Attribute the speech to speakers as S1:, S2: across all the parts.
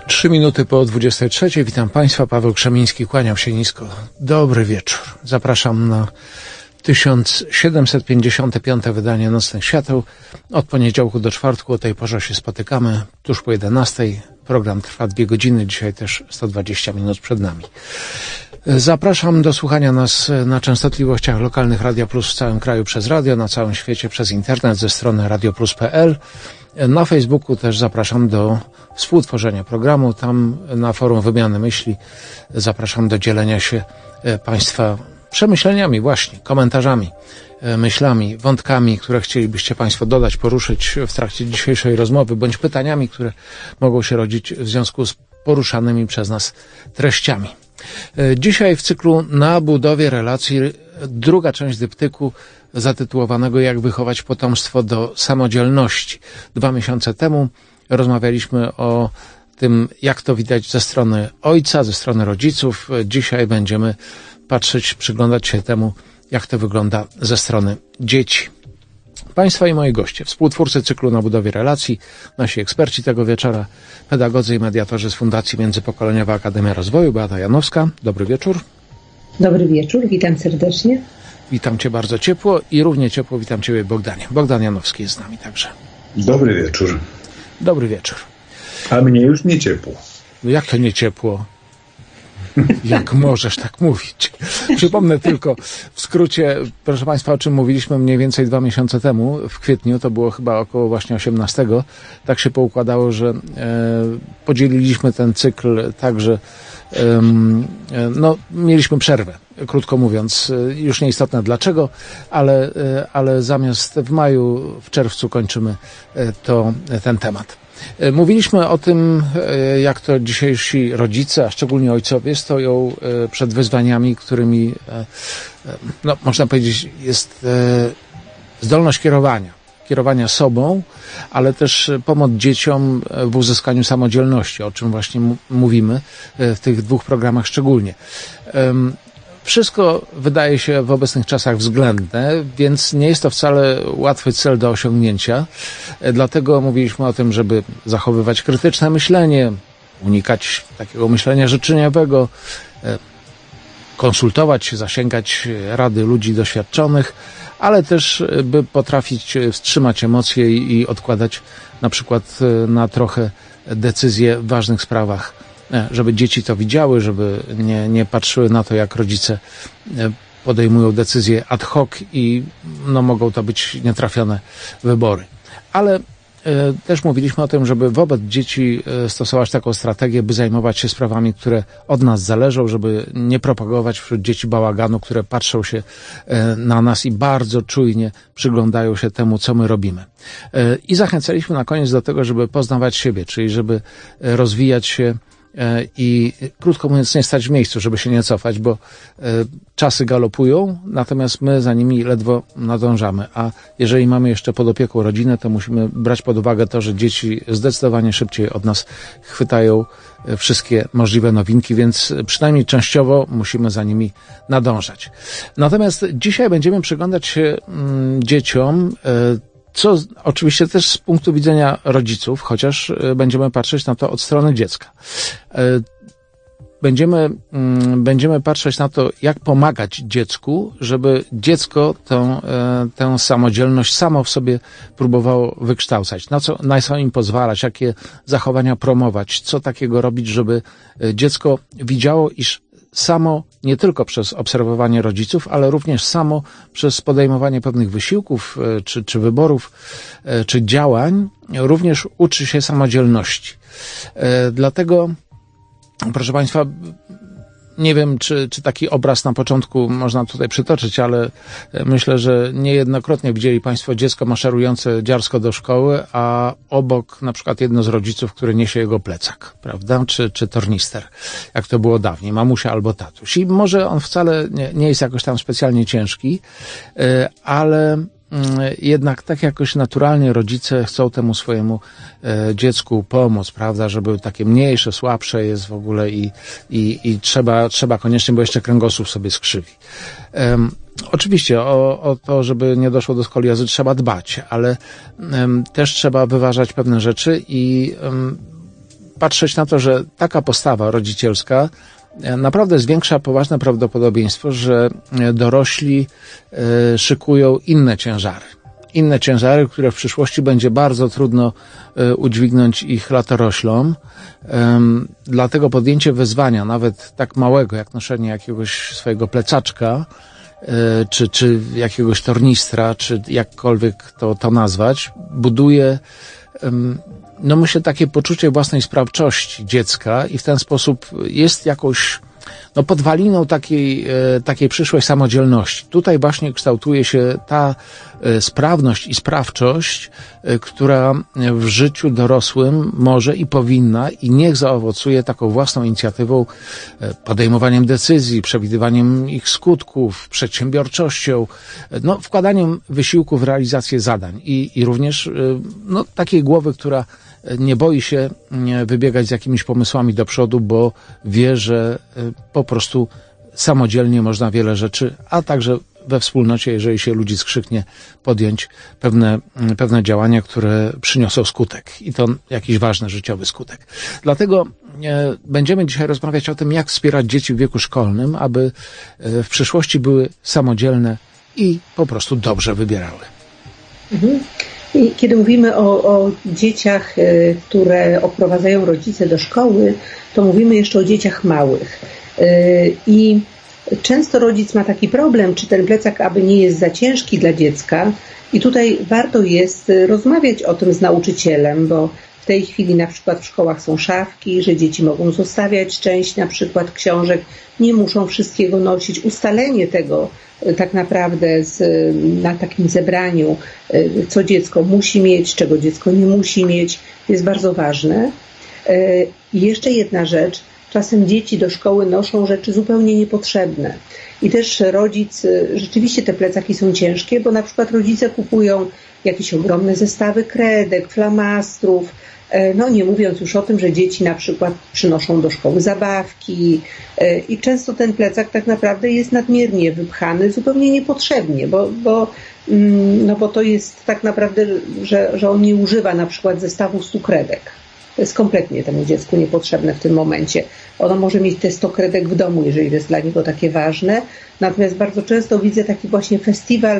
S1: 3 minuty po 23. Witam Państwa. Paweł Krzemiński, kłaniam się nisko. Dobry wieczór. Zapraszam na 1755. wydanie Nocnych Świateł. Od poniedziałku do czwartku o tej porze się spotykamy tuż po 11. Program trwa 2 godziny. Dzisiaj też 120 minut przed nami. Zapraszam do słuchania nas na częstotliwościach lokalnych Radia Plus w całym kraju przez radio, na całym świecie przez internet ze strony radioplus.pl. Na Facebooku też zapraszam do współtworzenia programu. Tam na forum wymiany myśli zapraszam do dzielenia się Państwa przemyśleniami właśnie, komentarzami, myślami, wątkami, które chcielibyście Państwo dodać, poruszyć w trakcie dzisiejszej rozmowy, bądź pytaniami, które mogą się rodzić w związku z poruszanymi przez nas treściami. Dzisiaj w cyklu Na budowie relacji druga część dyptyku zatytułowanego Jak wychować potomstwo do samodzielności. 2 miesiące temu rozmawialiśmy o tym, jak to widać ze strony ojca, ze strony rodziców. Dzisiaj będziemy patrzeć, przyglądać się temu, jak to wygląda ze strony dzieci. Państwa i moi goście, współtwórcy cyklu Na budowie relacji, nasi eksperci tego wieczora, pedagodzy i mediatorzy z Fundacji Międzypokoleniowa Akademia Rozwoju, Beata Janowska. Dobry wieczór.
S2: Dobry wieczór, witam serdecznie.
S1: Witam Cię bardzo ciepło i równie ciepło witam Ciebie, Bogdanie. Bogdan Janowski jest z nami także.
S3: Dobry wieczór.
S1: Dobry wieczór.
S3: A mnie już nie ciepło.
S1: No jak to nie ciepło? Jak możesz tak mówić? Przypomnę tylko w skrócie, proszę Państwa, o czym mówiliśmy mniej więcej 2 miesiące temu, w kwietniu, to było chyba około właśnie 18. Tak się poukładało, że podzieliliśmy ten cykl tak, że mieliśmy przerwę, krótko mówiąc, już nieistotne dlaczego, ale zamiast w maju, w czerwcu kończymy ten temat. Mówiliśmy o tym, jak to dzisiejsi rodzice, a szczególnie ojcowie, stoją przed wyzwaniami, którymi, można powiedzieć, jest zdolność kierowania sobą, ale też pomoc dzieciom w uzyskaniu samodzielności, o czym właśnie mówimy w tych 2 programach szczególnie. Wszystko wydaje się w obecnych czasach względne, więc nie jest to wcale łatwy cel do osiągnięcia. Dlatego mówiliśmy o tym, żeby zachowywać krytyczne myślenie, unikać takiego myślenia życzeniowego, konsultować się, zasięgać rady ludzi doświadczonych, ale też by potrafić wstrzymać emocje i odkładać na przykład na trochę decyzje w ważnych sprawach, żeby dzieci to widziały, żeby nie patrzyły na to, jak rodzice podejmują decyzje ad hoc i mogą to być nietrafione wybory. Ale też mówiliśmy o tym, żeby wobec dzieci stosować taką strategię, by zajmować się sprawami, które od nas zależą, żeby nie propagować wśród dzieci bałaganu, które patrzą się na nas i bardzo czujnie przyglądają się temu, co my robimy. I zachęcaliśmy na koniec do tego, żeby poznawać siebie, czyli żeby rozwijać się i krótko mówiąc nie stać w miejscu, żeby się nie cofać, bo czasy galopują, natomiast my za nimi ledwo nadążamy, a jeżeli mamy jeszcze pod opieką rodzinę, to musimy brać pod uwagę to, że dzieci zdecydowanie szybciej od nas chwytają wszystkie możliwe nowinki, więc przynajmniej częściowo musimy za nimi nadążać. Natomiast dzisiaj będziemy przyglądać się dzieciom, co oczywiście też z punktu widzenia rodziców, chociaż będziemy patrzeć na to od strony dziecka. Będziemy patrzeć na to, jak pomagać dziecku, żeby dziecko tę samodzielność samo w sobie próbowało wykształcać. Na co im pozwalać, jakie zachowania promować, co takiego robić, żeby dziecko widziało, iż samo nie tylko przez obserwowanie rodziców, ale również samo przez podejmowanie pewnych wysiłków, czy wyborów, czy działań, również uczy się samodzielności. Dlatego, proszę Państwa, nie wiem, czy taki obraz na początku można tutaj przytoczyć, ale myślę, że niejednokrotnie widzieli Państwo dziecko maszerujące dziarsko do szkoły, a obok na przykład jedno z rodziców, który niesie jego plecak, prawda? Czy tornister, jak to było dawniej, mamusia albo tatuś. I może on wcale nie jest jakoś tam specjalnie ciężki, ale jednak tak jakoś naturalnie rodzice chcą temu swojemu dziecku pomóc, prawda, żeby było takie mniejsze, słabsze jest w ogóle i trzeba koniecznie, bo jeszcze kręgosłup sobie skrzywi. Oczywiście o to, żeby nie doszło do skoliozy, trzeba dbać, ale też trzeba wyważać pewne rzeczy i patrzeć na to, że taka postawa rodzicielska naprawdę zwiększa poważne prawdopodobieństwo, że dorośli szykują inne ciężary, które w przyszłości będzie bardzo trudno udźwignąć ich latoroślom. Dlatego podjęcie wyzwania, nawet tak małego, jak noszenie jakiegoś swojego plecaczka, czy jakiegoś tornistra, czy jakkolwiek to nazwać, buduje, no myślę, takie poczucie własnej sprawczości dziecka i w ten sposób jest jakąś podwaliną takiej przyszłej samodzielności. Tutaj właśnie kształtuje się ta sprawność i sprawczość, która w życiu dorosłym może i powinna i niech zaowocuje taką własną inicjatywą, podejmowaniem decyzji, przewidywaniem ich skutków, przedsiębiorczością, wkładaniem wysiłku w realizację zadań i również takiej głowy, która nie boi się wybiegać z jakimiś pomysłami do przodu, bo wie, że po prostu samodzielnie można wiele rzeczy, a także we wspólnocie, jeżeli się ludzi skrzyknie, podjąć pewne działania, które przyniosą skutek i to jakiś ważny życiowy skutek. Dlatego będziemy dzisiaj rozmawiać o tym, jak wspierać dzieci w wieku szkolnym, aby w przyszłości były samodzielne i po prostu dobrze wybierały.
S2: Mhm. I kiedy mówimy o dzieciach, które odprowadzają rodzice do szkoły, to mówimy jeszcze o dzieciach małych. I często rodzic ma taki problem, czy ten plecak aby nie jest za ciężki dla dziecka. I tutaj warto jest rozmawiać o tym z nauczycielem, bo w tej chwili na przykład w szkołach są szafki, że dzieci mogą zostawiać część na przykład książek, nie muszą wszystkiego nosić. Ustalenie tego tak naprawdę na takim zebraniu, co dziecko musi mieć, czego dziecko nie musi mieć, jest bardzo ważne. I jeszcze jedna rzecz, czasem dzieci do szkoły noszą rzeczy zupełnie niepotrzebne. I też rodzic, rzeczywiście te plecaki są ciężkie, bo na przykład rodzice kupują jakieś ogromne zestawy kredek, flamastrów, nie mówiąc już o tym, że dzieci na przykład przynoszą do szkoły zabawki i często ten plecak tak naprawdę jest nadmiernie wypchany zupełnie niepotrzebnie, bo to jest tak naprawdę, że on nie używa na przykład zestawu 100 kredek. To jest kompletnie temu dziecku niepotrzebne w tym momencie. Ono może mieć te 100 kredek w domu, jeżeli to jest dla niego takie ważne. Natomiast bardzo często widzę taki właśnie festiwal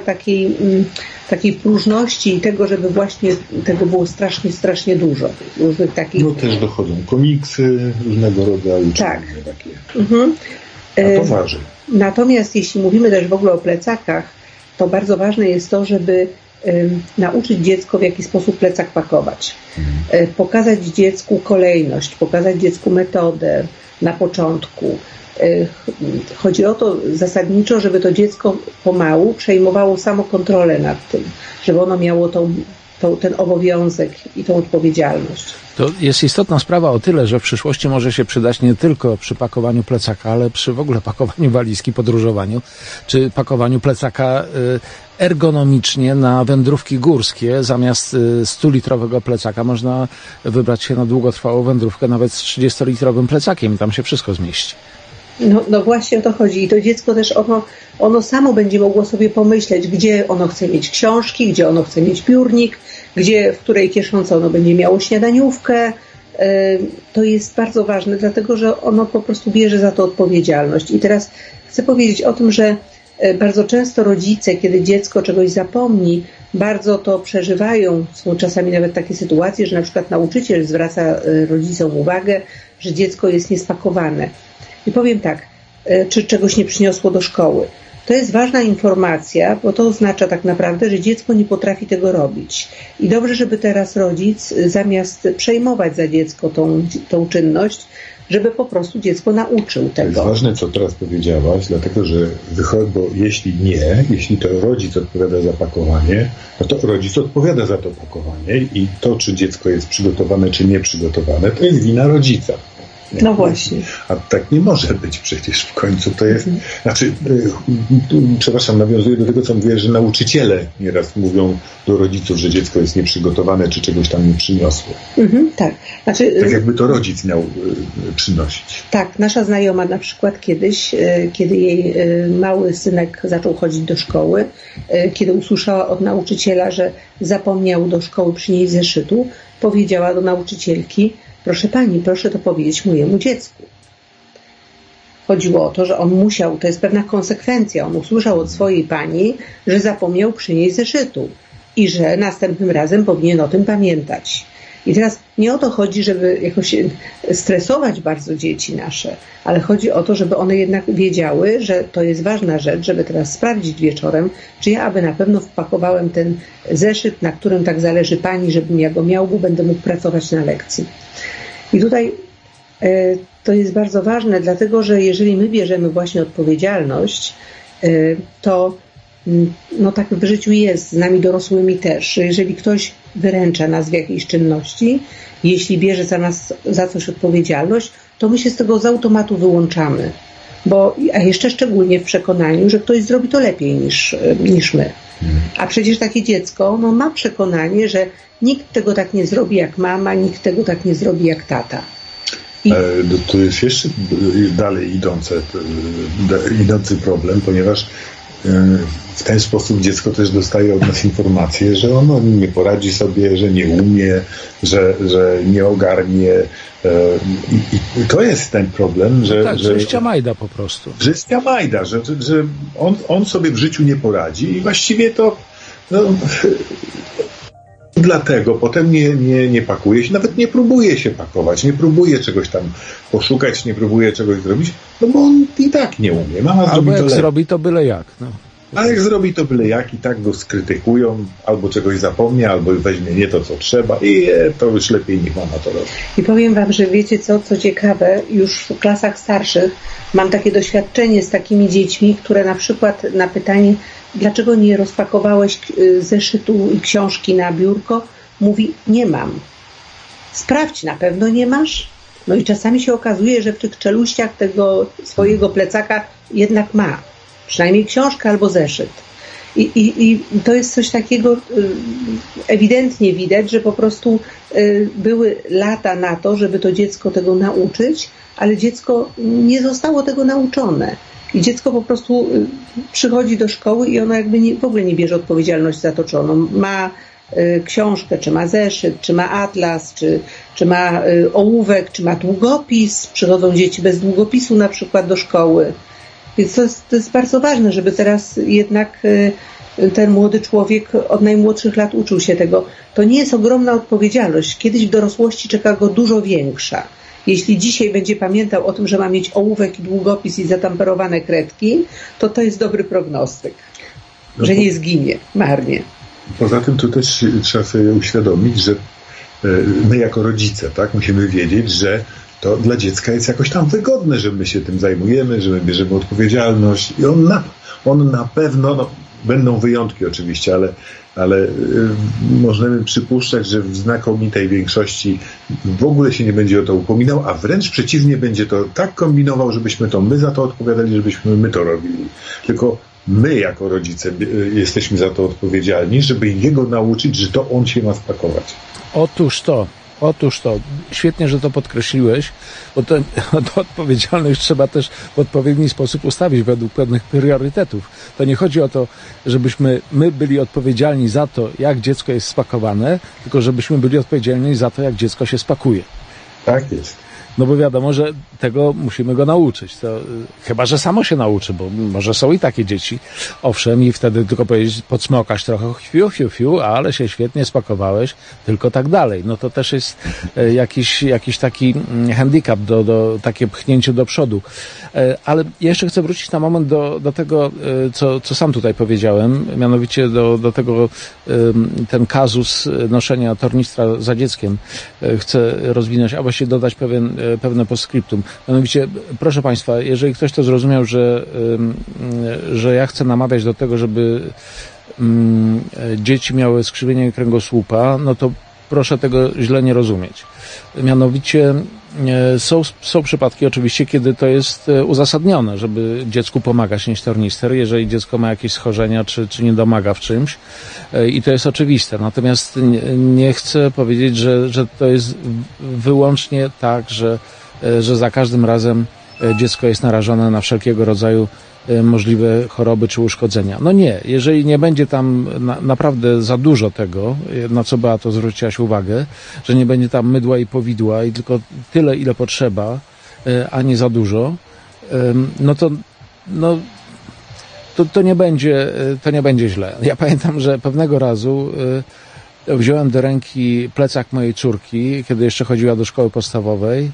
S2: takiej próżności i tego, żeby właśnie tego było strasznie, strasznie dużo. Różnych takich...
S3: też dochodzą komiksy różnego rodzaju.
S2: Tak.
S3: Takie. Mhm. A to waży.
S2: Natomiast jeśli mówimy też w ogóle o plecakach, to bardzo ważne jest to, żeby nauczyć dziecko, w jaki sposób plecak pakować. Pokazać dziecku kolejność, pokazać dziecku metodę na początku. Chodzi o to zasadniczo, żeby to dziecko pomału przejmowało samo kontrolę nad tym, żeby ono miało ten obowiązek i tą odpowiedzialność.
S1: To jest istotna sprawa o tyle, że w przyszłości może się przydać nie tylko przy pakowaniu plecaka, ale przy w ogóle pakowaniu walizki, podróżowaniu, czy pakowaniu plecaka ergonomicznie na wędrówki górskie. Zamiast 100-litrowego plecaka można wybrać się na długotrwałą wędrówkę nawet z 30-litrowym plecakiem i tam się wszystko zmieści.
S2: No właśnie o to chodzi. I to dziecko też ono samo będzie mogło sobie pomyśleć, gdzie ono chce mieć książki, gdzie ono chce mieć piórnik, w której kieszonce ono będzie miało śniadaniówkę. To jest bardzo ważne, dlatego że ono po prostu bierze za to odpowiedzialność. I teraz chcę powiedzieć o tym, że bardzo często rodzice, kiedy dziecko czegoś zapomni, bardzo to przeżywają. Są czasami nawet takie sytuacje, że na przykład nauczyciel zwraca rodzicom uwagę, że dziecko jest niespakowane. I powiem tak, czy czegoś nie przyniosło do szkoły. To jest ważna informacja, bo to oznacza tak naprawdę, że dziecko nie potrafi tego robić. I dobrze, żeby teraz rodzic zamiast przejmować za dziecko tą czynność, żeby po prostu dziecko nauczył tego.
S3: To jest ważne, co teraz powiedziałaś, dlatego że bo jeśli to rodzic odpowiada za pakowanie, no to rodzic odpowiada za to pakowanie i to, czy dziecko jest przygotowane, czy nieprzygotowane, to jest wina rodzica.
S2: No właśnie.
S3: A tak nie może być przecież w końcu. To jest, przepraszam, nawiązuję do tego, co mówię, że nauczyciele nieraz mówią do rodziców, że dziecko jest nieprzygotowane, czy czegoś tam nie przyniosło.
S2: Tak.
S3: Tak jakby to rodzic miał przynosić.
S2: Tak, nasza znajoma na przykład kiedyś, kiedy jej mały synek zaczął chodzić do szkoły, kiedy usłyszała od nauczyciela, że zapomniał do szkoły przynieść zeszytu, powiedziała do nauczycielki, proszę pani, proszę to powiedzieć mojemu dziecku. Chodziło o to, że on musiał, to jest pewna konsekwencja, on usłyszał od swojej pani, że zapomniał przynieść zeszytu i że następnym razem powinien o tym pamiętać. I teraz nie o to chodzi, żeby jakoś stresować bardzo dzieci nasze, ale chodzi o to, żeby one jednak wiedziały, że to jest ważna rzecz, żeby teraz sprawdzić wieczorem, czy ja aby na pewno wpakowałem ten zeszyt, na którym tak zależy pani, żebym ja go miał, bo będę mógł pracować na lekcji. I tutaj to jest bardzo ważne, dlatego że jeżeli my bierzemy właśnie odpowiedzialność, to no tak w życiu jest, z nami dorosłymi też, że jeżeli ktoś wyręcza nas w jakiejś czynności, jeśli bierze za nas za coś odpowiedzialność, to my się z tego z automatu wyłączamy. A jeszcze szczególnie w przekonaniu, że ktoś zrobi to lepiej niż my. A przecież takie dziecko ma przekonanie, że nikt tego tak nie zrobi jak mama, nikt tego tak nie zrobi jak tata.
S3: To jest jeszcze dalej idący problem, ponieważ w ten sposób dziecko też dostaje od nas informację, że ono nie poradzi sobie, że nie umie, że nie ogarnie. I to jest ten problem, że...
S1: Tak, że jest ciamajda po prostu.
S3: Że jest ciamajda, że on sobie w życiu nie poradzi i właściwie to... Dlatego potem nie pakuje się, nawet nie próbuje się pakować, nie próbuje czegoś tam poszukać, nie próbuje czegoś zrobić, no bo on i tak nie umie.
S1: Albo jak zrobi, to byle jak. No.
S3: A jak zrobi, to byle jak i tak go skrytykują, albo czegoś zapomnie, albo weźmie nie to, co trzeba i to już lepiej niech mama to robi.
S2: I powiem wam, że wiecie co ciekawe, już w klasach starszych mam takie doświadczenie z takimi dziećmi, które na przykład na pytanie, dlaczego nie rozpakowałeś zeszytu i książki na biurko, mówi, nie mam. Sprawdź, na pewno nie masz? No i czasami się okazuje, że w tych czeluściach tego swojego plecaka jednak ma. Przynajmniej książkę albo zeszyt. I to jest coś takiego, ewidentnie widać, że po prostu były lata na to, żeby to dziecko tego nauczyć, ale dziecko nie zostało tego nauczone. I dziecko po prostu przychodzi do szkoły i ono jakby w ogóle nie bierze odpowiedzialności za to, czy ono ma książkę, czy ma zeszyt, czy ma atlas, czy ma ołówek, czy ma długopis. Przychodzą dzieci bez długopisu na przykład do szkoły. Więc to jest bardzo ważne, żeby teraz jednak ten młody człowiek od najmłodszych lat uczył się tego. To nie jest ogromna odpowiedzialność. Kiedyś w dorosłości czeka go dużo większa. Jeśli dzisiaj będzie pamiętał o tym, że ma mieć ołówek i długopis i zatamperowane kredki, to jest dobry prognostyk, że nie zginie marnie.
S3: Poza tym tu też trzeba sobie uświadomić, że my jako rodzice, tak, musimy wiedzieć, że to dla dziecka jest jakoś tam wygodne, że my się tym zajmujemy, że my bierzemy odpowiedzialność i on na pewno, będą wyjątki oczywiście, ale możemy przypuszczać, że w znakomitej większości w ogóle się nie będzie o to upominał, a wręcz przeciwnie, będzie to tak kombinował, żebyśmy to my za to odpowiadali, żebyśmy my to robili. Tylko my jako rodzice jesteśmy za to odpowiedzialni, żeby jego nauczyć, że to on się ma spakować.
S1: Otóż to. Świetnie, że to podkreśliłeś, bo tę odpowiedzialność trzeba też w odpowiedni sposób ustawić według pewnych priorytetów. To nie chodzi o to, żebyśmy my byli odpowiedzialni za to, jak dziecko jest spakowane, tylko żebyśmy byli odpowiedzialni za to, jak dziecko się spakuje.
S3: Tak jest.
S1: No bo wiadomo, że tego musimy go nauczyć. To, chyba że samo się nauczy, bo może są i takie dzieci. Owszem, i wtedy tylko powiedzieć, podsmokać trochę, fiu, ale się świetnie spakowałeś, tylko tak dalej. No to też jest jakiś taki handicap, takie pchnięcie do przodu. Ale jeszcze chcę wrócić na moment do tego, co sam tutaj powiedziałem, mianowicie do tego, ten kazus noszenia tornistra za dzieckiem chcę rozwinąć, a właściwie dodać pewne postscriptum. Mianowicie, proszę Państwa, jeżeli ktoś to zrozumiał, że ja chcę namawiać do tego, żeby dzieci miały skrzywienie kręgosłupa, no to proszę tego źle nie rozumieć. Mianowicie są przypadki oczywiście, kiedy to jest uzasadnione, żeby dziecku pomagać nieść tornister, jeżeli dziecko ma jakieś schorzenia, czy nie domaga w czymś, i to jest oczywiste. Natomiast nie chcę powiedzieć, że to jest wyłącznie tak, że za każdym razem dziecko jest narażone na wszelkiego rodzaju możliwe choroby czy uszkodzenia. No nie, jeżeli nie będzie tam naprawdę za dużo tego, na co Beato zwróciłaś uwagę, że nie będzie tam mydła i powidła i tylko tyle, ile potrzeba, a nie za dużo, to nie będzie źle. Ja pamiętam, że pewnego razu wziąłem do ręki plecak mojej córki, kiedy jeszcze chodziła do szkoły podstawowej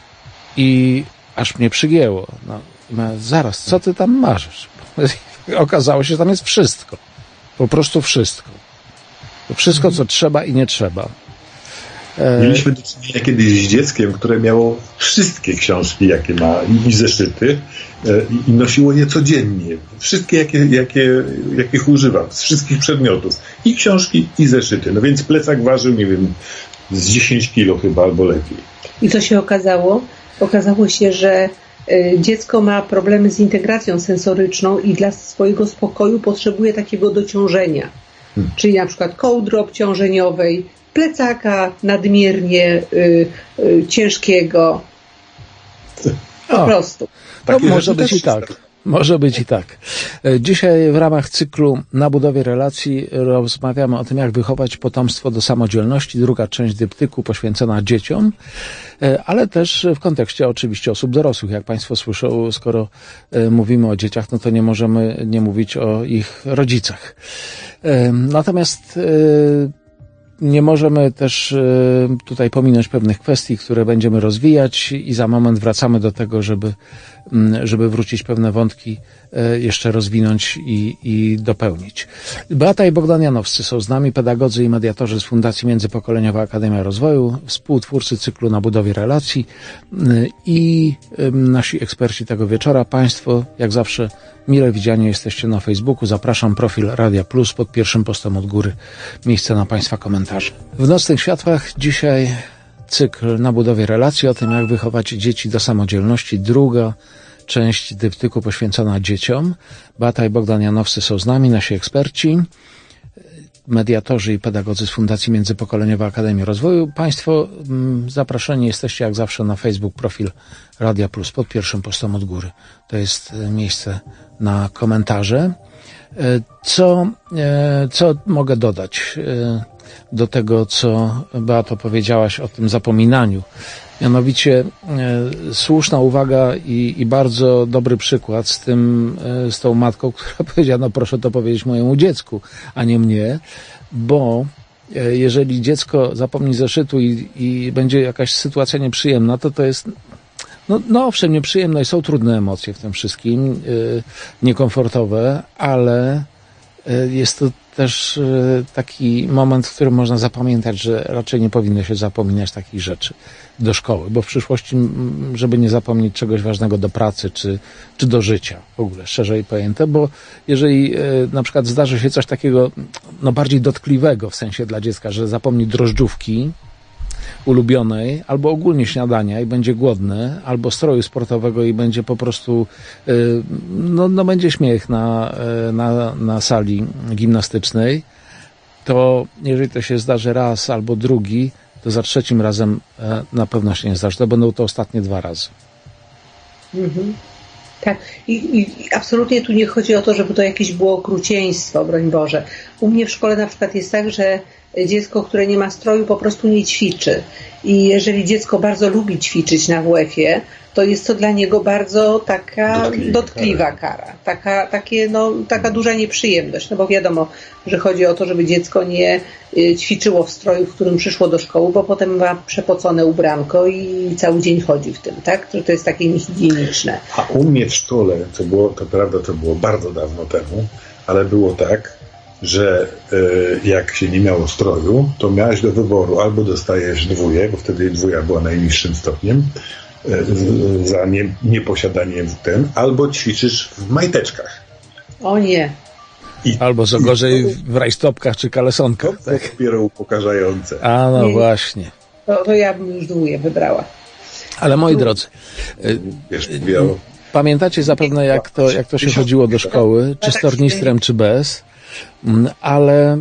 S1: i aż mnie przygięło. Zaraz, co ty tam masz? Okazało się, że tam jest wszystko. Po prostu wszystko. To wszystko, co trzeba i nie trzeba.
S3: Mieliśmy do czynienia kiedyś z dzieckiem, które miało wszystkie książki, jakie ma, i zeszyty, i nosiło je codziennie. Wszystkie, jakich używa, z wszystkich przedmiotów. I książki, i zeszyty. No więc plecak ważył, nie wiem, z 10 kilo chyba, albo lepiej.
S2: I co się okazało? Okazało się, że dziecko ma problemy z integracją sensoryczną i dla swojego spokoju potrzebuje takiego dociążenia. Czyli na przykład kołdry obciążeniowej, plecaka nadmiernie ciężkiego. Po prostu.
S1: No, może być i tak. Może być i tak. Dzisiaj w ramach cyklu Na budowie relacji rozmawiamy o tym, jak wychować potomstwo do samodzielności. Druga część dyptyku poświęcona dzieciom, ale też w kontekście oczywiście osób dorosłych. Jak Państwo słyszą, skoro mówimy o dzieciach, no to nie możemy nie mówić o ich rodzicach. Natomiast nie możemy też tutaj pominąć pewnych kwestii, które będziemy rozwijać i za moment wracamy do tego, żeby wrócić pewne wątki, jeszcze rozwinąć i dopełnić. Beata i Bogdan Janowscy są z nami, pedagodzy i mediatorzy z Fundacji Międzypokoleniowa Akademia Rozwoju, współtwórcy cyklu Na budowie relacji i nasi eksperci tego wieczora. Państwo, jak zawsze, mile widziani jesteście na Facebooku. Zapraszam, profil Radia Plus, pod pierwszym postem od góry miejsce na Państwa komentarze. W Nocnych Światłach dzisiaj cykl Na budowie relacji, o tym, jak wychować dzieci do samodzielności. Druga część dyptyku poświęcona dzieciom. Beata i Bogdan Janowscy są z nami, nasi eksperci, mediatorzy i pedagodzy z Fundacji Międzypokoleniowa Akademii Rozwoju. Państwo zaproszeni jesteście jak zawsze na Facebook, profil Radia Plus, pod pierwszym postem od góry. To jest miejsce na komentarze. Co mogę dodać do tego, co Beato powiedziałaś o tym zapominaniu? Mianowicie słuszna uwaga i bardzo dobry przykład z tą matką, która powiedziała, no proszę to powiedzieć mojemu dziecku, a nie mnie, bo jeżeli dziecko zapomni zeszytu i będzie jakaś sytuacja nieprzyjemna, to jest no owszem, nieprzyjemne i są trudne emocje w tym wszystkim, niekomfortowe, ale jest to też taki moment, w którym można zapamiętać, że raczej nie powinno się zapominać takich rzeczy do szkoły, bo w przyszłości, żeby nie zapomnieć czegoś ważnego do pracy, czy do życia w ogóle, szerzej pojęte, bo jeżeli na przykład zdarzy się coś takiego, no bardziej dotkliwego w sensie dla dziecka, że zapomni drożdżówki ulubionej, albo ogólnie śniadania i będzie głodny, albo stroju sportowego i będzie po prostu, no będzie śmiech na sali gimnastycznej, to jeżeli to się zdarzy raz albo drugi, to za trzecim razem na pewno się nie zdarzy. To będą to ostatnie 2 razy. Mhm.
S2: Tak. I absolutnie tu nie chodzi o to, żeby to jakieś było okrucieństwo, broń Boże. U mnie w szkole na przykład jest tak, że dziecko, które nie ma stroju, po prostu nie ćwiczy. I jeżeli dziecko bardzo lubi ćwiczyć na WF-ie, to jest to dla niego bardzo taka dotkliwa kara. Taka duża nieprzyjemność. No bo wiadomo, że chodzi o to, żeby dziecko nie ćwiczyło w stroju, w którym przyszło do szkoły, bo potem ma przepocone ubranko i cały dzień chodzi w tym, tak? To jest takie niehigieniczne.
S3: A u mnie w szkole, to było bardzo dawno temu, ale było tak, że jak się nie miało stroju, to miałeś do wyboru albo dostajesz 2, bo wtedy 2 była najniższym stopniem za nieposiadanie albo ćwiczysz w majteczkach.
S2: O nie.
S1: Albo co gorzej w rajstopkach czy kalesonkach.
S3: To tak? Dopiero upokarzające.
S1: A no nie, właśnie.
S2: To ja bym już 2 wybrała.
S1: Ale moi drodzy, pamiętacie zapewne jak to się chodziło do szkoły, czy z tornistrem, czy bez, ale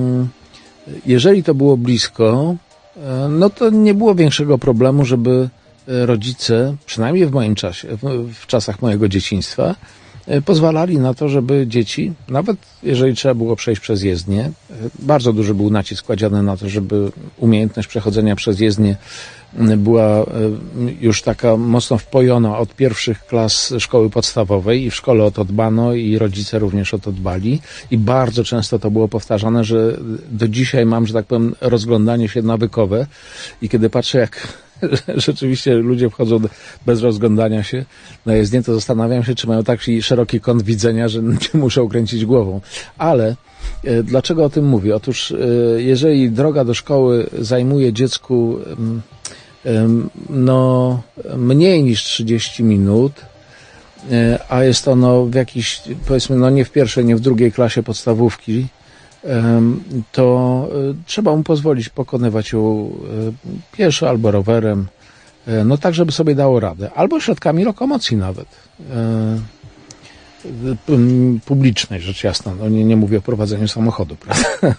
S1: jeżeli to było blisko, no to nie było większego problemu, żeby rodzice, przynajmniej w moim czasie, w czasach mojego dzieciństwa, pozwalali na to, żeby dzieci, nawet jeżeli trzeba było przejść przez jezdnię, bardzo duży był nacisk kładziony na to, żeby umiejętność przechodzenia przez jezdnię była już taka mocno wpojona od pierwszych klas szkoły podstawowej i w szkole o to dbano i rodzice również o to dbali i bardzo często to było powtarzane, że do dzisiaj mam, że tak powiem, rozglądanie się nawykowe i kiedy patrzę, jak rzeczywiście ludzie wchodzą bez rozglądania się na jezdnię, to zastanawiam się, czy mają taki szeroki kąt widzenia, że nie muszą kręcić głową. Ale dlaczego o tym mówię? Otóż jeżeli droga do szkoły zajmuje dziecku mniej niż 30 minut, a jest ono w jakiejś, powiedzmy, nie w pierwszej, nie w drugiej klasie podstawówki, to trzeba mu pozwolić pokonywać ją pieszo albo rowerem, tak, żeby sobie dało radę. Albo środkami lokomocji nawet. Publicznej, rzecz jasna. Nie mówię o prowadzeniu samochodu, prawda?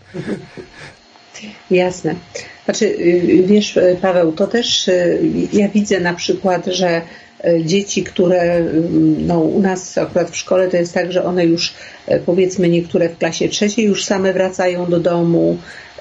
S2: Jasne. Znaczy, wiesz, Paweł, to też ja widzę na przykład, że dzieci, które u nas akurat w szkole to jest tak, że one już, powiedzmy, niektóre w klasie 3 już same wracają do domu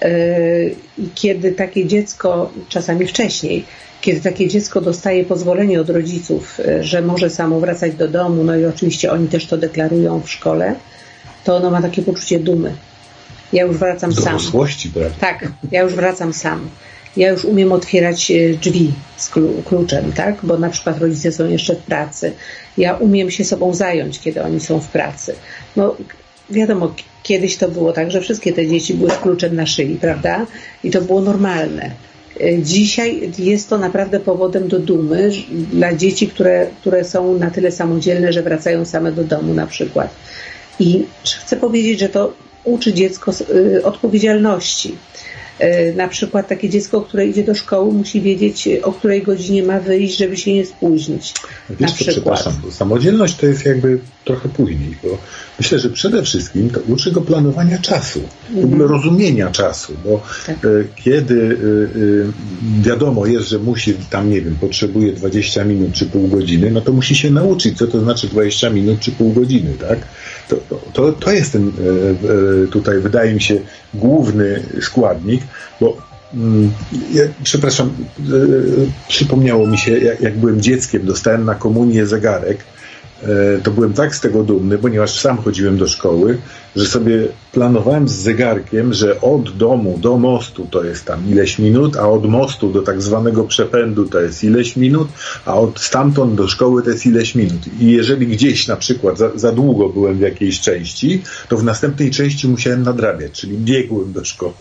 S2: i kiedy takie dziecko, czasami wcześniej, kiedy takie dziecko dostaje pozwolenie od rodziców, że może samo wracać do domu, i oczywiście oni też to deklarują w szkole, to ono ma takie poczucie dumy. Ja już wracam sam.
S3: Dorosłości, prawda?
S2: Tak, ja już wracam sam. Ja już umiem otwierać drzwi z kluczem, tak? Bo na przykład rodzice są jeszcze w pracy. Ja umiem się sobą zająć, kiedy oni są w pracy. Wiadomo, kiedyś to było tak, że wszystkie te dzieci były z kluczem na szyi, prawda? I to było normalne. Dzisiaj jest to naprawdę powodem do dumy dla dzieci, które są na tyle samodzielne, że wracają same do domu na przykład. I chcę powiedzieć, że to uczy dziecko odpowiedzialności. Na przykład takie dziecko, które idzie do szkoły, musi wiedzieć, o której godzinie ma wyjść, żeby się nie spóźnić.
S3: Wiesz co, przepraszam, bo samodzielność to jest jakby trochę później, bo myślę, że przede wszystkim to uczy go planowania czasu, w ogóle rozumienia czasu, bo kiedy wiadomo jest, że musi tam, nie wiem, potrzebuje 20 minut czy pół godziny, to musi się nauczyć, co to znaczy 20 minut czy pół godziny, tak? To jest ten tutaj, wydaje mi się, główny składnik, bo przepraszam, przypomniało mi się, jak byłem dzieckiem, dostałem na komunię zegarek, to byłem tak z tego dumny, ponieważ sam chodziłem do szkoły, że sobie planowałem z zegarkiem, że od domu do mostu to jest tam ileś minut, a od mostu do tak zwanego przepędu to jest ileś minut, a od stamtąd do szkoły to jest ileś minut. I jeżeli gdzieś na przykład za długo byłem w jakiejś części, to w następnej części musiałem nadrabiać, czyli biegłem do szkoły.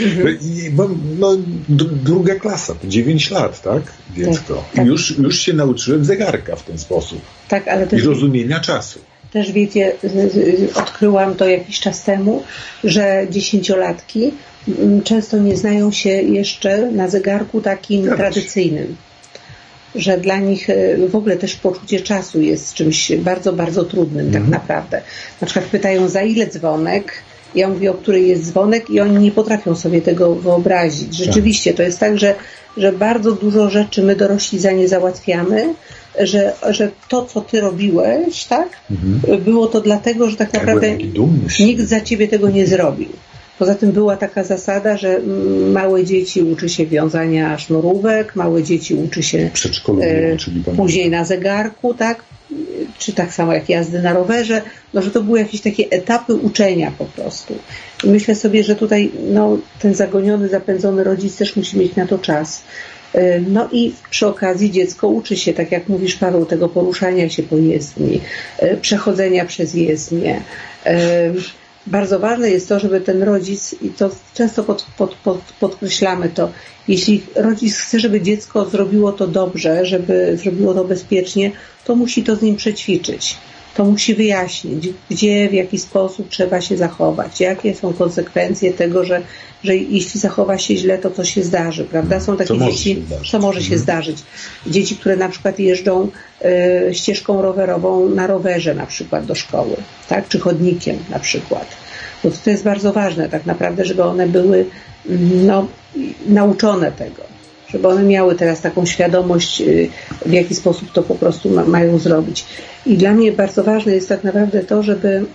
S3: Druga klasa, to 9 lat, tak? Dziecko. Tak. Już się nauczyłem zegarka w ten sposób.
S2: Tak, ale też
S3: i rozumienia czasu.
S2: Też wiecie, odkryłam to jakiś czas temu, że 10-latki często nie znają się jeszcze na zegarku takim tradycyjnym. Że dla nich w ogóle też poczucie czasu jest czymś bardzo, bardzo trudnym tak naprawdę. Na przykład pytają, za ile dzwonek, ja mówię, o której jest dzwonek i oni nie potrafią sobie tego wyobrazić. Rzeczywiście to jest tak, że bardzo dużo rzeczy my dorośli za nie załatwiamy, że to, co ty robiłeś, tak, było to dlatego, że tak naprawdę nikt za ciebie tego nie zrobił. Poza tym była taka zasada, że małe dzieci uczy się wiązania sznurówek, małe dzieci uczy się później na zegarku, tak, czy tak samo jak jazdy na rowerze, że to były jakieś takie etapy uczenia po prostu. I myślę sobie, że tutaj ten zagoniony, zapędzony rodzic też musi mieć na to czas. I przy okazji dziecko uczy się, tak jak mówisz, Paweł, tego poruszania się po jezdni, przechodzenia przez jezdnię. Bardzo ważne jest to, żeby ten rodzic, i to często podkreślamy to, jeśli rodzic chce, żeby dziecko zrobiło to dobrze, żeby zrobiło to bezpiecznie, to musi to z nim przećwiczyć. To musi wyjaśnić, gdzie, w jaki sposób trzeba się zachować, jakie są konsekwencje tego, że jeśli zachowa się źle, to co się zdarzy, prawda? Są takie dzieci, co może się zdarzyć. Dzieci, które na przykład jeżdżą ścieżką rowerową na rowerze na przykład do szkoły, tak? Czy chodnikiem na przykład. Bo to jest bardzo ważne tak naprawdę, żeby one były nauczone tego, żeby one miały teraz taką świadomość, w jaki sposób to po prostu mają zrobić. I dla mnie bardzo ważne jest tak naprawdę to, żeby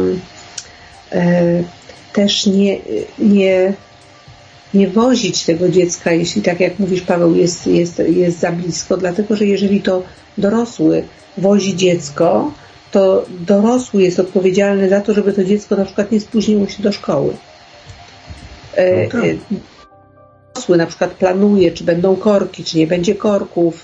S2: też nie wozić tego dziecka, jeśli tak jak mówisz, Paweł, jest za blisko, dlatego że jeżeli to dorosły wozi dziecko, to dorosły jest odpowiedzialny za to, żeby to dziecko na przykład nie spóźniło się do szkoły. Dorosły na przykład planuje, czy będą korki, czy nie będzie korków.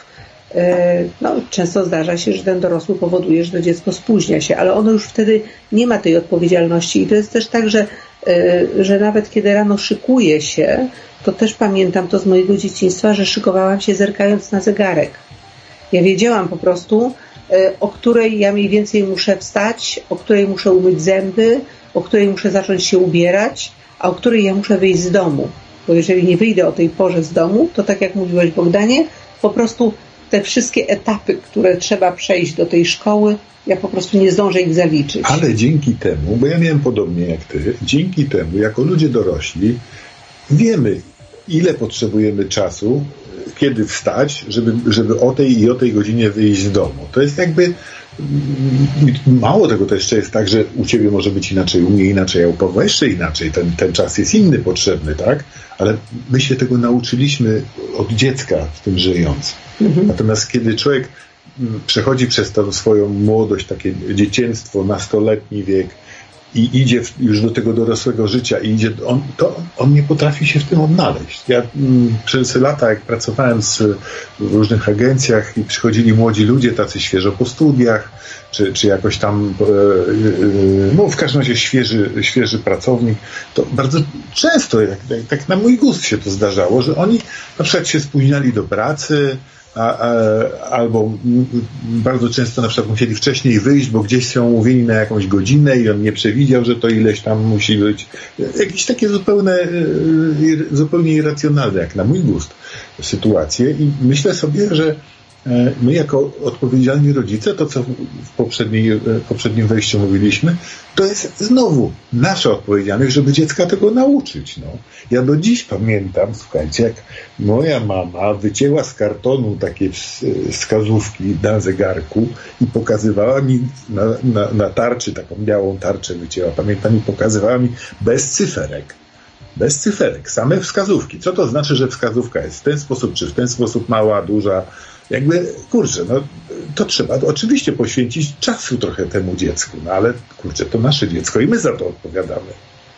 S2: Często zdarza się, że ten dorosły powoduje, że to dziecko spóźnia się, ale ono już wtedy nie ma tej odpowiedzialności. I to jest też tak, że nawet kiedy rano szykuję się, to też pamiętam to z mojego dzieciństwa, że szykowałam się zerkając na zegarek. Ja wiedziałam po prostu, o której ja mniej więcej muszę wstać, o której muszę umyć zęby, o której muszę zacząć się ubierać, a o której ja muszę wyjść z domu. Bo jeżeli nie wyjdę o tej porze z domu, to tak jak mówiłeś, Bogdanie, po prostu te wszystkie etapy, które trzeba przejść do tej szkoły, ja po prostu nie zdążę ich zaliczyć.
S3: Ale dzięki temu, bo ja miałem podobnie jak ty, dzięki temu, jako ludzie dorośli, wiemy, ile potrzebujemy czasu, kiedy wstać, żeby o tej godzinie wyjść z domu. To jest jakby, mało tego, to jeszcze jest tak, że u ciebie może być inaczej, u mnie inaczej, a u Pawła jeszcze inaczej. Ten czas jest inny, potrzebny, tak? Ale my się tego nauczyliśmy od dziecka w tym żyjąc. Natomiast kiedy człowiek przechodzi przez tą swoją młodość, takie dzieciństwo, nastoletni wiek i idzie już do tego dorosłego życia i idzie, on nie potrafi się w tym odnaleźć. Ja przez lata, jak pracowałem w różnych agencjach i przychodzili młodzi ludzie, tacy świeżo po studiach, czy jakoś tam, w każdym razie świeży pracownik, to bardzo często, tak na mój gust się to zdarzało, że oni na przykład się spóźniali do pracy, albo bardzo często na przykład musieli wcześniej wyjść, bo gdzieś są umówieni na jakąś godzinę i on nie przewidział, że to ileś tam musi być. Jakieś takie zupełnie irracjonalne, jak na mój gust, sytuacje. I myślę sobie, że my jako odpowiedzialni rodzice, to co w poprzednim wejściu mówiliśmy, to jest znowu nasza odpowiedzialność, żeby dziecka tego nauczyć. Ja do dziś pamiętam, słuchajcie, jak moja mama wycięła z kartonu takie wskazówki na zegarku i pokazywała mi na tarczy, taką białą tarczę wycięła, pamiętam, i pokazywała mi bez cyferek. Bez cyferek, same wskazówki. Co to znaczy, że wskazówka jest w ten sposób, czy w ten sposób mała, duża? Jakby, kurczę, to trzeba oczywiście poświęcić czasu trochę temu dziecku, ale kurczę, to nasze dziecko i my za to odpowiadamy.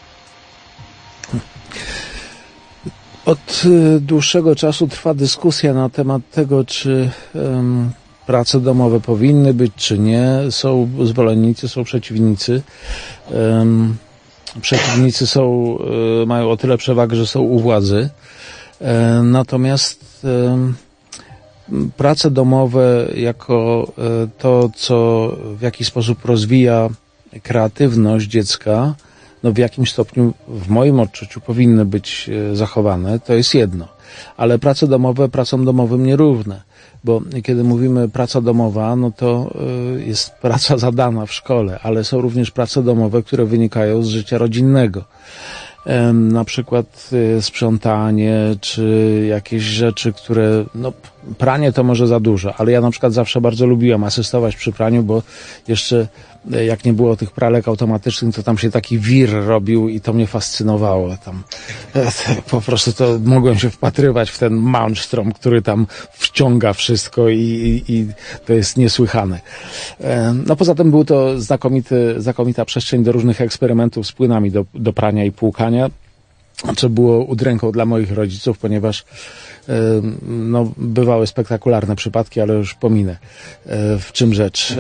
S1: Od dłuższego czasu trwa dyskusja na temat tego, czy prace domowe powinny być, czy nie. Są zwolennicy, są przeciwnicy. Przeciwnicy mają o tyle przewagę, że są u władzy. Natomiast prace domowe jako to, co w jakiś sposób rozwija kreatywność dziecka, w jakimś stopniu, w moim odczuciu, powinny być zachowane. To jest jedno. Ale prace domowe pracom domowym nierówne. Bo kiedy mówimy praca domowa, to jest praca zadana w szkole, ale są również prace domowe, które wynikają z życia rodzinnego. Na przykład sprzątanie, czy jakieś rzeczy, które, pranie to może za dużo, ale ja na przykład zawsze bardzo lubiłem asystować przy praniu, bo jeszcze jak nie było tych pralek automatycznych, to tam się taki wir robił i to mnie fascynowało. Tam po prostu to mogłem się wpatrywać w ten Malmström, który tam wciąga wszystko i to jest niesłychane. Poza tym był to znakomita przestrzeń do różnych eksperymentów z płynami do prania i płukania, co było udręką dla moich rodziców, ponieważ bywały spektakularne przypadki, ale już pominę, w czym rzecz.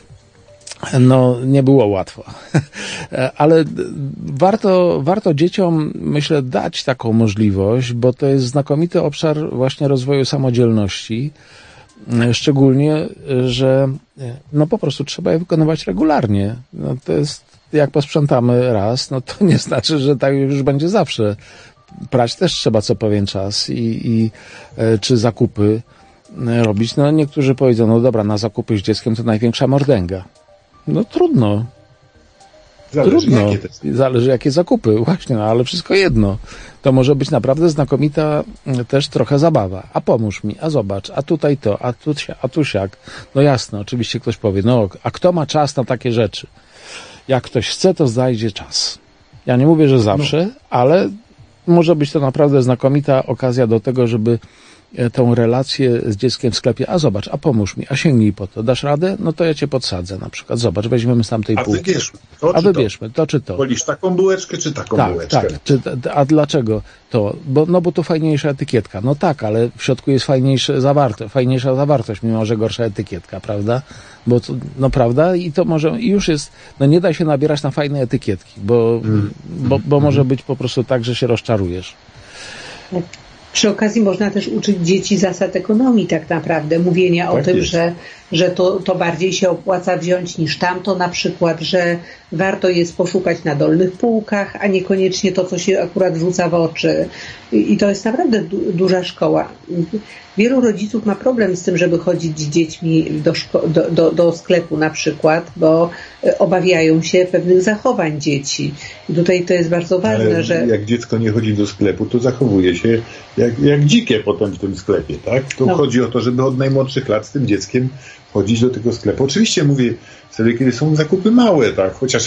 S1: Nie było łatwo, ale warto dzieciom, myślę, dać taką możliwość, bo to jest znakomity obszar właśnie rozwoju samodzielności, szczególnie, że po prostu trzeba je wykonywać regularnie. To jest, jak posprzątamy raz, to nie znaczy, że tak już będzie zawsze. Prać też trzeba co pewien czas i czy zakupy robić. Niektórzy powiedzą, dobra, na zakupy z dzieckiem to największa mordęga. Trudno. Trudno. Zależy jakie zakupy, właśnie, no, ale wszystko jedno. To może być naprawdę znakomita też trochę zabawa. A pomóż mi, a zobacz, a tutaj to, a tu siak. No jasne, oczywiście ktoś powie, no a kto ma czas na takie rzeczy? Jak ktoś chce, to znajdzie czas. Ja nie mówię, że zawsze, ale może być to naprawdę znakomita okazja do tego, żeby tą relację z dzieckiem w sklepie, a zobacz, a pomóż mi, a sięgnij po to, dasz radę? No to ja cię podsadzę na przykład. Zobacz, weźmiemy z tamtej półki. Wybierzmy to czy to.
S3: Wolisz taką bułeczkę, czy taką bułeczkę?
S1: Tak. A dlaczego to? Bo tu fajniejsza etykietka. No tak, ale w środku jest fajniejsza zawartość, mimo że gorsza etykietka, prawda? Bo to, no prawda? I to może, i już jest, no nie da się nabierać na fajne etykietki, bo może być po prostu tak, że się rozczarujesz.
S2: Przy okazji można też uczyć dzieci zasad ekonomii tak naprawdę, mówienia tak o tym, że to bardziej się opłaca wziąć niż tamto, na przykład, że warto jest poszukać na dolnych półkach, a niekoniecznie to, co się akurat rzuca w oczy. I to jest naprawdę duża Wielu rodziców ma problem z tym, żeby chodzić z dziećmi do sklepu na przykład, bo obawiają się pewnych zachowań dzieci. I tutaj to jest bardzo ważne,
S3: ale
S2: że...
S3: jak dziecko nie chodzi do sklepu, to zachowuje się jak dzikie potem w tym sklepie, tak? To chodzi o to, żeby od najmłodszych lat z tym dzieckiem chodzić do tego sklepu. Oczywiście mówię wtedy, kiedy są zakupy małe, tak? Chociaż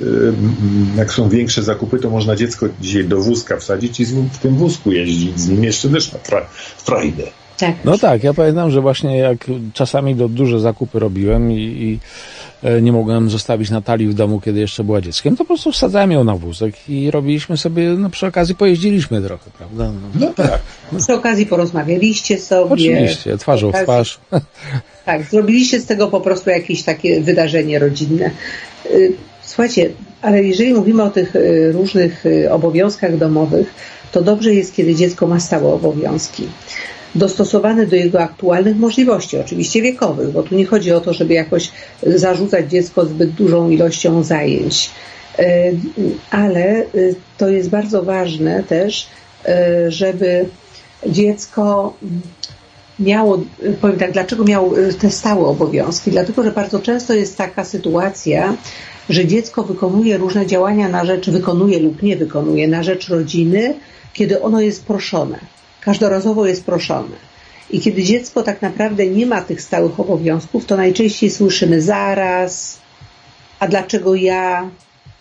S3: jak są większe zakupy, to można dziecko dzisiaj do wózka wsadzić i w tym wózku jeździć z nim jeszcze też na frajdę.
S2: Tak.
S1: No tak, ja pamiętam, że właśnie jak czasami duże zakupy robiłem i nie mogłem zostawić Natalii w domu, kiedy jeszcze była dzieckiem, to po prostu wsadzałem ją na wózek i robiliśmy sobie, no przy okazji pojeździliśmy trochę, prawda?
S3: No tak.
S2: Przy okazji porozmawialiście sobie.
S1: Oczywiście, twarzą w twarz.
S2: Tak, zrobiliście z tego po prostu jakieś takie wydarzenie rodzinne. Słuchajcie, ale jeżeli mówimy o tych różnych obowiązkach domowych, to dobrze jest, kiedy dziecko ma stałe obowiązki, dostosowane do jego aktualnych możliwości, oczywiście wiekowych, bo tu nie chodzi o to, żeby jakoś zarzucać dziecko zbyt dużą ilością zajęć, ale to jest bardzo ważne też, żeby dziecko miało, powiem tak, dlaczego miało te stałe obowiązki? Dlatego, że bardzo często jest taka sytuacja, że dziecko wykonuje różne działania wykonuje lub nie wykonuje na rzecz rodziny, kiedy ono jest proszone. Każdorazowo jest proszone. I kiedy dziecko tak naprawdę nie ma tych stałych obowiązków, to najczęściej słyszymy zaraz, a dlaczego ja,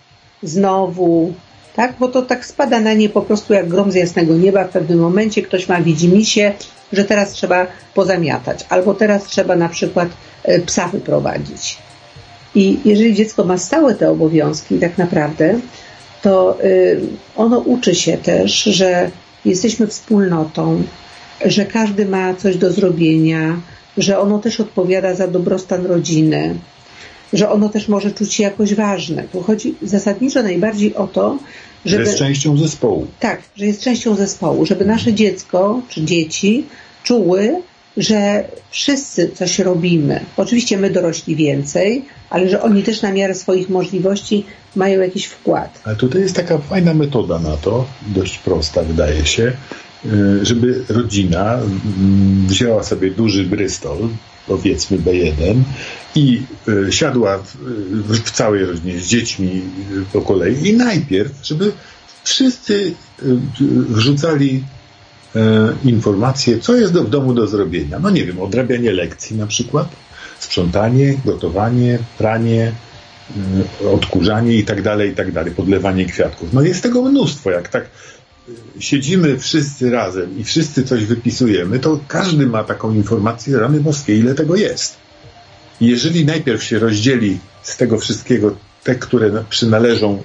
S2: znowu, tak? Bo to tak spada na nie po prostu jak grom z jasnego nieba. W pewnym momencie ktoś ma widzimisię, że teraz trzeba pozamiatać, albo teraz trzeba na przykład psa wyprowadzić. I jeżeli dziecko ma stałe te obowiązki tak naprawdę, to ono uczy się też, że jesteśmy wspólnotą, że każdy ma coś do zrobienia, że ono też odpowiada za dobrostan rodziny, że ono też może czuć się jakoś ważne. Tu chodzi zasadniczo najbardziej o to, żeby...
S3: Że jest częścią zespołu.
S2: Tak, że jest częścią zespołu, żeby nasze dziecko czy dzieci czuły, że wszyscy coś robimy. Oczywiście my dorośli więcej, ale że oni też na miarę swoich możliwości mają jakiś wkład.
S3: Ale tutaj jest taka fajna metoda na to, dość prosta wydaje się, żeby rodzina wzięła sobie duży brystol, powiedzmy B1 i siadła w całej rodzinie z dziećmi po kolei i najpierw, żeby wszyscy wrzucali informacje, co jest w domu do zrobienia. No nie wiem, odrabianie lekcji na przykład, sprzątanie, gotowanie, pranie, odkurzanie i tak dalej, podlewanie kwiatków. No jest tego mnóstwo. Jak tak siedzimy wszyscy razem i wszyscy coś wypisujemy, to każdy ma taką informację, rany boskie, ile tego jest. I jeżeli najpierw się rozdzieli z tego wszystkiego te, które przynależą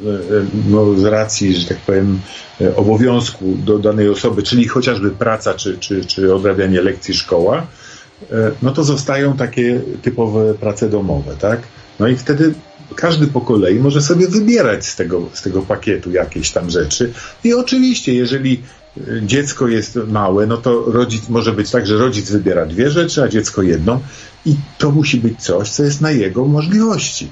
S3: z racji, że tak powiem, obowiązku do danej osoby, czyli chociażby praca, czy odrabianie lekcji, szkoła, no to zostają takie typowe prace domowe, tak? No i wtedy każdy po kolei może sobie wybierać z tego pakietu jakieś tam rzeczy. I oczywiście, jeżeli dziecko jest małe, no to może być tak, że rodzic wybiera 2 rzeczy, a dziecko 1 i to musi być coś, co jest na jego możliwości.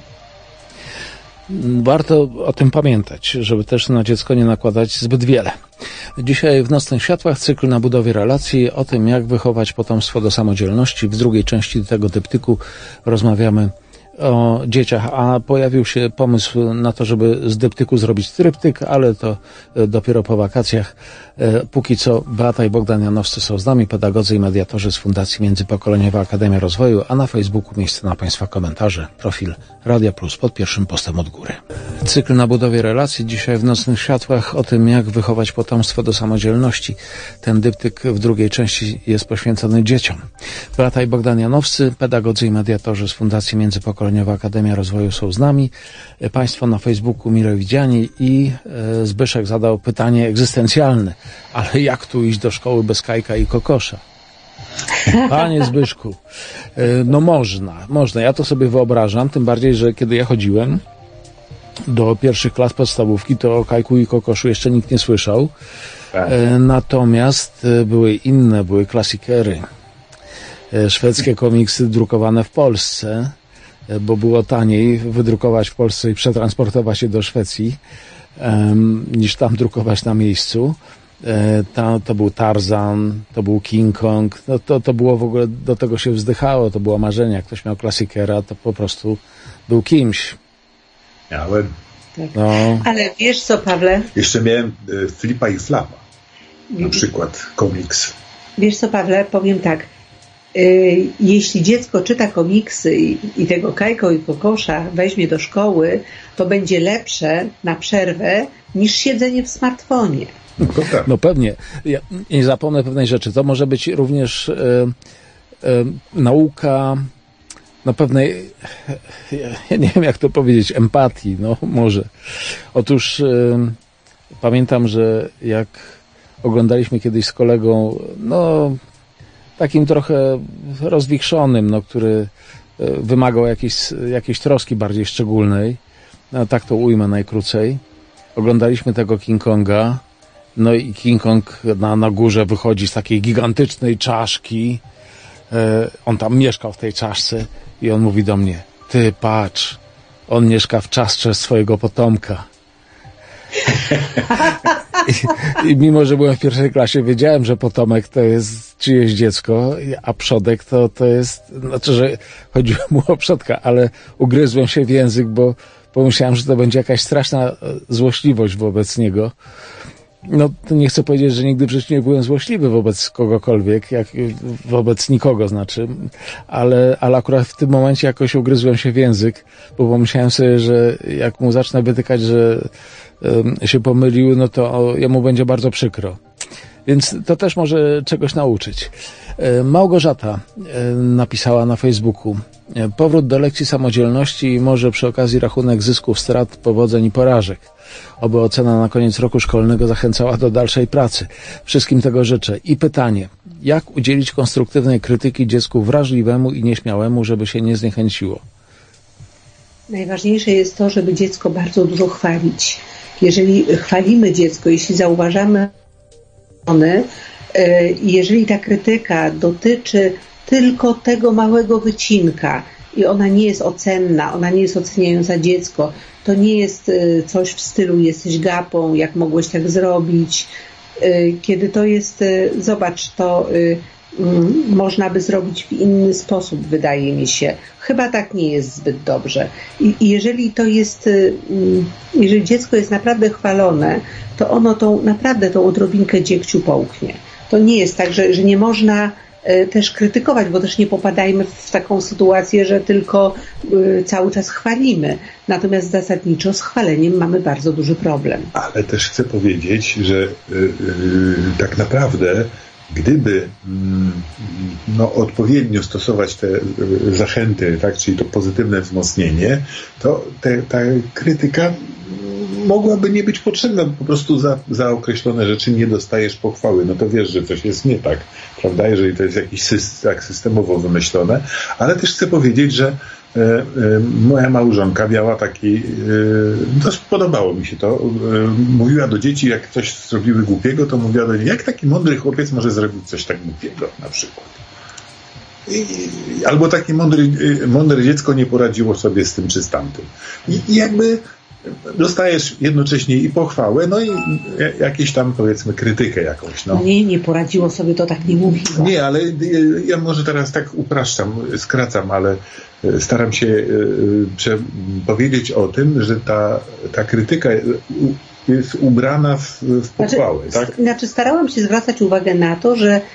S1: Warto o tym pamiętać, żeby też na dziecko nie nakładać zbyt wiele. Dzisiaj w Nocnych Światłach cykl na budowie relacji o tym, jak wychować potomstwo do samodzielności. W drugiej części tego dyptyku rozmawiamy o dzieciach, a pojawił się pomysł na to, żeby z dyptyku zrobić tryptyk, ale to dopiero po wakacjach. Póki co Beata i Bogdan Janowscy są z nami, pedagodzy i mediatorzy z Fundacji Międzypokoleniowa Akademia Rozwoju, a na Facebooku miejsce na Państwa komentarze, profil Radia Plus pod pierwszym postem od góry. Cykl na budowie relacji, dzisiaj w Nocnych Światłach o tym, jak wychować potomstwo do samodzielności. Ten dyptyk w drugiej części jest poświęcony dzieciom. Beata i Bogdan Janowscy, pedagodzy i mediatorzy z Fundacji Międzypokoleniowa Akademia Rozwoju są z nami. Państwo na Facebooku mile widziani i Zbyszek zadał pytanie egzystencjalne. Ale jak tu iść do szkoły bez Kajka i kokosza? Panie Zbyszku, no można. Ja to sobie wyobrażam, tym bardziej, że kiedy ja chodziłem do pierwszych klas podstawówki, to o Kajku i kokoszu jeszcze nikt nie słyszał. Natomiast były klasikery. Szwedzkie komiksy drukowane w Polsce, bo było taniej wydrukować w Polsce i przetransportować je do Szwecji, niż tam drukować na miejscu. To był Tarzan, to był King Kong, no to było w ogóle, do tego się wzdychało, to było marzenie. Jak ktoś miał klasikera, to po prostu był kimś.
S3: Miałem.
S2: Tak. No. Ale wiesz co, Pawle?
S3: Jeszcze miałem Flipa i Flapa, na przykład komiks.
S2: Wiesz co, Pawle, powiem tak. Jeśli dziecko czyta komiksy i tego Kajko i kokosza weźmie do szkoły, to będzie lepsze na przerwę niż siedzenie w smartfonie.
S1: No pewnie. Ja nie zapomnę pewnej rzeczy. To może być również nauka pewnej, ja nie wiem jak to powiedzieć, empatii, no może. Otóż pamiętam, że jak oglądaliśmy kiedyś z kolegą, takim trochę rozwichrzonym, który wymagał jakiejś troski bardziej szczególnej, tak to ujmę najkrócej. Oglądaliśmy tego King Konga, i King Kong na górze wychodzi z takiej gigantycznej czaszki. On tam mieszkał w tej czaszce i on mówi do mnie: ty patrz, on mieszka w czaszce swojego potomka. I mimo, że byłem w pierwszej klasie, wiedziałem, że potomek to jest czyjeś dziecko, a przodek to jest, że chodziło mu o przodka, ale ugryzłem się w język, bo pomyślałem, że to będzie jakaś straszna złośliwość wobec niego. To nie chcę powiedzieć, że nigdy w życiu nie byłem złośliwy wobec kogokolwiek, wobec nikogo znaczy, ale akurat w tym momencie jakoś ugryzłem się w język, bo pomyślałem sobie, że jak mu zacznę wytykać, że się pomylił, to jemu będzie bardzo przykro. Więc to też może czegoś nauczyć. Małgorzata napisała na Facebooku: powrót do lekcji samodzielności i może przy okazji rachunek zysków, strat, powodzeń i porażek. Oby ocena na koniec roku szkolnego zachęcała do dalszej pracy. Wszystkim tego życzę. I pytanie: jak udzielić konstruktywnej krytyki dziecku wrażliwemu i nieśmiałemu, żeby się nie zniechęciło?
S2: Najważniejsze jest to, żeby dziecko bardzo dużo chwalić. Jeżeli chwalimy dziecko, jeśli zauważamy jeżeli ta krytyka dotyczy tylko tego małego wycinka i ona nie jest ocenna, ona nie jest oceniająca dziecko, to nie jest coś w stylu jesteś gapą, jak mogłeś tak zrobić. Kiedy to jest, zobacz, to można by zrobić w inny sposób, wydaje mi się. Chyba tak nie jest zbyt dobrze. I jeżeli to jest, jeżeli dziecko jest naprawdę chwalone, to ono tą odrobinkę dziegciu połknie. To nie jest tak, że nie można też krytykować, bo też nie popadajmy w taką sytuację, że tylko cały czas chwalimy. Natomiast zasadniczo z chwaleniem mamy bardzo duży problem.
S3: Ale też chcę powiedzieć, że tak naprawdę gdyby odpowiednio stosować te zachęty, tak, czyli to pozytywne wzmocnienie, to ta krytyka mogłaby nie być potrzebna, po prostu za określone rzeczy nie dostajesz pochwały. To wiesz, że coś jest nie tak, prawda, jeżeli to jest jakiś tak systemowo wymyślone. Ale też chcę powiedzieć, że moja małżonka miała taki, to podobało mi się to, mówiła do dzieci, jak coś zrobiły głupiego, to mówiła do nich, jak taki mądry chłopiec może zrobić coś tak głupiego na przykład. Albo takie mądre dziecko nie poradziło sobie z tym czy z tamtym. I jakby dostajesz jednocześnie i pochwałę, no i jakieś tam, powiedzmy, krytykę jakąś. No.
S2: Nie poradziło sobie, to tak nie mówiło.
S3: Nie, ale ja może teraz tak upraszczam, skracam, ale staram się powiedzieć o tym, że ta krytyka jest ubrana w pochwałę.
S2: Znaczy starałam się zwracać uwagę na to,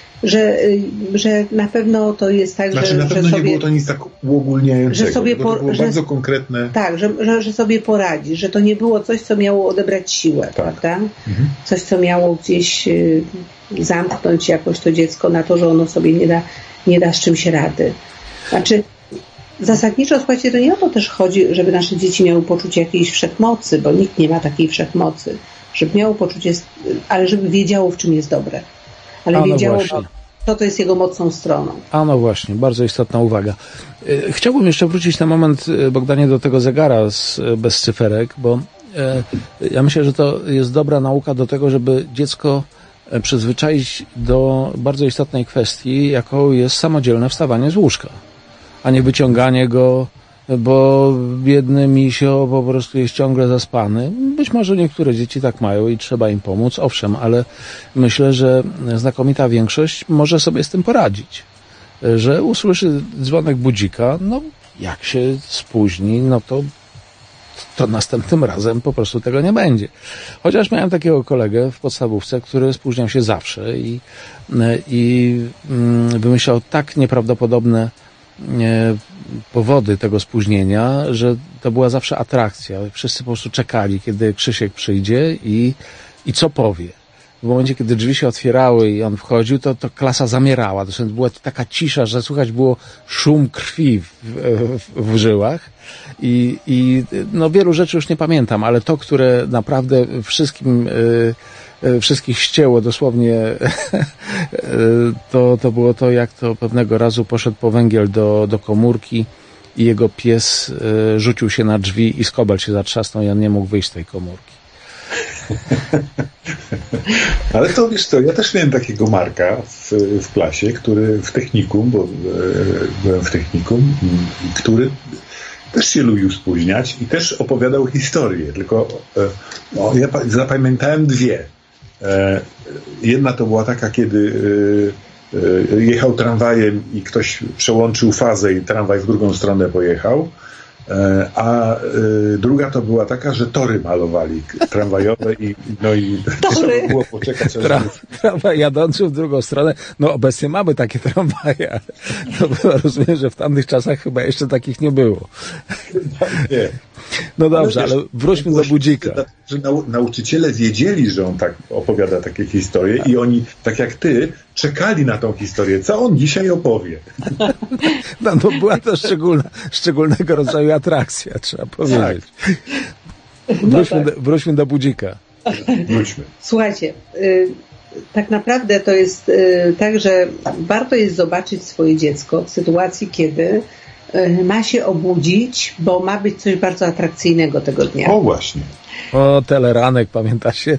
S2: że na pewno to jest tak,
S3: że na pewno nie było to nic tak uogólniającego,
S2: to
S3: było bardzo konkretne.
S2: Tak, że sobie poradzi, że to nie było coś, co miało odebrać siłę, prawda? Coś, co miało gdzieś zamknąć jakoś to dziecko na to, że ono sobie nie da z czymś rady. Znaczy, zasadniczo, słuchajcie, to nie o to też chodzi, żeby nasze dzieci miały poczucie jakiejś wszechmocy, bo nikt nie ma takiej wszechmocy. Żeby miało poczucie, ale żeby wiedziało, w czym jest dobre. Ale wiedziało, to jest jego mocną stroną.
S1: A no właśnie, bardzo istotna uwaga. Chciałbym jeszcze wrócić na moment, Bogdanie, do tego zegara bez cyferek, bo ja myślę, że to jest dobra nauka do tego, żeby dziecko przyzwyczaić do bardzo istotnej kwestii, jaką jest samodzielne wstawanie z łóżka, a nie wyciąganie go, bo biedny misio po prostu jest ciągle zaspany. Być może niektóre dzieci tak mają i trzeba im pomóc, owszem, ale myślę, że znakomita większość może sobie z tym poradzić. Że usłyszy dzwonek budzika, no jak się spóźni, no to następnym razem po prostu tego nie będzie. Chociaż miałem takiego kolegę w podstawówce, który spóźniał się zawsze i wymyślał tak nieprawdopodobne powody tego spóźnienia, że to była zawsze atrakcja. Wszyscy po prostu czekali, kiedy Krzysiek przyjdzie i co powie. W momencie, kiedy drzwi się otwierały i on wchodził, to klasa zamierała. To była taka cisza, że słychać było szum krwi w żyłach. I no wielu rzeczy już nie pamiętam, ale to, które naprawdę wszystkich ścięło dosłownie, to było to, jak to pewnego razu poszedł po węgiel do komórki i jego pies rzucił się na drzwi i skobel się zatrzasnął i on nie mógł wyjść z tej komórki.
S3: Ale to wiesz co, ja też miałem takiego Marka w klasie, który w technikum, bo byłem w technikum, który też się lubił spóźniać i też opowiadał historię, tylko ja zapamiętałem dwie. Jedna to była taka, kiedy jechał tramwajem i ktoś przełączył fazę i tramwaj w drugą stronę pojechał, a druga to była taka, że tory malowali tramwajowe i trzeba było poczekać.
S1: Tramwaj jadący w drugą stronę. No obecnie mamy takie tramwaje, ale rozumiem, że w tamtych czasach chyba jeszcze takich nie było.
S3: Nie.
S1: No dobrze, ale wróćmy do budzika.
S3: Że nauczyciele wiedzieli, że on tak opowiada takie historie i oni, tak jak ty, czekali na tą historię. Co on dzisiaj opowie?
S1: No była to szczególnego rodzaju atrakcja, trzeba powiedzieć. Tak. Wróćmy do budzika.
S3: Wróćmy.
S2: Słuchajcie, tak naprawdę to jest tak, że warto jest zobaczyć swoje dziecko w sytuacji, kiedy ma się obudzić, bo ma być coś bardzo atrakcyjnego tego dnia.
S3: O właśnie.
S1: O, teleranek, pamiętacie?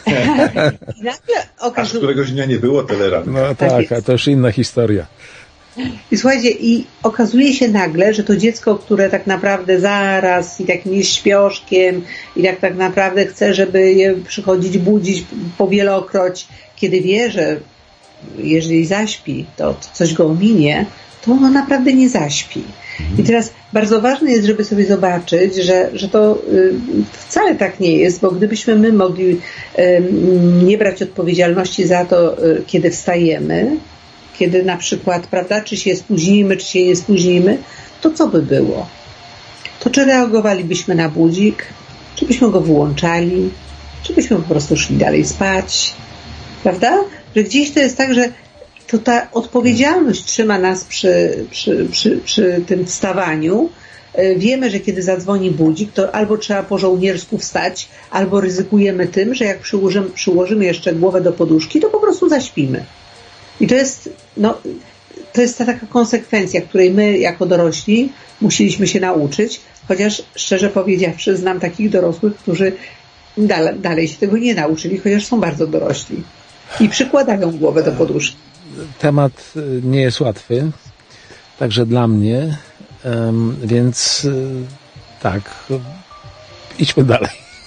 S3: Aż któregoś dnia nie było teleranek.
S1: No tak, a to już inna historia.
S2: I słuchajcie, i okazuje się nagle, że to dziecko, które tak naprawdę zaraz i takim jest śpioszkiem i tak naprawdę chce, żeby je przychodzić, budzić powielokroć, kiedy wie, że jeżeli zaśpi, to coś go ominie, to ono naprawdę nie zaśpi. I teraz bardzo ważne jest, żeby sobie zobaczyć, że to wcale tak nie jest, bo gdybyśmy my mogli nie brać odpowiedzialności za to, kiedy wstajemy, kiedy na przykład, prawda, czy się spóźnimy, czy się nie spóźnimy, to co by było? To czy reagowalibyśmy na budzik, czy byśmy go wyłączali, czy byśmy po prostu szli dalej spać, prawda? Że gdzieś to jest tak, że to ta odpowiedzialność trzyma nas przy tym wstawaniu. Wiemy, że kiedy zadzwoni budzik, to albo trzeba po żołniersku wstać, albo ryzykujemy tym, że jak przyłożymy jeszcze głowę do poduszki, to po prostu zaśpimy. I to jest ta taka konsekwencja, której my jako dorośli musieliśmy się nauczyć, chociaż szczerze powiedziawszy znam takich dorosłych, którzy dalej się tego nie nauczyli, chociaż są bardzo dorośli i przykładają głowę do poduszki.
S1: Temat nie jest łatwy, także dla mnie, więc tak, idźmy dalej.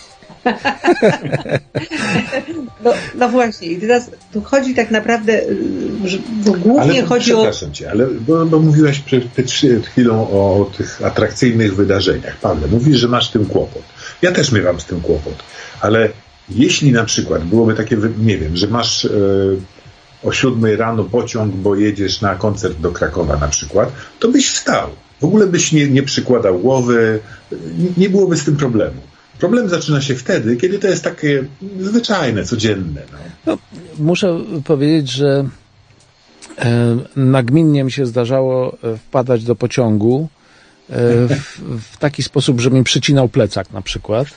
S2: No właśnie, i teraz tu chodzi tak naprawdę, że głównie chodzi o...
S3: Przepraszam cię, ale bo mówiłaś przed chwilą o tych atrakcyjnych wydarzeniach. Pawle, mówisz, że masz z tym kłopot. Ja też miewam z tym kłopot, ale jeśli na przykład byłoby takie, nie wiem, że masz o 7 rano pociąg, bo jedziesz na koncert do Krakowa na przykład, to byś wstał. W ogóle byś nie przykładał głowy, nie byłoby z tym problemu. Problem zaczyna się wtedy, kiedy to jest takie zwyczajne, codzienne.
S1: No, muszę powiedzieć, że nagminnie mi się zdarzało wpadać do pociągu w taki sposób, że mi przycinał plecak na przykład.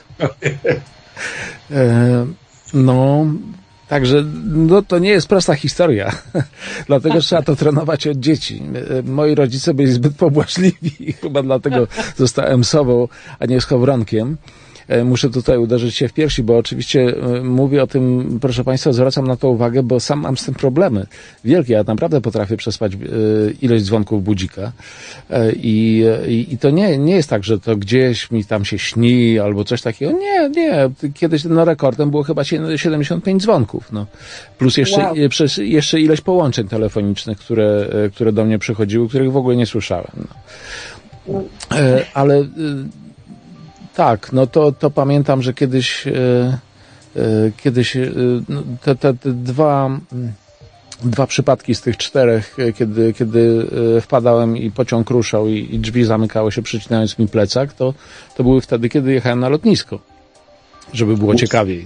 S1: Także to nie jest prosta historia, dlatego trzeba to trenować od dzieci. Moi rodzice byli zbyt pobłażliwi, chyba dlatego zostałem sobą, a nie schowronkiem. Muszę tutaj uderzyć się w piersi, bo oczywiście mówię o tym, proszę Państwa, zwracam na to uwagę, bo sam mam z tym problemy wielkie. Ja naprawdę potrafię przespać ilość dzwonków budzika i to nie jest tak, że to gdzieś mi tam się śni albo coś takiego. Nie. Kiedyś rekordem było chyba 75 dzwonków. Plus jeszcze ileś połączeń telefonicznych, które do mnie przychodziły, których w ogóle nie słyszałem. Ale tak, to pamiętam, że kiedyś te dwa przypadki z tych 4, kiedy wpadałem i pociąg ruszał i drzwi zamykały się, przycinając mi plecak, to były wtedy, kiedy jechałem na lotnisko, żeby było ciekawiej.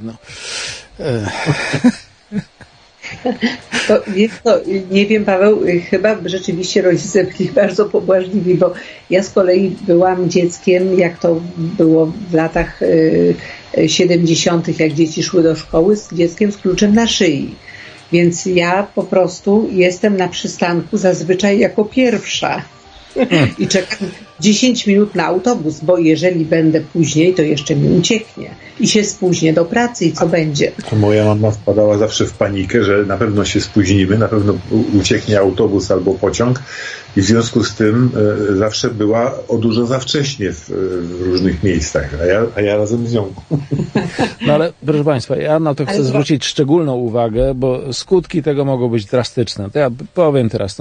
S2: Nie wiem, Paweł, chyba rzeczywiście rodzice byli bardzo pobłażliwi, bo ja z kolei byłam dzieckiem, jak to było w latach 70., jak dzieci szły do szkoły, z dzieckiem z kluczem na szyi. Więc ja po prostu jestem na przystanku zazwyczaj jako pierwsza. I czekam 10 minut na autobus, bo jeżeli będę później, to jeszcze mi ucieknie i się spóźnię do pracy i co będzie?
S3: Moja mama wpadała zawsze w panikę, że na pewno się spóźnimy, na pewno ucieknie autobus albo pociąg i w związku z tym zawsze była o dużo za wcześnie w różnych miejscach, a ja razem z nią.
S1: No ale proszę Państwa, ja na to chcę zwrócić szczególną uwagę, bo skutki tego mogą być drastyczne. To ja powiem teraz,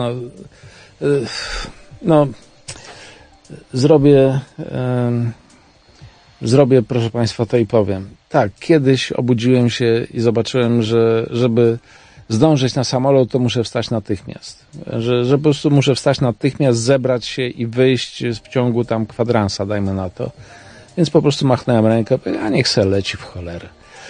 S1: zrobię, proszę Państwa, to i powiem. Tak, kiedyś obudziłem się i zobaczyłem, że żeby zdążyć na samolot, to muszę wstać natychmiast. Że po prostu muszę wstać natychmiast, zebrać się i wyjść w ciągu tam kwadransa, dajmy na to. Więc po prostu machnąłem rękę, a niech se leci w cholerę.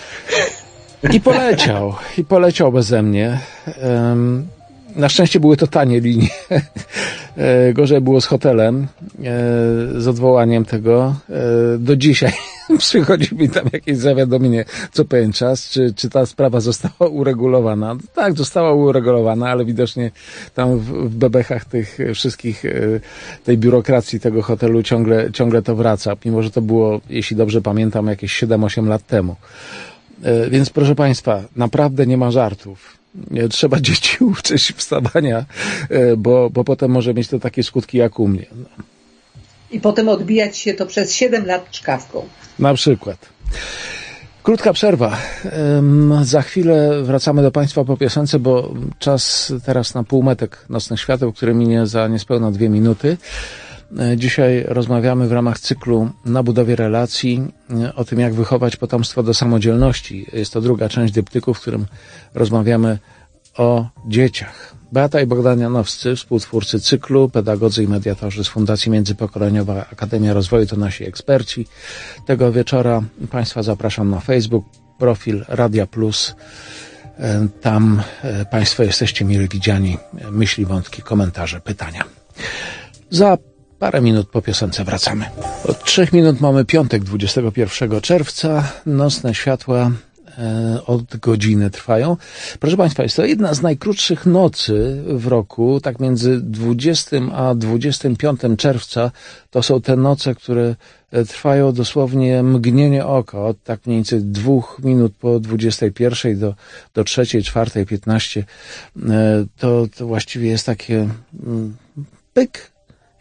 S1: I poleciał beze mnie. Na szczęście były to tanie linie. Gorzej było z hotelem, z odwołaniem tego. Do dzisiaj przychodzi mi tam jakieś zawiadomienie co pewien czas, czy ta sprawa została uregulowana. Tak, została uregulowana, ale widocznie tam w bebechach tych wszystkich, tej biurokracji tego hotelu ciągle to wraca, mimo że to było, jeśli dobrze pamiętam, jakieś 7-8 lat temu. Więc proszę Państwa, naprawdę nie ma żartów. Trzeba dzieci uczyć wstawania, bo potem może mieć to takie skutki jak u mnie.
S2: I potem odbijać się to przez 7 lat czkawką.
S1: Na przykład. Krótka przerwa. Za chwilę wracamy do Państwa po piosence, bo czas teraz na półmetek Nocnych Świateł, który minie za niespełna 2 minuty. Dzisiaj rozmawiamy w ramach cyklu Na budowie relacji o tym, jak wychować potomstwo do samodzielności. Jest to druga część dyptyku, w którym rozmawiamy o dzieciach. Beata i Bogdan Janowscy, współtwórcy cyklu, pedagodzy i mediatorzy z Fundacji Międzypokoleniowa Akademia Rozwoju to nasi eksperci. Tego wieczora Państwa zapraszam na Facebook, profil Radia Plus. Tam Państwo jesteście mile widziani. Myśli, wątki, komentarze, pytania. Za parę minut po piosence wracamy. Od 3 minut mamy piątek, 21 czerwca. Nocne światła od godziny trwają. Proszę Państwa, jest to jedna z najkrótszych nocy w roku, tak między 20 a 25 czerwca. To są te noce, które trwają dosłownie mgnienie oka, od tak mniej więcej 2 minut po 21 do 3, 4, 15. To właściwie jest takie pyk.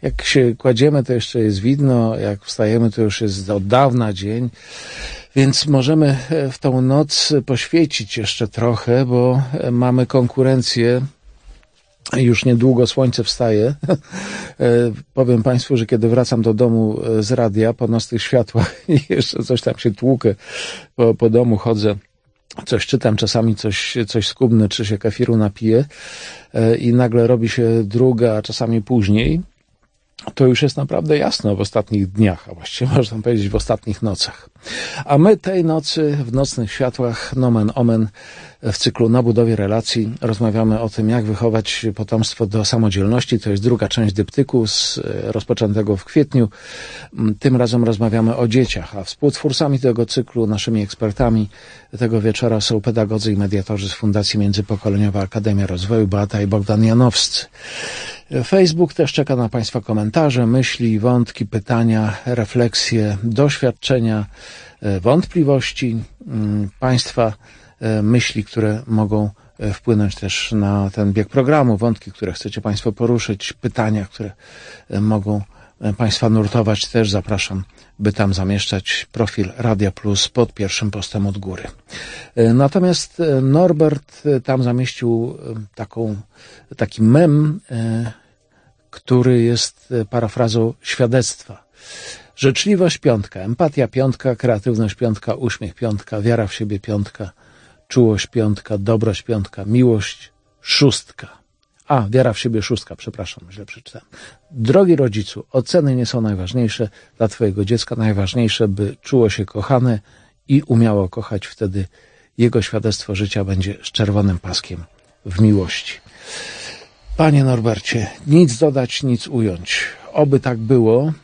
S1: Jak się kładziemy, to jeszcze jest widno, jak wstajemy, to już jest od dawna dzień, więc możemy w tą noc poświecić jeszcze trochę, bo mamy konkurencję. Już niedługo słońce wstaje. Powiem Państwu, że kiedy wracam do domu z radia po nocnych światłach i jeszcze coś tam się tłukę, po domu chodzę, coś czytam, czasami coś skubnę, czy się kefiru napiję i nagle robi się druga, a czasami później, to już jest naprawdę jasno w ostatnich dniach, a właściwie można powiedzieć w ostatnich nocach. A my tej nocy w nocnych światłach, nomen omen, w cyklu Na budowie relacji rozmawiamy o tym, jak wychować potomstwo do samodzielności. To jest druga część dyptyku rozpoczętego w kwietniu. Tym razem rozmawiamy o dzieciach, a współtwórcami tego cyklu, naszymi ekspertami tego wieczora są pedagodzy i mediatorzy z Fundacji Międzypokoleniowa Akademia Rozwoju, Beata i Bogdan Janowscy. Facebook też czeka na Państwa komentarze, myśli, wątki, pytania, refleksje, doświadczenia, wątpliwości, Państwa myśli, które mogą wpłynąć też na ten bieg programu, wątki, które chcecie Państwo poruszyć, pytania, które mogą Państwa nurtować. Też zapraszam, by tam zamieszczać profil Radia Plus pod pierwszym postem od góry. Natomiast Norbert tam zamieścił taki mem, który jest parafrazą świadectwa. Życzliwość 5, empatia 5, kreatywność 5, uśmiech 5, wiara w siebie 5, czułość 5, dobroć 5, miłość 6. Wiara w siebie 6, przepraszam, źle przeczytałem. Drogi rodzicu, oceny nie są najważniejsze dla Twojego dziecka. Najważniejsze, by czuło się kochane i umiało kochać. Wtedy jego świadectwo życia będzie z czerwonym paskiem w miłości. Panie Norbercie, nic dodać, nic ująć. Oby tak było,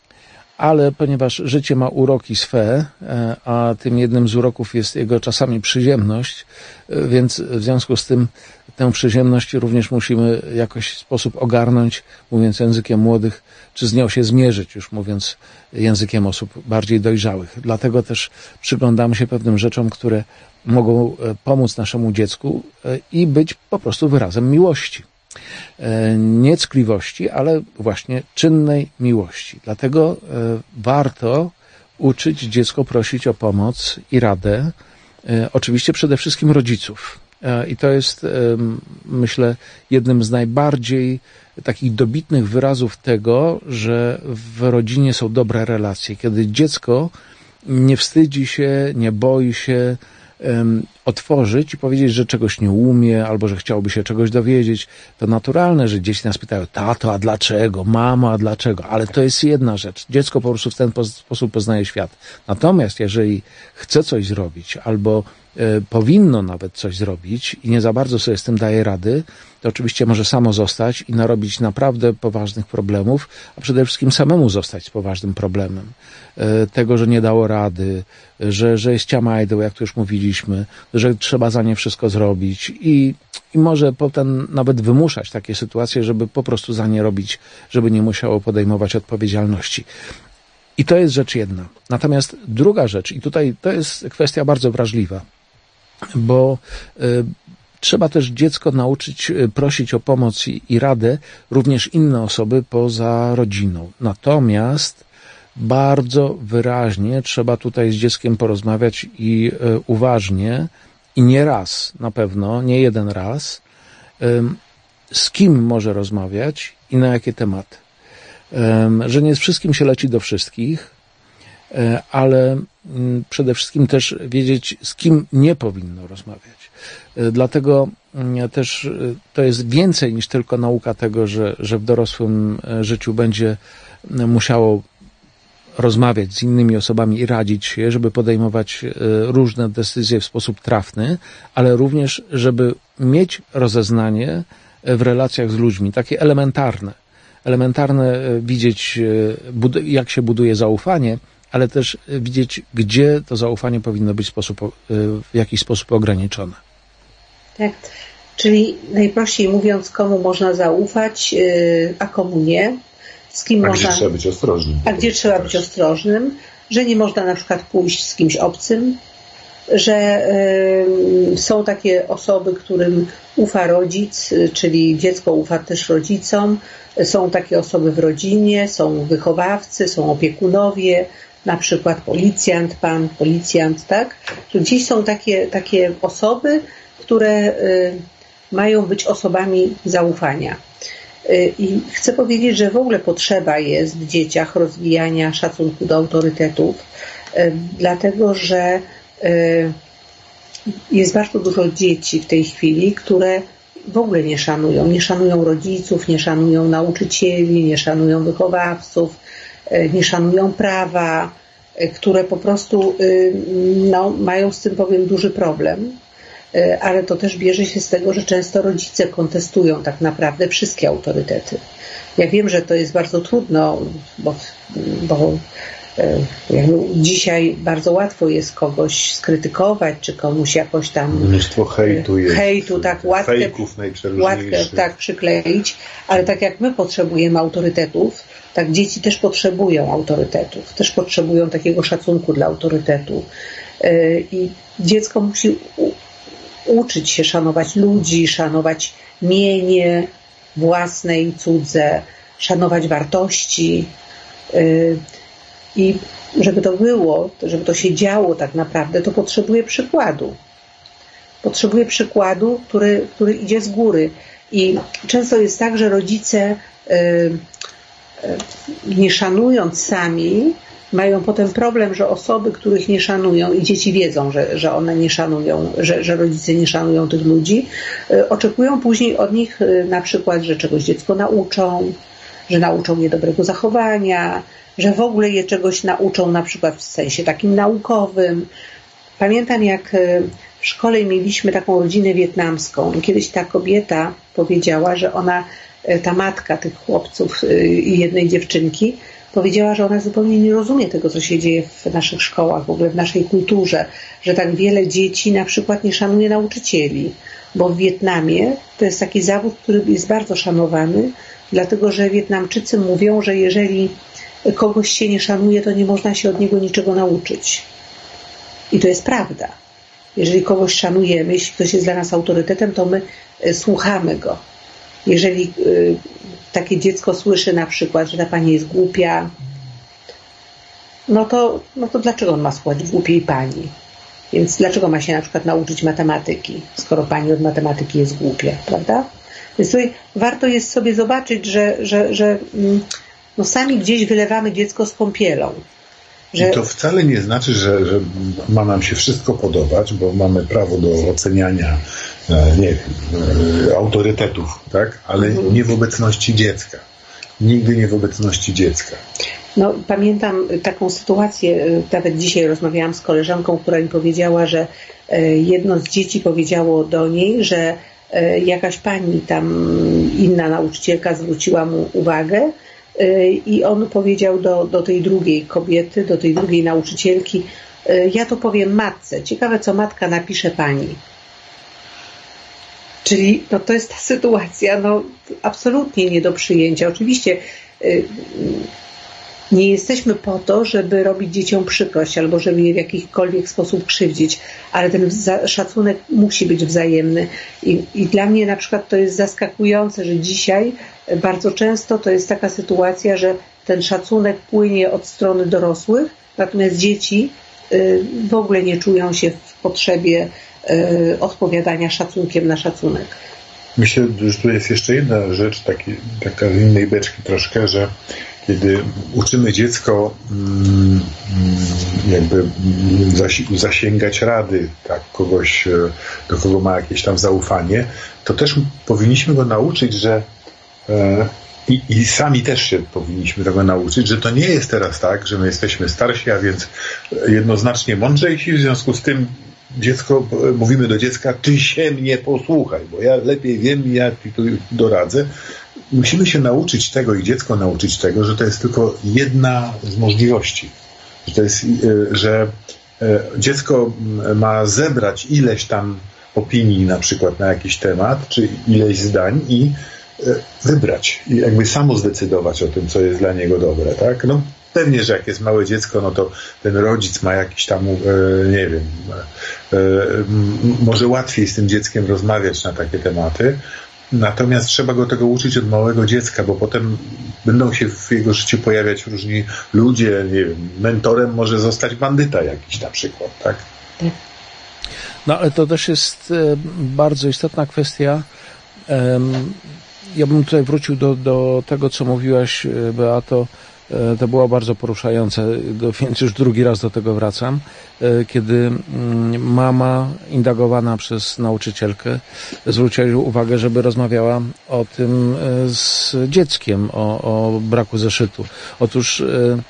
S1: ale ponieważ życie ma uroki swe, a tym jednym z uroków jest jego czasami przyziemność, więc w związku z tym tę przyziemność również musimy jakoś w sposób ogarnąć, mówiąc językiem młodych, czy z nią się zmierzyć, już mówiąc językiem osób bardziej dojrzałych. Dlatego też przyglądamy się pewnym rzeczom, które mogą pomóc naszemu dziecku i być po prostu wyrazem miłości. Nie ckliwości, ale właśnie czynnej miłości. Dlatego warto uczyć dziecko prosić o pomoc i radę, oczywiście przede wszystkim rodziców. I to jest, myślę, jednym z najbardziej takich dobitnych wyrazów tego, że w rodzinie są dobre relacje. Kiedy dziecko nie wstydzi się, nie boi się otworzyć i powiedzieć, że czegoś nie umie, albo że chciałby się czegoś dowiedzieć. To naturalne, że dzieci nas pytają, tato, a dlaczego? Mamo, a dlaczego? Ale to jest jedna rzecz. Dziecko po prostu w ten sposób poznaje świat. Natomiast jeżeli chce coś zrobić, albo powinno nawet coś zrobić i nie za bardzo sobie z tym daje rady, to oczywiście może samo zostać i narobić naprawdę poważnych problemów, a przede wszystkim samemu zostać z poważnym problemem. Tego, że nie dało rady, że jest ciamajdą, jak tu już mówiliśmy, że trzeba za nie wszystko zrobić i może potem nawet wymuszać takie sytuacje, żeby po prostu za nie robić, żeby nie musiało podejmować odpowiedzialności. I to jest rzecz jedna. Natomiast druga rzecz, i tutaj to jest kwestia bardzo wrażliwa, bo trzeba też dziecko nauczyć prosić o pomoc i radę również inne osoby poza rodziną. Natomiast bardzo wyraźnie trzeba tutaj z dzieckiem porozmawiać i uważnie i nie raz na pewno, nie jeden raz, z kim może rozmawiać i na jakie tematy. Że nie z wszystkim się leci do wszystkich, ale przede wszystkim też wiedzieć, z kim nie powinno rozmawiać. Dlatego też to jest więcej niż tylko nauka tego, że w dorosłym życiu będzie musiało rozmawiać z innymi osobami i radzić się, żeby podejmować różne decyzje w sposób trafny, ale również, żeby mieć rozeznanie w relacjach z ludźmi, takie elementarne widzieć, jak się buduje zaufanie, ale też widzieć, gdzie to zaufanie powinno być w jakiś sposób ograniczone.
S2: Tak, czyli najprościej mówiąc, komu można zaufać, a komu nie. Z kim można,
S3: gdzie trzeba być ostrożnym.
S2: A gdzie trzeba być ostrożnym, że nie można na przykład pójść z kimś obcym, że są takie osoby, którym ufa rodzic, czyli dziecko ufa też rodzicom. Są takie osoby w rodzinie, są wychowawcy, są opiekunowie, na przykład policjant, tak? Że gdzieś są takie osoby, które mają być osobami zaufania. I chcę powiedzieć, że w ogóle potrzeba jest w dzieciach rozwijania szacunku do autorytetów, dlatego że jest bardzo dużo dzieci w tej chwili, które w ogóle nie szanują rodziców, nie szanują nauczycieli, nie szanują wychowawców, nie szanują prawa, które po prostu mają z tym, powiem, duży problem, ale to też bierze się z tego, że często rodzice kontestują tak naprawdę wszystkie autorytety. Ja wiem, że to jest bardzo trudno, bo jakby dzisiaj bardzo łatwo jest kogoś skrytykować, czy komuś jakoś tam
S3: mnóstwo hejtu jest.
S2: Fejków najprzeróżniejszych. Tak, przykleić, ale tak jak my potrzebujemy autorytetów, tak dzieci też potrzebują autorytetów, też potrzebują takiego szacunku dla autorytetu. I dziecko musi uczyć się szanować ludzi, szanować mienie własne i cudze, szanować wartości. I żeby to było, żeby to się działo tak naprawdę, to potrzebuje przykładu. Potrzebuje przykładu, który idzie z góry. I często jest tak, że rodzice nie szanując sami, mają potem problem, że osoby, których nie szanują i dzieci wiedzą, że one nie szanują, że rodzice nie szanują tych ludzi, oczekują później od nich na przykład, że czegoś dziecko nauczą, że nauczą je dobrego zachowania, że w ogóle je czegoś nauczą, na przykład w sensie takim naukowym. Pamiętam, jak w szkole mieliśmy taką rodzinę wietnamską i kiedyś ta kobieta powiedziała, że ona, ta matka tych chłopców i jednej dziewczynki, powiedziała, że ona zupełnie nie rozumie tego, co się dzieje w naszych szkołach, w ogóle w naszej kulturze, że tak wiele dzieci na przykład nie szanuje nauczycieli, bo w Wietnamie to jest taki zawód, który jest bardzo szanowany, dlatego że Wietnamczycy mówią, że jeżeli kogoś się nie szanuje, to nie można się od niego niczego nauczyć. I to jest prawda. Jeżeli kogoś szanujemy, jeśli ktoś jest dla nas autorytetem, to my słuchamy go. Jeżeli takie dziecko słyszy na przykład, że ta pani jest głupia, no to dlaczego on ma słuchać głupiej pani? Więc dlaczego ma się na przykład nauczyć matematyki, skoro pani od matematyki jest głupia, prawda? Więc tutaj warto jest sobie zobaczyć, że sami gdzieś wylewamy dziecko z kąpielą.
S3: I to wcale nie znaczy, że ma nam się wszystko podobać, bo mamy prawo do oceniania autorytetów, tak? Ale nie w obecności dziecka. Nigdy nie w obecności dziecka.
S2: No, pamiętam taką sytuację, nawet dzisiaj rozmawiałam z koleżanką, która mi powiedziała, że jedno z dzieci powiedziało do niej, że jakaś pani tam, inna nauczycielka zwróciła mu uwagę i on powiedział do tej drugiej kobiety, do tej drugiej nauczycielki, ja to powiem matce, ciekawe co matka napisze pani. Czyli to jest ta sytuacja absolutnie nie do przyjęcia. Oczywiście nie jesteśmy po to, żeby robić dzieciom przykrość albo żeby je w jakikolwiek sposób krzywdzić, ale ten szacunek musi być wzajemny. I dla mnie na przykład to jest zaskakujące, że dzisiaj bardzo często to jest taka sytuacja, że ten szacunek płynie od strony dorosłych, natomiast dzieci w ogóle nie czują się w potrzebie odpowiadania szacunkiem na szacunek.
S3: Myślę, że tu jest jeszcze jedna rzecz, taka z innej beczki troszkę, że kiedy uczymy dziecko jakby zasięgać rady, tak, kogoś, do kogo ma jakieś tam zaufanie, to też powinniśmy go nauczyć, że i sami też się powinniśmy tego nauczyć, że to nie jest teraz tak, że my jesteśmy starsi, a więc jednoznacznie mądrzejsi, w związku z tym mówimy do dziecka, ty się mnie posłuchaj, bo ja lepiej wiem i ja ci tu doradzę. Musimy się nauczyć tego i dziecko nauczyć tego, że to jest tylko jedna z możliwości. Że dziecko ma zebrać ileś tam opinii na przykład na jakiś temat, czy ileś zdań i wybrać i jakby samo zdecydować o tym, co jest dla niego dobre, tak? No pewnie, że jak jest małe dziecko, no to ten rodzic ma jakiś tam, nie wiem, może łatwiej z tym dzieckiem rozmawiać na takie tematy, natomiast trzeba go tego uczyć od małego dziecka, bo potem będą się w jego życiu pojawiać różni ludzie, nie wiem, mentorem może zostać bandyta jakiś na przykład, tak?
S1: No ale to też jest bardzo istotna kwestia. Ja bym tutaj wrócił do tego, co mówiłaś, Beato. To było bardzo poruszające, więc już drugi raz do tego wracam, kiedy mama indagowana przez nauczycielkę zwróciła uwagę, żeby rozmawiała o tym z dzieckiem, o braku zeszytu. Otóż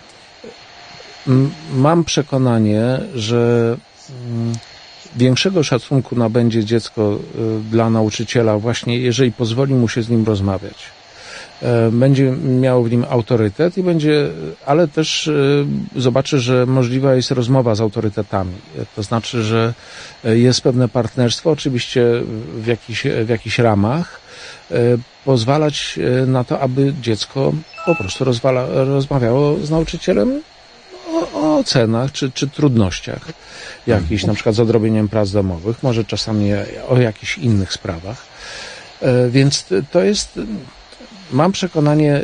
S1: mam przekonanie, że większego szacunku nabędzie dziecko dla nauczyciela właśnie, jeżeli pozwoli mu się z nim rozmawiać. Będzie miało w nim autorytet i będzie, ale też zobaczy, że możliwa jest rozmowa z autorytetami. To znaczy, że jest pewne partnerstwo, oczywiście w jakichś ramach, pozwalać na to, aby dziecko po prostu rozmawiało z nauczycielem o ocenach czy trudnościach jakichś, na przykład z odrobieniem prac domowych, może czasami o jakichś innych sprawach. Więc to jest, mam przekonanie,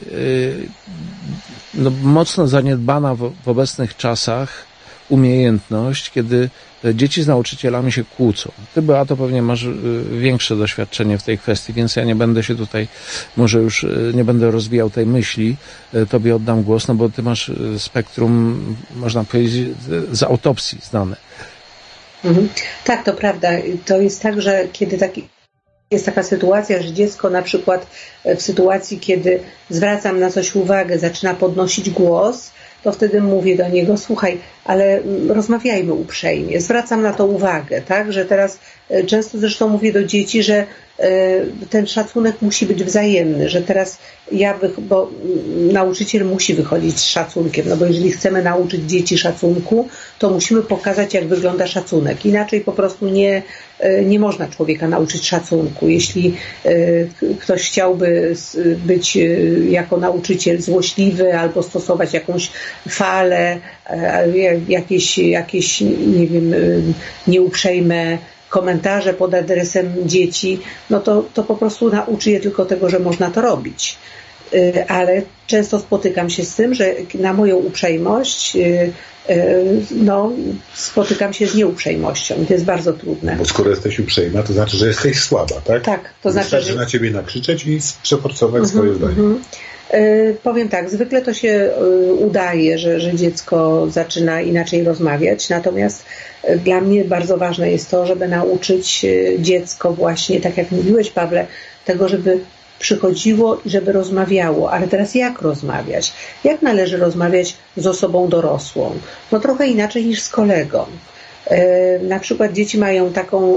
S1: mocno zaniedbana w obecnych czasach umiejętność, kiedy dzieci z nauczycielami się kłócą. Ty, Beato, pewnie masz większe doświadczenie w tej kwestii, więc ja nie będę się tutaj, może już nie będę rozwijał tej myśli, tobie oddam głos, no bo ty masz spektrum, można powiedzieć, z autopsji znane.
S2: Tak, to prawda. To jest tak, że kiedy jest taka sytuacja, że dziecko na przykład w sytuacji, kiedy zwracam na coś uwagę, zaczyna podnosić głos, to wtedy mówię do niego, słuchaj, ale rozmawiajmy uprzejmie, zwracam na to uwagę, tak, że teraz często zresztą mówię do dzieci, że ten szacunek musi być wzajemny, że teraz bo nauczyciel musi wychodzić z szacunkiem, no bo jeżeli chcemy nauczyć dzieci szacunku, to musimy pokazać, jak wygląda szacunek. Inaczej po prostu nie można człowieka nauczyć szacunku. Jeśli ktoś chciałby być jako nauczyciel złośliwy albo stosować jakąś falę, jakieś nie wiem, nieuprzejme komentarze pod adresem dzieci, no to po prostu nauczy je tylko tego, że można to robić. Ale często spotykam się z tym, że na moją uprzejmość spotykam się z nieuprzejmością i to jest bardzo trudne.
S3: Bo skoro jesteś uprzejma, to znaczy, że jesteś słaba, tak?
S2: Tak, to znaczy,
S3: wystarczy na ciebie nakrzyczeć i przeforsować swoje zdanie.
S2: Powiem tak, zwykle to się udaje, że dziecko zaczyna inaczej rozmawiać, natomiast dla mnie bardzo ważne jest to, żeby nauczyć dziecko właśnie, tak jak mówiłeś, Pawle, tego, żeby przychodziło i żeby rozmawiało. Ale teraz jak rozmawiać? Jak należy rozmawiać z osobą dorosłą? No trochę inaczej niż z kolegą. Na przykład dzieci mają taką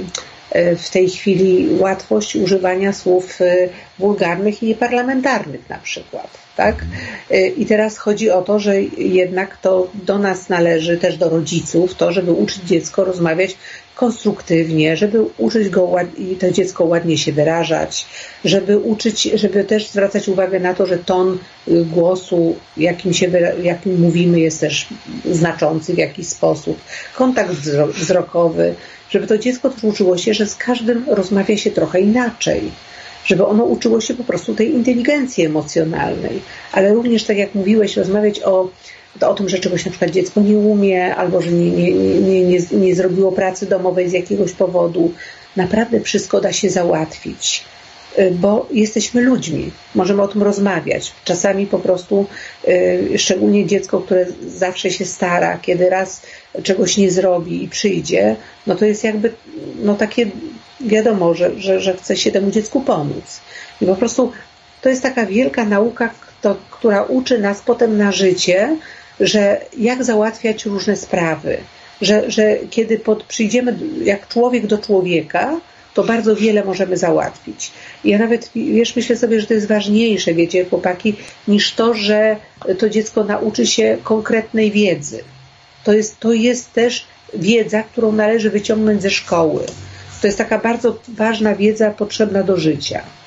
S2: w tej chwili łatwość używania słów wulgarnych i nieparlamentarnych na przykład, tak? I teraz chodzi o to, że jednak to do nas należy, też do rodziców, to, żeby uczyć dziecko rozmawiać konstruktywnie, żeby uczyć go i to dziecko ładnie się wyrażać, żeby też zwracać uwagę na to, że ton głosu, jakim mówimy, jest też znaczący w jakiś sposób. Kontakt wzrokowy, żeby to dziecko też uczyło się, że z każdym rozmawia się trochę inaczej. Żeby ono uczyło się po prostu tej inteligencji emocjonalnej. Ale również, tak jak mówiłeś, rozmawiać o tym, że czegoś na przykład dziecko nie umie, albo że nie zrobiło pracy domowej z jakiegoś powodu. Naprawdę wszystko da się załatwić, bo jesteśmy ludźmi. Możemy o tym rozmawiać. Czasami po prostu, szczególnie dziecko, które zawsze się stara, kiedy raz czegoś nie zrobi i przyjdzie, no to jest jakby takie wiadomo, że chce się temu dziecku pomóc. I po prostu to jest taka wielka nauka, która uczy nas potem na życie, że jak załatwiać różne sprawy. Że kiedy przyjdziemy jak człowiek do człowieka, to bardzo wiele możemy załatwić. I ja nawet, myślę sobie, że to jest ważniejsze, wiecie, chłopaki, niż to, że to dziecko nauczy się konkretnej wiedzy. To jest też wiedza, którą należy wyciągnąć ze szkoły. To jest taka bardzo ważna wiedza potrzebna do życia.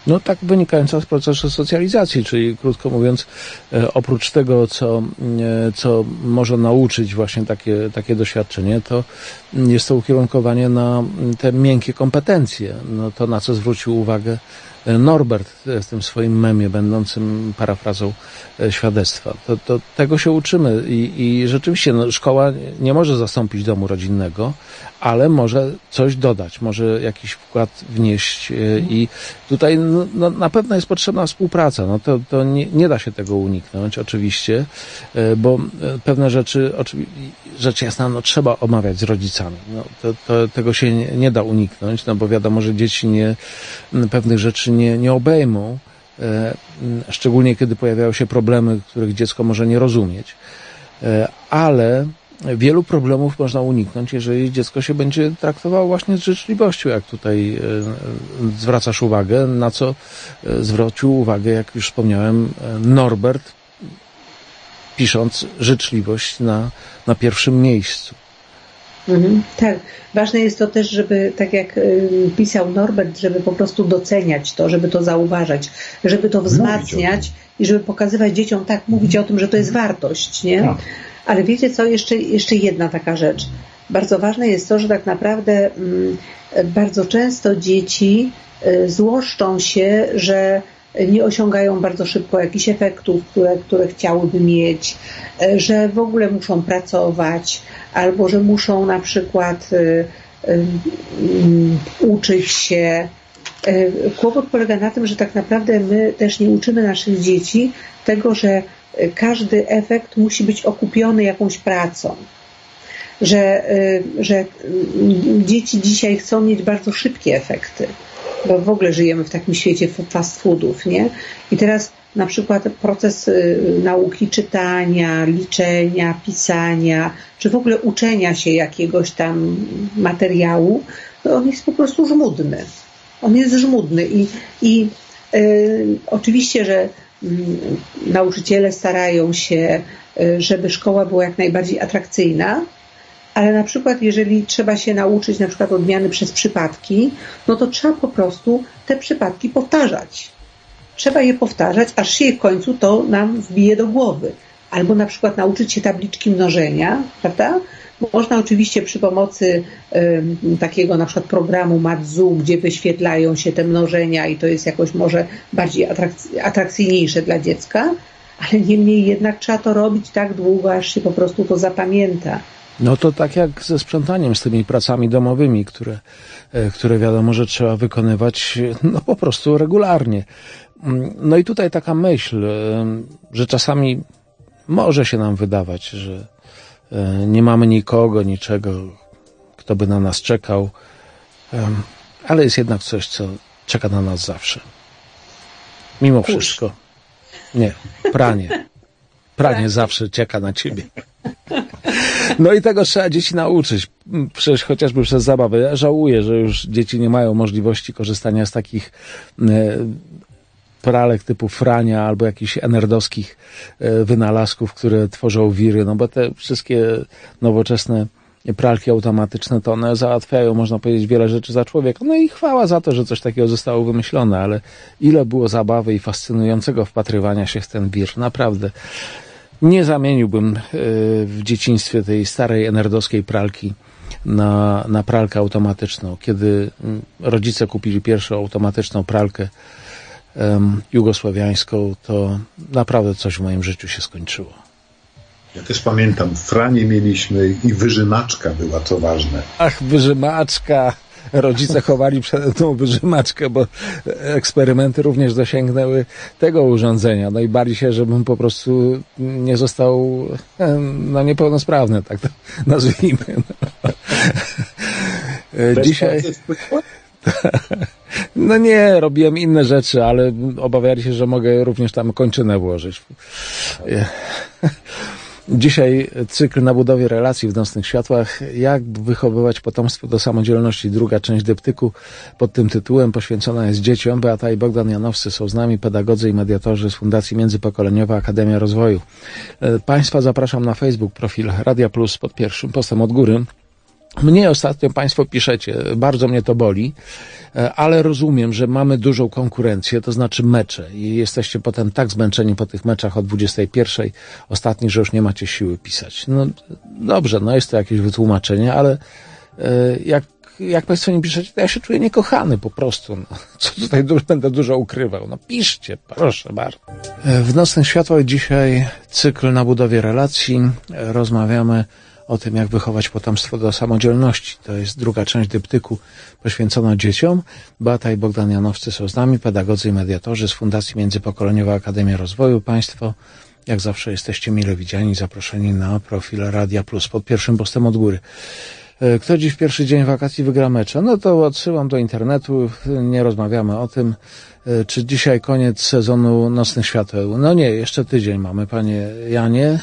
S1: No tak wynikająca z procesu socjalizacji, czyli krótko mówiąc, oprócz tego, co może nauczyć właśnie takie doświadczenie, to jest to ukierunkowanie na te miękkie kompetencje. No to, na co zwrócił uwagę Norbert w tym swoim memie, będącym parafrazą świadectwa. To tego się uczymy i rzeczywiście szkoła nie może zastąpić domu rodzinnego, ale może coś dodać, może jakiś wkład wnieść i tutaj na pewno jest potrzebna współpraca. To nie da się tego uniknąć oczywiście, bo pewne rzeczy, rzecz jasna, trzeba omawiać z rodzicami. Tego się nie da uniknąć, bo wiadomo, że dzieci pewnych rzeczy nie obejmą, szczególnie kiedy pojawiają się problemy, których dziecko może nie rozumieć, ale wielu problemów można uniknąć, jeżeli dziecko się będzie traktowało właśnie z życzliwością, jak tutaj zwracasz uwagę, na co zwrócił uwagę, jak już wspomniałem, Norbert, pisząc życzliwość na pierwszym miejscu.
S2: Tak. Ważne jest to też, żeby, tak jak pisał Norbert, żeby po prostu doceniać to, żeby to zauważać, żeby to wzmacniać i żeby pokazywać dzieciom, mówić o tym, że to jest wartość, nie? Tak. Ale wiecie co, jeszcze jedna taka rzecz. Bardzo ważne jest to, że tak naprawdę bardzo często dzieci złoszczą się, że nie osiągają bardzo szybko jakichś efektów, które chciałyby mieć, że w ogóle muszą pracować, albo że muszą na przykład uczyć się. Kłopot polega na tym, że tak naprawdę my też nie uczymy naszych dzieci tego, że każdy efekt musi być okupiony jakąś pracą. Że dzieci dzisiaj chcą mieć bardzo szybkie efekty, bo w ogóle żyjemy w takim świecie fast foodów, nie? I teraz na przykład proces nauki czytania, liczenia, pisania, czy w ogóle uczenia się jakiegoś tam materiału, to on jest po prostu żmudny. On jest żmudny i oczywiście, że nauczyciele starają się, żeby szkoła była jak najbardziej atrakcyjna, ale na przykład jeżeli trzeba się nauczyć na przykład odmiany przez przypadki, no to trzeba po prostu te przypadki powtarzać. Trzeba je powtarzać, aż się w końcu to nam wbije do głowy. Albo na przykład nauczyć się tabliczki mnożenia, prawda? Można oczywiście przy pomocy takiego na przykład programu Matzu, gdzie wyświetlają się te mnożenia i to jest jakoś może bardziej atrakcyjniejsze dla dziecka, ale niemniej jednak trzeba to robić tak długo, aż się po prostu to zapamięta.
S1: No to tak jak ze sprzątaniem, z tymi pracami domowymi, które wiadomo, że trzeba wykonywać po prostu regularnie. No i tutaj taka myśl, że czasami może się nam wydawać, że nie mamy nikogo, niczego, kto by na nas czekał, ale jest jednak coś, co czeka na nas zawsze. Mimo wszystko. Nie, pranie. Pranie zawsze czeka na ciebie. No i tego trzeba dzieci nauczyć. Przecież chociażby przez zabawę. Ja żałuję, że już dzieci nie mają możliwości korzystania z takich pralek typu Frania albo jakichś enerdowskich wynalazków, które tworzą wiry, bo te wszystkie nowoczesne pralki automatyczne, to one załatwiają, można powiedzieć, wiele rzeczy za człowieka. No i chwała za to, że coś takiego zostało wymyślone, ale ile było zabawy i fascynującego wpatrywania się w ten wir. Naprawdę. Nie zamieniłbym w dzieciństwie tej starej enerdowskiej pralki na pralkę automatyczną. Kiedy rodzice kupili pierwszą automatyczną pralkę jugosłowiańską, to naprawdę coś w moim życiu się skończyło.
S3: Ja też pamiętam, Franie mieliśmy i wyżymaczka była, co ważne.
S1: Ach, wyżymaczka! Rodzice chowali przed tą wyżymaczkę, bo eksperymenty również dosięgnęły tego urządzenia. No i bali się, żebym po prostu nie został niepełnosprawny, tak to nazwijmy. Dzisiaj... No nie, robiłem inne rzeczy, ale obawiali się, że mogę również tam kończynę włożyć. Dzisiaj cykl na budowie relacji w nocnych światłach. Jak wychowywać potomstwo do samodzielności? Druga część dyptyku pod tym tytułem poświęcona jest dzieciom. Beata i Bogdan Janowscy są z nami, pedagodzy i mediatorzy z Fundacji Międzypokoleniowa Akademia Rozwoju. Państwa zapraszam na Facebook, profil Radia Plus pod pierwszym postem od góry. Mnie ostatnio Państwo piszecie, bardzo mnie to boli, ale rozumiem, że mamy dużą konkurencję, to znaczy mecze i jesteście potem tak zmęczeni po tych meczach o 21 ostatnich, że już nie macie siły pisać. No dobrze, no jest to jakieś wytłumaczenie, ale jak Państwo nie piszecie, to ja się czuję niekochany po prostu. No, co tutaj będę dużo ukrywał? No piszcie, proszę bardzo. W Nocnych Światłach dzisiaj cykl na budowie relacji. Rozmawiamy o tym, jak wychować potomstwo do samodzielności. To jest druga część dyptyku poświęcona dzieciom. Beata i Bogdan Janowscy są z nami, pedagodzy i mediatorzy z Fundacji Międzypokoleniowa Akademia Rozwoju. Państwo, jak zawsze, jesteście mile widziani, zaproszeni na profil Radia Plus pod pierwszym postem od góry. Kto dziś w pierwszy dzień wakacji wygra mecze? No to odsyłam do internetu, nie rozmawiamy o tym. Czy dzisiaj koniec sezonu Nocnych Świateł? No nie, jeszcze tydzień mamy, panie Janie.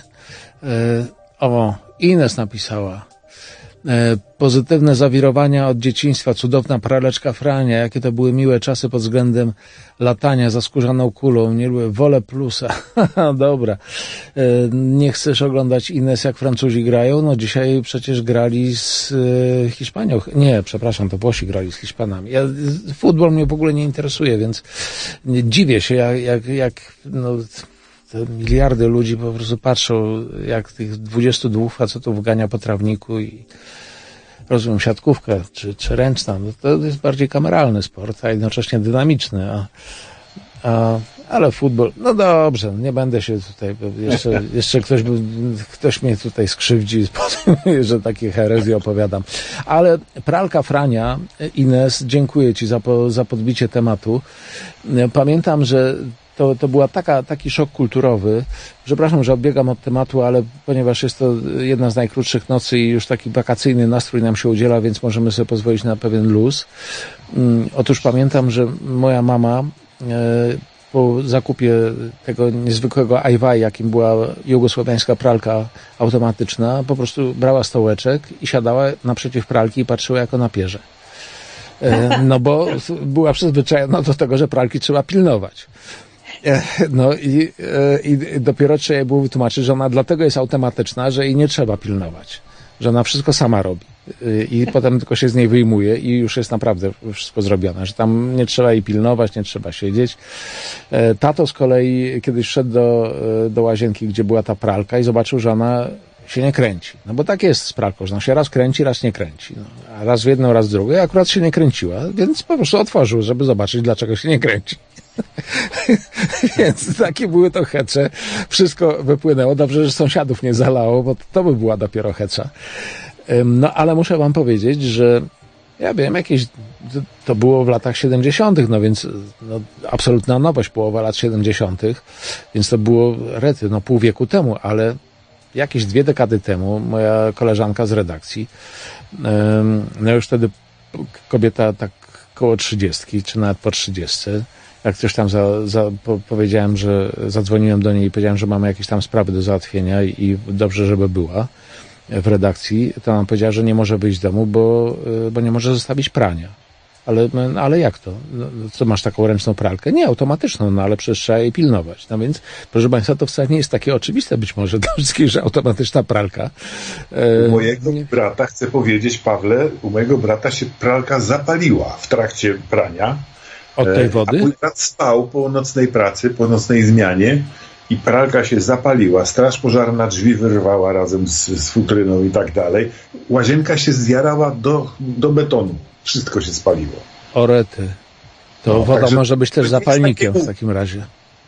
S1: Ines napisała. Pozytywne zawirowania od dzieciństwa, cudowna praleczka Frania, jakie to były miłe czasy pod względem latania za skórzaną kulą, nie były wolę plusa. Dobra. Nie chcesz oglądać Ines, jak Francuzi grają? No dzisiaj przecież grali z Hiszpanią. Nie, przepraszam, to Włosi grali z Hiszpanami. Futbol mnie w ogóle nie interesuje, więc dziwię się, jak te miliardy ludzi po prostu patrzą, jak tych 22 facetów gania po trawniku i rozumiem siatkówkę czy ręczna. No to jest bardziej kameralny sport, a jednocześnie dynamiczny. Ale futbol, no dobrze, nie będę się tutaj, jeszcze ktoś mnie tutaj skrzywdzi, że takie herezje opowiadam. Ale pralka Frania, Ines, dziękuję Ci za podbicie tematu. Pamiętam, że to była taki szok kulturowy. Przepraszam, że odbiegam od tematu, ale ponieważ jest to jedna z najkrótszych nocy i już taki wakacyjny nastrój nam się udziela, więc możemy sobie pozwolić na pewien luz. Otóż pamiętam, że moja mama po zakupie tego niezwykłego Ajwaj, jakim była jugosłowiańska pralka automatyczna, po prostu brała stołeczek i siadała naprzeciw pralki i patrzyła, jak ona pierze. No bo była przyzwyczajona do tego, że pralki trzeba pilnować. No i dopiero trzeba jej było wytłumaczyć, że ona dlatego jest automatyczna, że jej nie trzeba pilnować. Że ona wszystko sama robi. I potem tylko się z niej wyjmuje i już jest naprawdę wszystko zrobione. Że tam nie trzeba jej pilnować, nie trzeba siedzieć. Tato z kolei kiedyś szedł do łazienki, gdzie była ta pralka i zobaczył, że ona się nie kręci. No bo tak jest z pralką, że ona się raz kręci, raz nie kręci. No, a raz w jedną, raz w drugą. I akurat się nie kręciła, więc po prostu otworzył, żeby zobaczyć, dlaczego się nie kręci. Więc takie były to hecze. Wszystko wypłynęło. Dobrze, że sąsiadów nie zalało, bo to by była dopiero hecza. No ale muszę wam powiedzieć, że ja wiem, to było w latach 70., no więc absolutna nowość, połowa lat 70., więc to było pół wieku temu, ale jakieś 2 dekady temu moja koleżanka z redakcji, no już wtedy kobieta tak koło 30, czy nawet po 30, jak coś tam powiedziałem, że zadzwoniłem do niej i powiedziałem, że mamy jakieś tam sprawy do załatwienia i dobrze, żeby była w redakcji, to ona powiedziała, że nie może wyjść z domu, bo nie może zostawić prania. Ale jak to? Co, masz taką ręczną pralkę? Nie, automatyczną, no ale przecież trzeba jej pilnować. No więc, proszę Państwa, to wcale nie jest takie oczywiste być może dla wszystkich, że automatyczna pralka.
S3: U mojego brata, chcę powiedzieć, Pawle, u mojego brata się pralka zapaliła w trakcie prania.
S1: Od tej wody?
S3: A mój brat spał po nocnej pracy, po nocnej zmianie i pralka się zapaliła. Straż pożarna drzwi wyrwała razem z futryną i tak dalej. Łazienka się zjarała do betonu. Wszystko się spaliło.
S1: Orety. To woda może być też zapalnikiem w takim razie.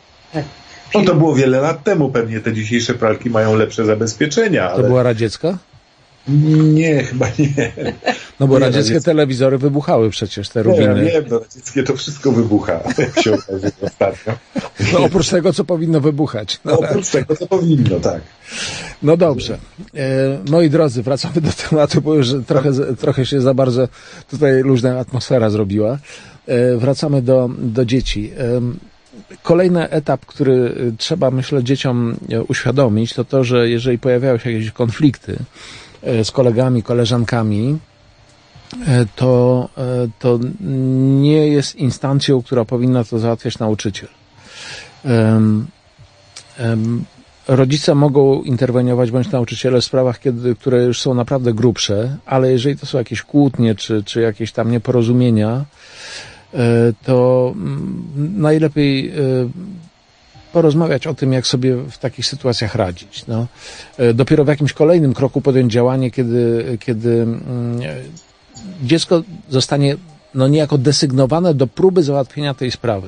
S3: No to było wiele lat temu. Pewnie te dzisiejsze pralki mają lepsze zabezpieczenia. Ale...
S1: To była radziecka?
S3: Nie, chyba nie.
S1: No bo radzieckie telewizory wybuchały przecież, te rubiny.
S3: Nie, radzieckie to wszystko wybucha, jak się okaże ostatnio.
S1: No oprócz tego, co powinno wybuchać.
S3: No, oprócz tego, co powinno, tak.
S1: No dobrze. Moi drodzy, wracamy do tematu, bo już trochę się za bardzo tutaj luźna atmosfera zrobiła. Wracamy do dzieci. Kolejny etap, który trzeba, myślę, dzieciom uświadomić, to, że jeżeli pojawiają się jakieś konflikty z kolegami, koleżankami, to nie jest instancją, która powinna to załatwiać nauczyciel. rodzice mogą interweniować, bądź nauczyciele w sprawach, które już są naprawdę grubsze, ale jeżeli to są jakieś kłótnie, czy jakieś tam nieporozumienia, to najlepiej porozmawiać o tym, jak sobie w takich sytuacjach radzić. No, dopiero w jakimś kolejnym kroku podjąć działanie, kiedy dziecko zostanie niejako desygnowane do próby załatwienia tej sprawy.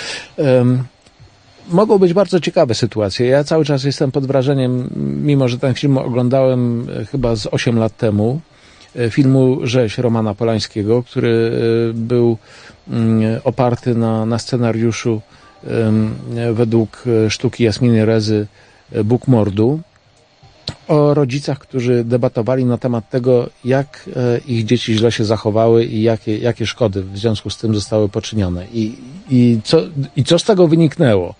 S1: Mogą być bardzo ciekawe sytuacje. Ja cały czas jestem pod wrażeniem, mimo że ten film oglądałem chyba z 8 lat temu, filmu Rzeź Romana Polańskiego, który był oparty na scenariuszu według sztuki Jasminy Rezy Bóg mordu, o rodzicach, którzy debatowali na temat tego, jak ich dzieci źle się zachowały i jakie szkody w związku z tym zostały poczynione. I co z tego wyniknęło?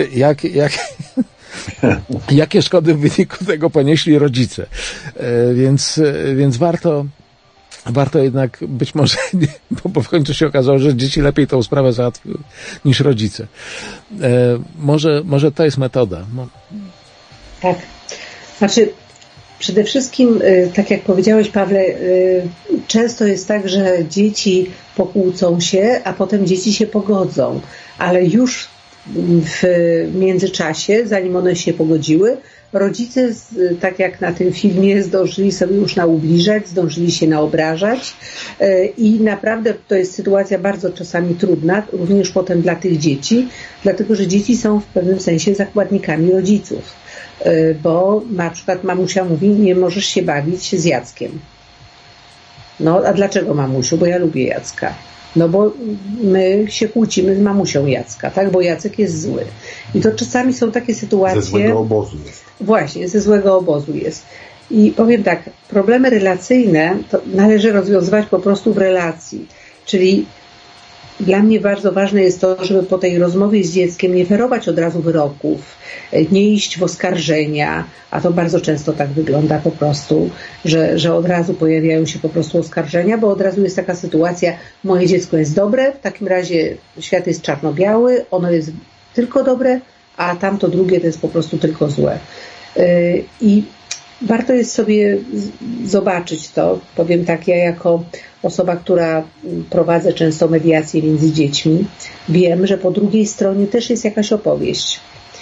S1: Jakie szkody w wyniku tego ponieśli rodzice? Więc warto jednak być może, bo w końcu się okazało, że dzieci lepiej tą sprawę załatwiły niż rodzice. Może to jest metoda.
S2: Tak. Znaczy, przede wszystkim, tak jak powiedziałeś, Pawle, często jest tak, że dzieci pokłócą się, a potem dzieci się pogodzą, ale już w międzyczasie, zanim one się pogodziły, rodzice, tak jak na tym filmie, zdążyli sobie już naubliżać, zdążyli się naobrażać i naprawdę to jest sytuacja bardzo czasami trudna, również potem dla tych dzieci, dlatego że dzieci są w pewnym sensie zakładnikami rodziców, bo na przykład mamusia mówi, nie możesz się bawić z Jackiem. No, a dlaczego, mamusiu? Bo ja lubię Jacka. No bo my się kłócimy z mamusią Jacka, tak? Bo Jacek jest zły. I to czasami są takie sytuacje...
S3: Ze złego obozu jest.
S2: Właśnie, ze złego obozu jest. I powiem tak, problemy relacyjne to należy rozwiązywać po prostu w relacji. Czyli dla mnie bardzo ważne jest to, żeby po tej rozmowie z dzieckiem nie ferować od razu wyroków, nie iść w oskarżenia, a to bardzo często tak wygląda po prostu, że od razu pojawiają się po prostu oskarżenia, bo od razu jest taka sytuacja, moje dziecko jest dobre, w takim razie świat jest czarno-biały, ono jest tylko dobre, a tamto drugie to jest po prostu tylko złe. I warto jest sobie zobaczyć to, powiem tak, ja jako osoba, która prowadzę często mediacje między dziećmi, wiem, że po drugiej stronie też jest jakaś opowieść.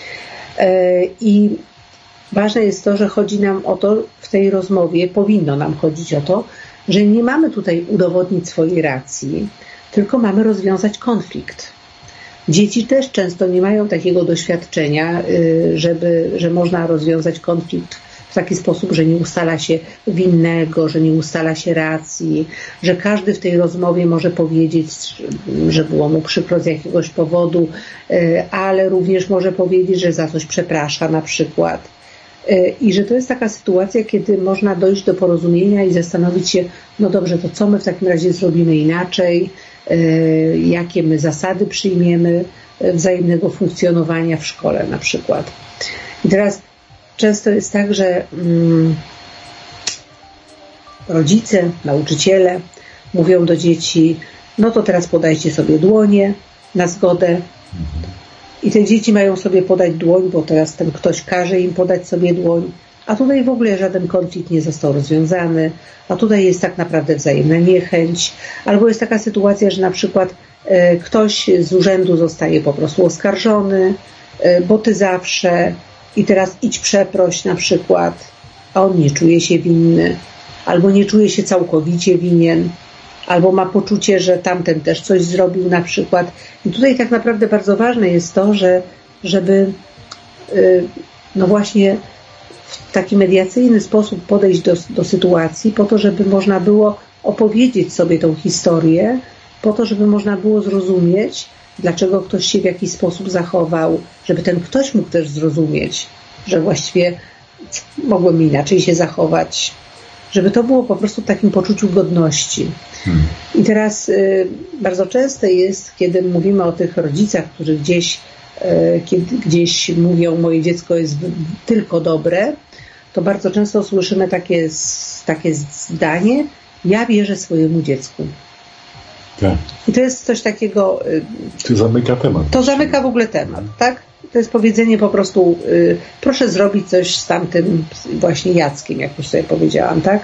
S2: I ważne jest to, że chodzi nam o to w tej rozmowie, powinno nam chodzić o to, że nie mamy tutaj udowodnić swojej racji, tylko mamy rozwiązać konflikt. Dzieci też często nie mają takiego doświadczenia, że można rozwiązać konflikt w taki sposób, że nie ustala się winnego, że nie ustala się racji, że każdy w tej rozmowie może powiedzieć, że było mu przykro z jakiegoś powodu, ale również może powiedzieć, że za coś przeprasza na przykład. I że to jest taka sytuacja, kiedy można dojść do porozumienia i zastanowić się, no dobrze, to co my w takim razie zrobimy inaczej, jakie my zasady przyjmiemy wzajemnego funkcjonowania w szkole na przykład. I teraz często jest tak, że rodzice, nauczyciele mówią do dzieci, no to teraz podajcie sobie dłonie na zgodę. I te dzieci mają sobie podać dłoń, bo teraz ten ktoś każe im podać sobie dłoń, a tutaj w ogóle żaden konflikt nie został rozwiązany, a tutaj jest tak naprawdę wzajemna niechęć, albo jest taka sytuacja, że na przykład ktoś z urzędu zostaje po prostu oskarżony, bo ty zawsze i teraz idź przeproś na przykład, a on nie czuje się winny, albo nie czuje się całkowicie winien, albo ma poczucie, że tamten też coś zrobił na przykład. I tutaj tak naprawdę bardzo ważne jest to, żeby no właśnie w taki mediacyjny sposób podejść do sytuacji, po to, żeby można było opowiedzieć sobie tą historię, po to, żeby można było zrozumieć, dlaczego ktoś się w jakiś sposób zachował, żeby ten ktoś mógł też zrozumieć, że właściwie mogłem inaczej się zachować, żeby to było po prostu w takim poczuciu godności. I teraz bardzo częste jest, kiedy mówimy o tych rodzicach, którzy gdzieś mówią, moje dziecko jest tylko dobre, to bardzo często słyszymy takie zdanie, ja wierzę swojemu dziecku.
S3: Tak.
S2: I to jest coś takiego...
S3: To zamyka temat.
S2: To zamyka w ogóle temat, tak? to jest powiedzenie po prostu proszę zrobić coś z tamtym właśnie Jackiem, jak już sobie powiedziałam, tak?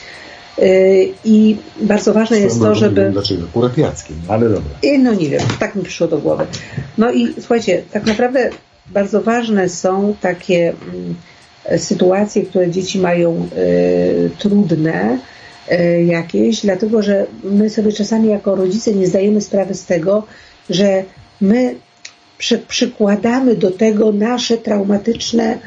S2: I bardzo ważne jest to, żeby...
S3: Dlaczego? Akurat Jackiem, ale dobra.
S2: No nie wiem, tak mi przyszło do głowy. No i słuchajcie, tak naprawdę bardzo ważne są takie sytuacje, które dzieci mają trudne jakieś, dlatego że my sobie czasami jako rodzice nie zdajemy sprawy z tego, że my przykładamy do tego nasze traumatyczne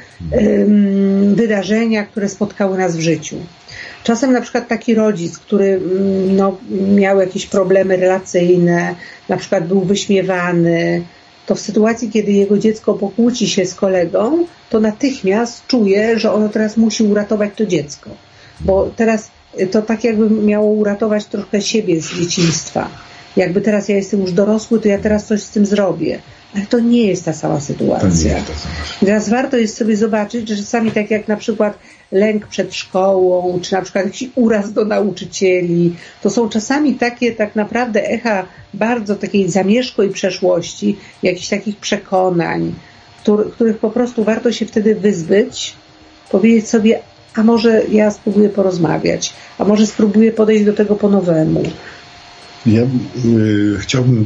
S2: wydarzenia, które spotkały nas w życiu. Czasem na przykład taki rodzic, który miał jakieś problemy relacyjne, na przykład był wyśmiewany, to w sytuacji, kiedy jego dziecko pokłóci się z kolegą, to natychmiast czuje, że ono teraz musi uratować to dziecko. Bo teraz to tak jakby miało uratować trochę siebie z dzieciństwa. Jakby teraz ja jestem już dorosły, to ja teraz coś z tym zrobię. Ale to nie jest ta sama sytuacja. Teraz warto jest sobie zobaczyć, że czasami tak jak na przykład lęk przed szkołą, czy na przykład jakiś uraz do nauczycieli, to są czasami takie tak naprawdę echa bardzo takiej zamierzchłej przeszłości, jakichś takich przekonań, których po prostu warto się wtedy wyzbyć, powiedzieć sobie, a może ja spróbuję porozmawiać, a może spróbuję podejść do tego po nowemu.
S3: Ja chciałbym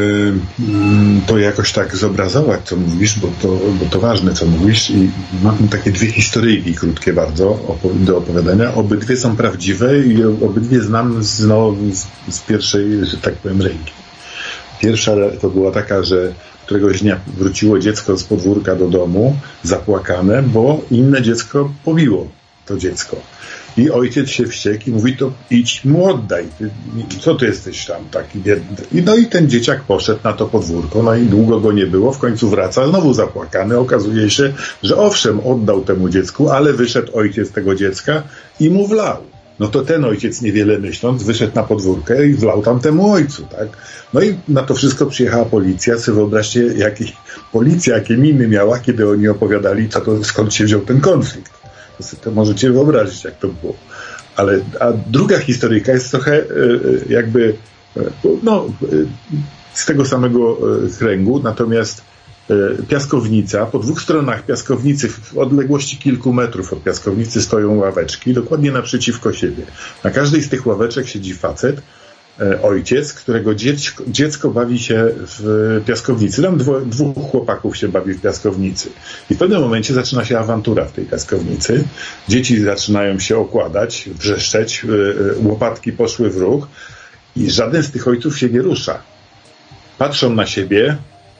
S3: to jakoś tak zobrazować, co mówisz, bo to ważne, co mówisz, i mam takie dwie historyjki krótkie bardzo do opowiadania. Obydwie są prawdziwe i obydwie znam z pierwszej, że tak powiem, ręki. Pierwsza to była taka, że któregoś dnia wróciło dziecko z podwórka do domu zapłakane, bo inne dziecko pobiło to dziecko. I ojciec się wściekł i mówi, to idź mu oddaj. Co ty jesteś tam taki biedny? No i ten dzieciak poszedł na to podwórko, no i długo go nie było, w końcu wraca, znowu zapłakany. Okazuje się, że owszem, oddał temu dziecku, ale wyszedł ojciec tego dziecka i mu wlał. No to ten ojciec, niewiele myśląc, wyszedł na podwórkę i wlał tam temu ojcu, tak? No i na to wszystko przyjechała policja. Sobie wyobraźcie, jakie miny miała, kiedy oni opowiadali, skąd się wziął ten konflikt. To możecie wyobrazić, jak to było. A druga historyjka jest trochę z tego samego kręgu, natomiast piaskownica, po dwóch stronach piaskownicy, w odległości kilku metrów od piaskownicy stoją ławeczki, dokładnie naprzeciwko siebie. Na każdej z tych ławeczek siedzi facet, ojciec, którego dziecko bawi się w piaskownicy. Tam dwóch chłopaków się bawi w piaskownicy. I w pewnym momencie zaczyna się awantura w tej piaskownicy. Dzieci zaczynają się okładać, wrzeszczeć, łopatki poszły w ruch i żaden z tych ojców się nie rusza. Patrzą na siebie,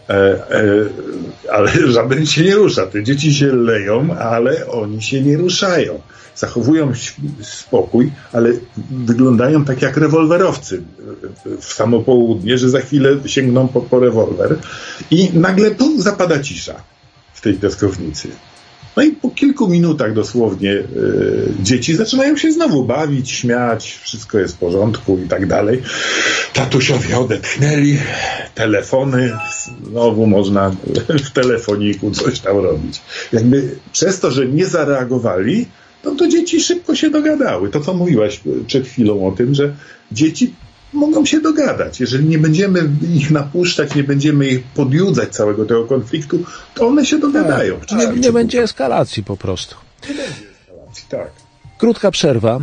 S3: ale żaden się nie rusza. Te dzieci się leją, ale oni się nie ruszają. Zachowują spokój, ale wyglądają tak jak rewolwerowcy w samo południe, że za chwilę sięgną po rewolwer i nagle zapada cisza w tej piaskownicy. No i po kilku minutach dosłownie dzieci zaczynają się znowu bawić, śmiać, wszystko jest w porządku i tak dalej. Tatusiowie odetchnęli, telefony, znowu można w telefoniku coś tam robić. Jakby przez to, że nie zareagowali, to dzieci szybko się dogadały. To, co mówiłaś przed chwilą o tym, że dzieci mogą się dogadać. Jeżeli nie będziemy ich napuszczać, nie będziemy ich podjudzać całego tego konfliktu, to one się dogadają.
S1: Nie będzie eskalacji po prostu.
S3: Nie będzie eskalacji, tak.
S1: Krótka przerwa.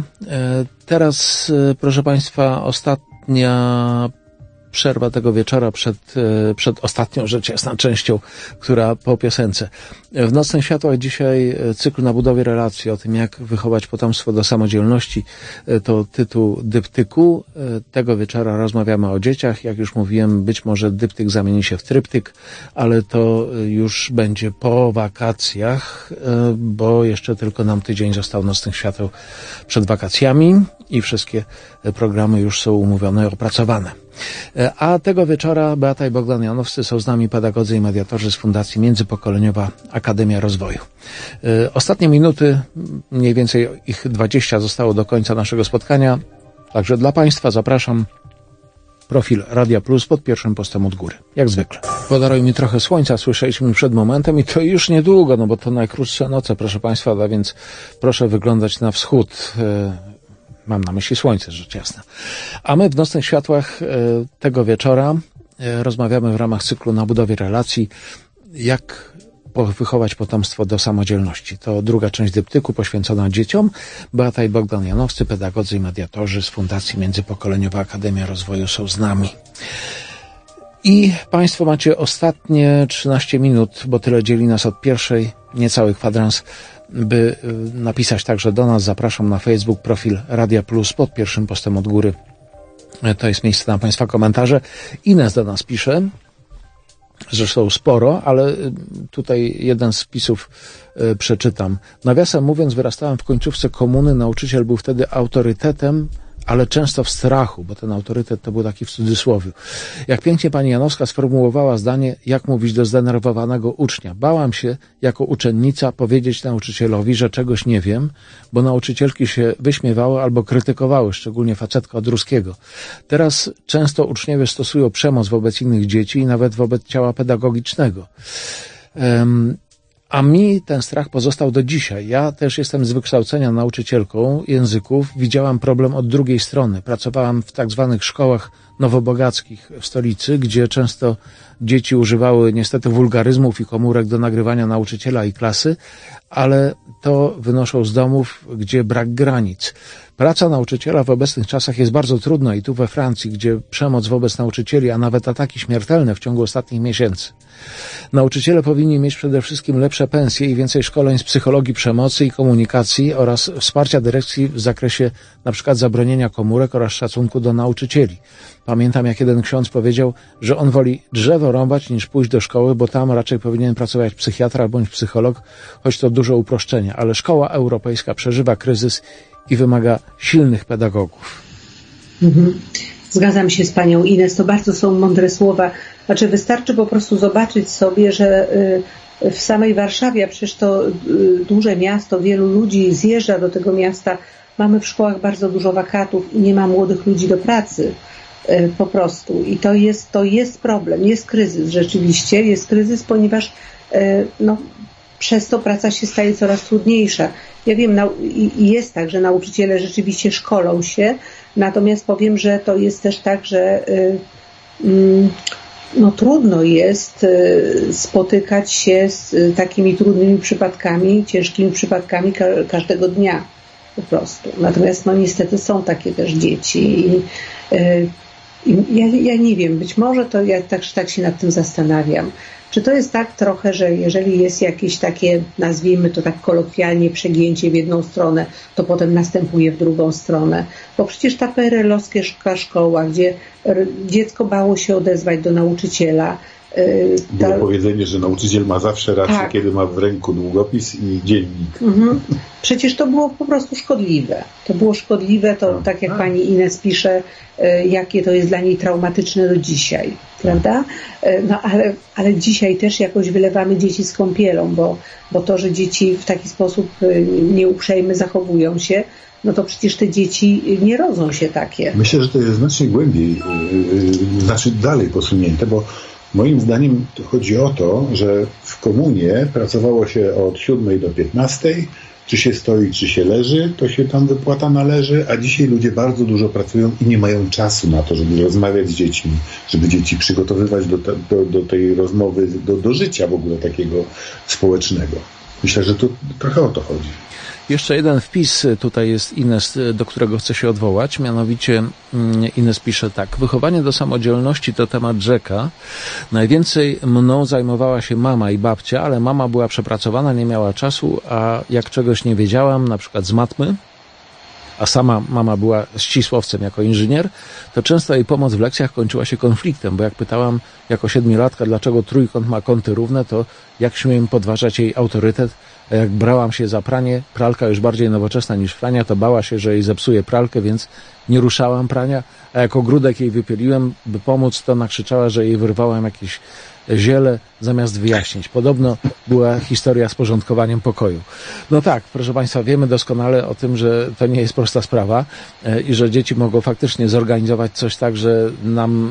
S1: Teraz, proszę Państwa, ostatnia przerwa tego wieczora przed ostatnią, rzecz jasna, częścią, która po piosence. W Nocnych Światłach dzisiaj cykl na budowie relacji, o tym, jak wychować potomstwo do samodzielności, to tytuł dyptyku. Tego wieczora rozmawiamy o dzieciach. Jak już mówiłem, być może dyptyk zamieni się w tryptyk, ale to już będzie po wakacjach, bo jeszcze tylko nam tydzień został Nocnych Świateł przed wakacjami i wszystkie programy już są umówione i opracowane. A tego wieczora Beata i Bogdan Janowscy są z nami, pedagodzy i mediatorzy z Fundacji Międzypokoleniowa Akademia Rozwoju. Ostatnie minuty, mniej więcej ich 20 zostało do końca naszego spotkania. Także dla Państwa zapraszam. Profil Radia Plus pod pierwszym postem od góry. Jak zwykle. Podaruj mi trochę słońca, słyszeliśmy przed momentem i to już niedługo, no bo to najkrótsze noce, proszę Państwa, a więc proszę wyglądać na wschód. Mam na myśli słońce, rzecz jasna. A my w Nocnych Światłach tego wieczora rozmawiamy w ramach cyklu na budowie relacji, jak wychować potomstwo do samodzielności. To druga część dyptyku poświęcona dzieciom. Beata i Bogdan Janowscy, pedagodzy i mediatorzy z Fundacji Międzypokoleniowa Akademia Rozwoju są z nami. I Państwo macie ostatnie 13 minut, bo tyle dzieli nas od pierwszej, niecały kwadrans, by napisać także do nas. Zapraszam na Facebook, profil Radia Plus pod pierwszym postem od góry. To jest miejsce na Państwa komentarze. Ines do nas pisze, zresztą sporo, ale tutaj jeden z wpisów przeczytam. Nawiasem mówiąc, wyrastałem w końcówce komuny, nauczyciel był wtedy autorytetem, ale często w strachu, bo ten autorytet to był taki w cudzysłowie. Jak pięknie pani Janowska sformułowała zdanie, jak mówić do zdenerwowanego ucznia. Bałam się jako uczennica powiedzieć nauczycielowi, że czegoś nie wiem, bo nauczycielki się wyśmiewały albo krytykowały, szczególnie facetka od ruskiego. Teraz często uczniowie stosują przemoc wobec innych dzieci i nawet wobec ciała pedagogicznego. A mi ten strach pozostał do dzisiaj. Ja też jestem z wykształcenia nauczycielką języków. Widziałam problem od drugiej strony. Pracowałam w tak zwanych szkołach nowobogackich w stolicy, gdzie często dzieci używały niestety wulgaryzmów i komórek do nagrywania nauczyciela i klasy, ale to wynoszą z domów, gdzie brak granic. Praca nauczyciela w obecnych czasach jest bardzo trudna i tu we Francji, gdzie przemoc wobec nauczycieli, a nawet ataki śmiertelne w ciągu ostatnich miesięcy. Nauczyciele powinni mieć przede wszystkim lepsze pensje i więcej szkoleń z psychologii przemocy i komunikacji oraz wsparcia dyrekcji w zakresie na przykład zabronienia komórek oraz szacunku do nauczycieli. Pamiętam, jak jeden ksiądz powiedział, że on woli drzewo rąbać niż pójść do szkoły, bo tam raczej powinien pracować psychiatra bądź psycholog, choć to dużo uproszczenia. Ale szkoła europejska przeżywa kryzys i wymaga silnych pedagogów.
S2: Zgadzam się z panią Ines, to bardzo są mądre słowa. Znaczy wystarczy po prostu zobaczyć sobie, że w samej Warszawie, a przecież to duże miasto, wielu ludzi zjeżdża do tego miasta, mamy w szkołach bardzo dużo wakatów i nie ma młodych ludzi do pracy po prostu. I to jest problem, jest kryzys rzeczywiście, jest kryzys, ponieważ przez to praca się staje coraz trudniejsza. Ja wiem, jest tak, że nauczyciele rzeczywiście szkolą się, natomiast powiem, że to jest też tak, że trudno jest spotykać się z takimi trudnymi przypadkami, ciężkimi przypadkami każdego dnia po prostu. Natomiast niestety są takie też dzieci i ja nie wiem, być może to ja tak się nad tym zastanawiam. Czy to jest tak trochę, że jeżeli jest jakieś takie, nazwijmy to tak kolokwialnie, przegięcie w jedną stronę, to potem następuje w drugą stronę? Bo przecież ta PRL-owska szkoła, gdzie dziecko bało się odezwać do nauczyciela.
S3: Było powiedzenie, że nauczyciel ma zawsze rację, tak, kiedy ma w ręku długopis i dziennik.
S2: Przecież to było po prostu szkodliwe. To było szkodliwe, tak jak pani Ines pisze, jakie to jest dla niej traumatyczne do dzisiaj, prawda? Ale dzisiaj też jakoś wylewamy dzieci z kąpielą, bo to, że dzieci w taki sposób nieuprzejmy zachowują się, to przecież te dzieci nie rodzą się takie.
S3: Myślę, że to jest znacznie głębiej, dalej posunięte, bo moim zdaniem chodzi o to, że w komunie pracowało się od 7 do 15, czy się stoi, czy się leży, to się tam wypłata należy, a dzisiaj ludzie bardzo dużo pracują i nie mają czasu na to, żeby rozmawiać z dziećmi, żeby dzieci przygotowywać do tej rozmowy, do życia w ogóle takiego społecznego. Myślę, że tu trochę o to chodzi.
S1: Jeszcze jeden wpis tutaj jest Ines, do którego chcę się odwołać, mianowicie Ines pisze tak. Wychowanie do samodzielności to temat rzeka. Najwięcej mną zajmowała się mama i babcia, ale mama była przepracowana, nie miała czasu, a jak czegoś nie wiedziałam, na przykład z matmy, a sama mama była ścisłowcem jako inżynier, to często jej pomoc w lekcjach kończyła się konfliktem, bo jak pytałam jako 7-latka, dlaczego trójkąt ma kąty równe, to jak śmiem podważać jej autorytet, a jak brałam się za pranie, pralka już bardziej nowoczesna niż prania, to bała się, że jej zepsuje pralkę, więc nie ruszałam prania, a jak ogródek jej wypieliłem, by pomóc, to nakrzyczała, że jej wyrwałam jakieś ziele zamiast wyjaśnić. Podobno była historia z porządkowaniem pokoju. No tak, proszę Państwa, wiemy doskonale o tym, że to nie jest prosta sprawa i że dzieci mogą faktycznie zorganizować coś tak, że nam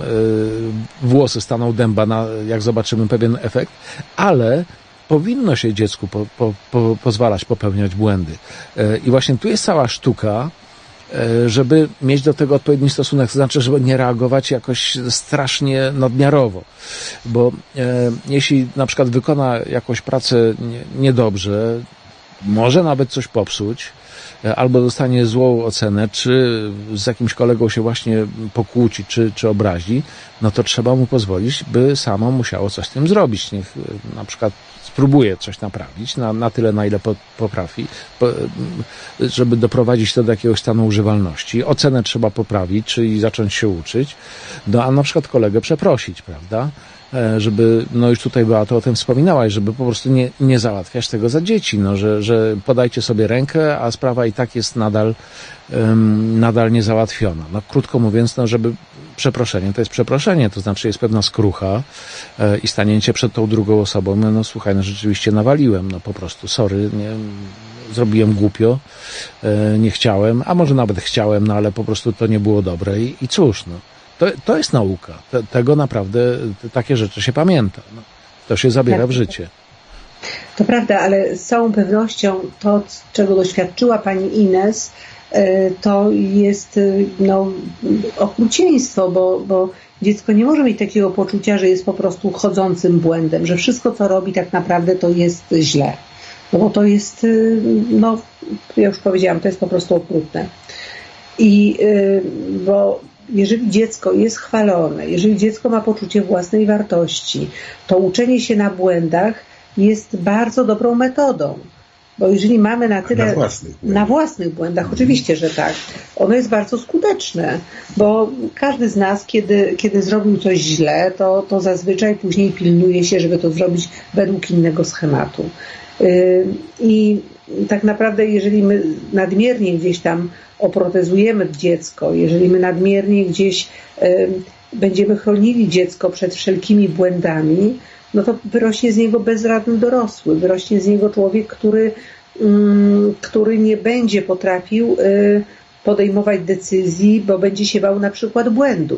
S1: włosy staną dęba, jak zobaczymy pewien efekt, ale powinno się dziecku pozwalać popełniać błędy. I właśnie tu jest cała sztuka żeby mieć do tego odpowiedni stosunek, to znaczy, żeby nie reagować jakoś strasznie nadmiarowo, bo jeśli na przykład wykona jakąś pracę niedobrze, może nawet coś popsuć, albo dostanie złą ocenę, czy z jakimś kolegą się właśnie pokłóci, czy obrazi, no to trzeba mu pozwolić, by samo musiało coś z tym zrobić. Niech na przykład spróbuje coś naprawić na tyle, na ile potrafi, żeby doprowadzić to do jakiegoś stanu używalności. Ocenę trzeba poprawić, czyli zacząć się uczyć, no a na przykład kolegę przeprosić, prawda? Żeby, no już tutaj Beato o tym wspominałaś, żeby po prostu nie załatwiać tego za dzieci, no, że podajcie sobie rękę, a sprawa i tak jest nadal niezałatwiona. No krótko mówiąc, no żeby przeproszenie to jest przeproszenie, to znaczy jest pewna skrucha i stanięcie przed tą drugą osobą, no słuchaj, no rzeczywiście nawaliłem, no po prostu, sorry, zrobiłem głupio, nie chciałem, a może nawet chciałem, no ale po prostu to nie było dobre i cóż, no. To jest nauka. Tego naprawdę, takie rzeczy się pamięta. No, to się zabiera w życie.
S2: To prawda, ale z całą pewnością to, czego doświadczyła pani Ines, to jest okrucieństwo, bo dziecko nie może mieć takiego poczucia, że jest po prostu chodzącym błędem, że wszystko, co robi, tak naprawdę to jest źle. No bo to jest, ja już powiedziałam, to jest po prostu okrutne. Bo jeżeli dziecko jest chwalone, jeżeli dziecko ma poczucie własnej wartości, to uczenie się na błędach jest bardzo dobrą metodą. Bo jeżeli mamy na tyle... Na własnych błędach, oczywiście, że tak. Ono jest bardzo skuteczne, bo każdy z nas, kiedy zrobił coś źle, to zazwyczaj później pilnuje się, żeby to zrobić według innego schematu. I tak naprawdę, jeżeli my nadmiernie gdzieś tam oprotezujemy dziecko, jeżeli my nadmiernie gdzieś będziemy chronili dziecko przed wszelkimi błędami, no to wyrośnie z niego bezradny dorosły, wyrośnie z niego człowiek, który nie będzie potrafił podejmować decyzji, bo będzie się bał na przykład błędu,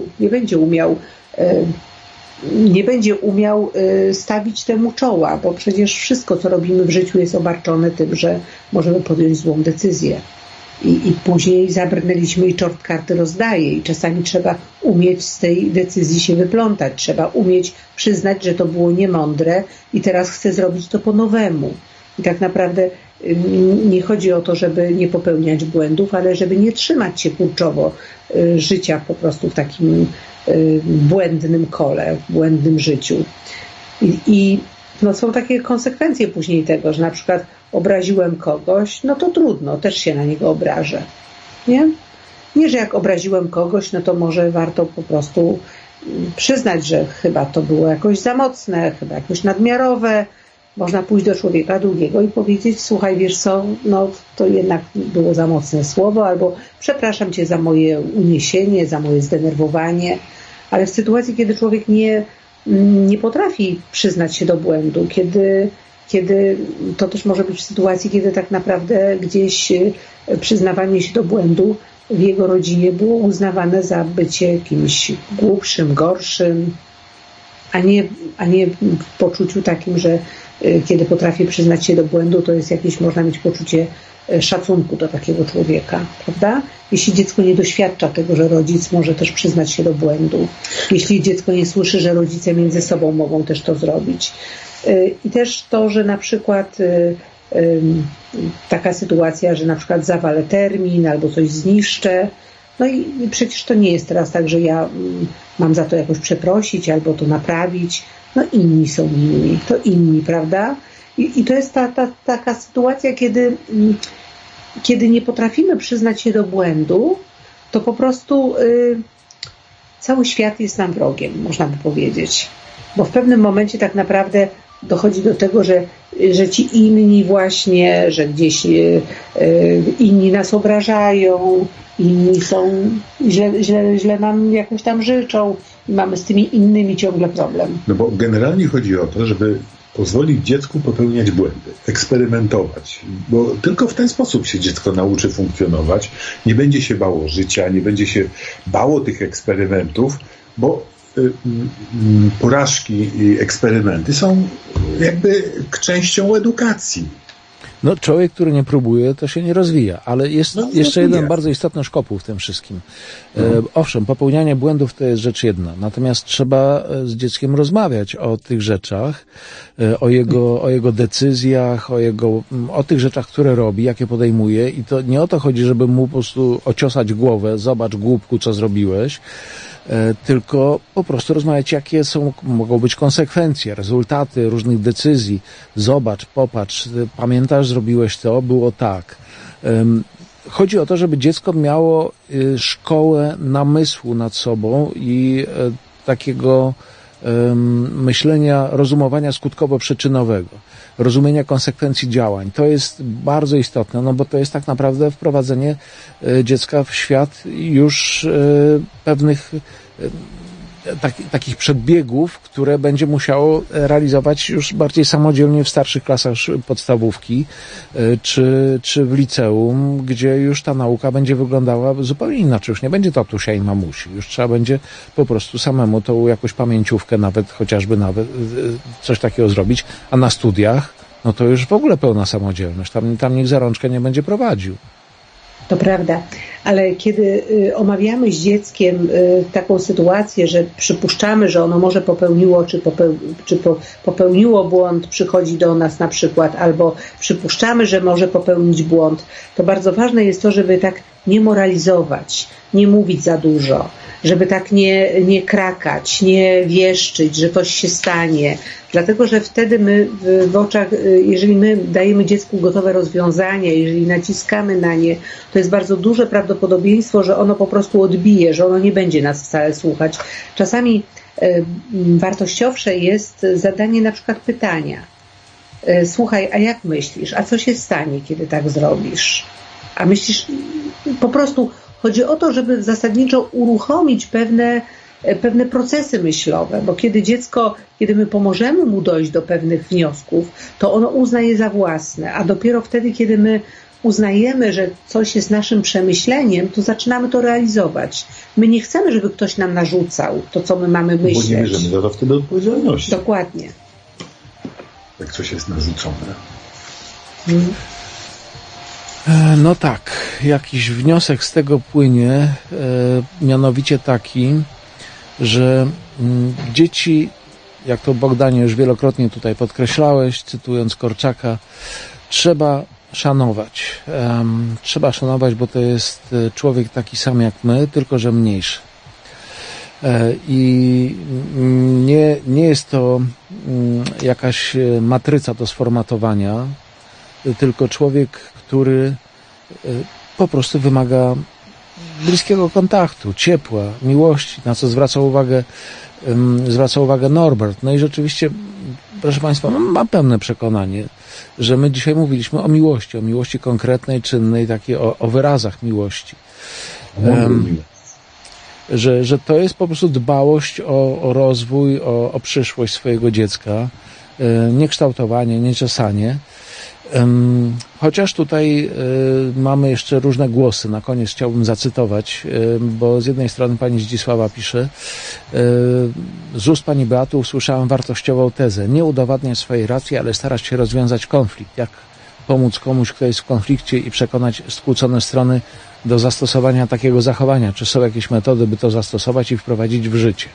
S2: nie będzie umiał stawić temu czoła, bo przecież wszystko, co robimy w życiu, jest obarczone tym, że możemy podjąć złą decyzję. I później zabrnęliśmy i czort karty rozdaje i czasami trzeba umieć z tej decyzji się wyplątać, trzeba umieć przyznać, że to było niemądre i teraz chcę zrobić to po nowemu. I tak naprawdę nie chodzi o to, żeby nie popełniać błędów, ale żeby nie trzymać się kurczowo życia po prostu w takim błędnym kole, w błędnym życiu. I są takie konsekwencje później tego, że na przykład obraziłem kogoś, no to trudno, też się na niego obrażę. Nie, że jak obraziłem kogoś, no to może warto po prostu przyznać, że chyba to było jakoś za mocne, chyba jakoś nadmiarowe. Można pójść do człowieka drugiego i powiedzieć, słuchaj, wiesz co, no to jednak było za mocne słowo, albo przepraszam cię za moje uniesienie, za moje zdenerwowanie. Ale w sytuacji, kiedy człowiek nie potrafi przyznać się do błędu, kiedy to też może być w sytuacji, kiedy tak naprawdę gdzieś przyznawanie się do błędu w jego rodzinie było uznawane za bycie kimś głupszym, gorszym, a nie w poczuciu takim, że kiedy potrafi przyznać się do błędu, to jest jakieś, można mieć poczucie szacunku do takiego człowieka, prawda? Jeśli dziecko nie doświadcza tego, że rodzic może też przyznać się do błędu, jeśli dziecko nie słyszy, że rodzice między sobą mogą też to zrobić. I też to, że na przykład taka sytuacja, że na przykład zawalę termin albo coś zniszczę, no i przecież to nie jest teraz tak, że ja mam za to jakoś przeprosić albo to naprawić. No inni są inni, to inni, prawda? I to jest taka sytuacja, kiedy nie potrafimy przyznać się do błędu, to po prostu cały świat jest nam wrogiem, można by powiedzieć. Bo w pewnym momencie tak naprawdę dochodzi do tego, że ci inni właśnie, że gdzieś inni nas obrażają, inni są źle nam jakoś tam życzą i mamy z tymi innymi ciągle problem.
S3: No bo generalnie chodzi o to, żeby pozwolić dziecku popełniać błędy, eksperymentować, bo tylko w ten sposób się dziecko nauczy funkcjonować, nie będzie się bało życia, nie będzie się bało tych eksperymentów, bo porażki i eksperymenty są jakby częścią edukacji.
S1: No, człowiek, który nie próbuje, to się nie rozwija, ale jest jeszcze jeden bardzo istotny szkopuł w tym wszystkim. Owszem, popełnianie błędów to jest rzecz jedna, natomiast trzeba z dzieckiem rozmawiać o tych rzeczach, o jego decyzjach, o tych rzeczach, które robi, jakie podejmuje, i to nie o to chodzi, żeby mu po prostu ociosać głowę, zobacz głupku, co zrobiłeś, tylko po prostu rozmawiać, jakie mogą być konsekwencje, rezultaty różnych decyzji. Zobacz, popatrz, pamiętasz, zrobiłeś to, było tak. Chodzi o to, żeby dziecko miało szkołę namysłu nad sobą i takiego myślenia, rozumowania skutkowo-przyczynowego, rozumienia konsekwencji działań. To jest bardzo istotne, no bo to jest tak naprawdę wprowadzenie dziecka w świat już pewnych takich przedbiegów, które będzie musiało realizować już bardziej samodzielnie w starszych klasach podstawówki, czy w liceum, gdzie już ta nauka będzie wyglądała zupełnie inaczej. Już nie będzie tatusia i mamusi. Już trzeba będzie po prostu samemu tą jakąś pamięciówkę chociażby coś takiego zrobić, a na studiach, no to już w ogóle pełna samodzielność. Tam nikt za rączkę nie będzie prowadził.
S2: To prawda, ale kiedy omawiamy z dzieckiem taką sytuację, że przypuszczamy, że ono może popełniło błąd, przychodzi do nas na przykład, albo przypuszczamy, że może popełnić błąd, to bardzo ważne jest to, żeby tak nie moralizować, nie mówić za dużo, żeby tak nie krakać, nie wieszczyć, że coś się stanie. Dlatego, że wtedy my w oczach, jeżeli my dajemy dziecku gotowe rozwiązania, jeżeli naciskamy na nie, to jest bardzo duże prawdopodobieństwo, że ono po prostu odbije, że ono nie będzie nas wcale słuchać. Czasami wartościowsze jest zadanie na przykład pytania. Słuchaj, a jak myślisz? A co się stanie, kiedy tak zrobisz? A myślisz, po prostu chodzi o to, żeby zasadniczo uruchomić pewne procesy myślowe, bo kiedy my pomożemy mu dojść do pewnych wniosków, to ono uzna je za własne, a dopiero wtedy, kiedy my uznajemy, że coś jest naszym przemyśleniem, to zaczynamy to realizować. My nie chcemy, żeby ktoś nam narzucał to, co my mamy myśleć.
S3: Bo nie bierzemy za to wtedy odpowiedzialności.
S2: Dokładnie.
S3: Jak coś jest narzucone.
S1: No tak, jakiś wniosek z tego płynie, mianowicie taki, że dzieci, jak to Bogdanie już wielokrotnie tutaj podkreślałeś, cytując Korczaka, trzeba szanować. Trzeba szanować, bo to jest człowiek taki sam jak my, tylko że mniejszy. I nie jest to jakaś matryca do sformatowania, tylko człowiek, który po prostu wymaga bliskiego kontaktu, ciepła, miłości, na co zwraca uwagę Norbert. No i rzeczywiście, proszę Państwa, mam pełne przekonanie, że my dzisiaj mówiliśmy o miłości konkretnej, czynnej, takiej o wyrazach miłości. Że to jest po prostu dbałość o rozwój, o przyszłość swojego dziecka, nie kształtowanie, nie czesanie. Chociaż tutaj mamy jeszcze różne głosy. Na koniec chciałbym zacytować, bo z jednej strony pani Zdzisława pisze: z ust pani Beaty usłyszałem wartościową tezę. Nie udowadniać swojej racji, ale starać się rozwiązać konflikt. Jak pomóc komuś, kto jest w konflikcie, i przekonać skłócone strony do zastosowania takiego zachowania? Czy są jakieś metody, by to zastosować i wprowadzić w życie?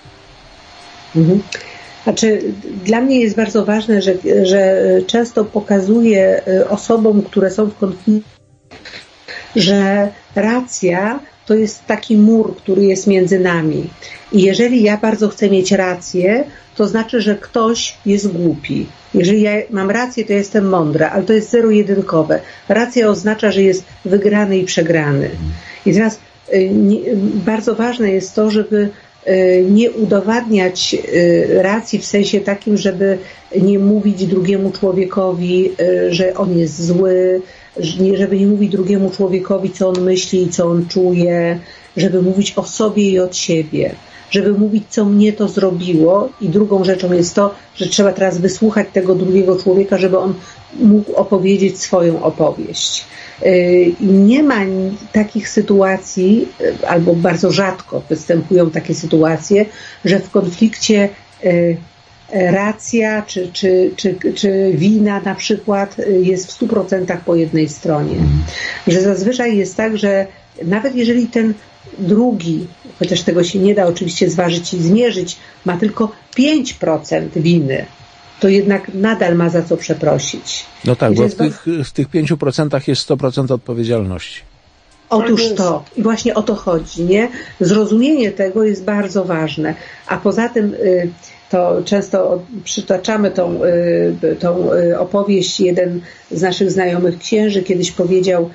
S2: Znaczy, dla mnie jest bardzo ważne, że często pokazuję osobom, które są w konflikcie, że racja to jest taki mur, który jest między nami. I jeżeli ja bardzo chcę mieć rację, to znaczy, że ktoś jest głupi. Jeżeli ja mam rację, to jestem mądra, ale to jest zero-jedynkowe. Racja oznacza, że jest wygrany i przegrany. I teraz bardzo ważne jest to, żeby nie udowadniać racji w sensie takim, żeby nie mówić drugiemu człowiekowi, że on jest zły, żeby nie mówić drugiemu człowiekowi, co on myśli i co on czuje, żeby mówić o sobie i od siebie, żeby mówić, co mnie to zrobiło. I drugą rzeczą jest to, że trzeba teraz wysłuchać tego drugiego człowieka, żeby on mógł opowiedzieć swoją opowieść. Nie ma takich sytuacji, albo bardzo rzadko występują takie sytuacje, że w konflikcie racja czy wina na przykład jest w 100% po jednej stronie. Że zazwyczaj jest tak, że nawet jeżeli ten drugi, chociaż tego się nie da oczywiście zważyć i zmierzyć, ma tylko 5% winy, to jednak nadal ma za co przeprosić.
S1: No tak, bo w tych 5% jest 100% odpowiedzialności.
S2: Otóż to. I właśnie o to chodzi, nie? Zrozumienie tego jest bardzo ważne. A poza tym to często przytaczamy tą opowieść. Jeden z naszych znajomych księży kiedyś powiedział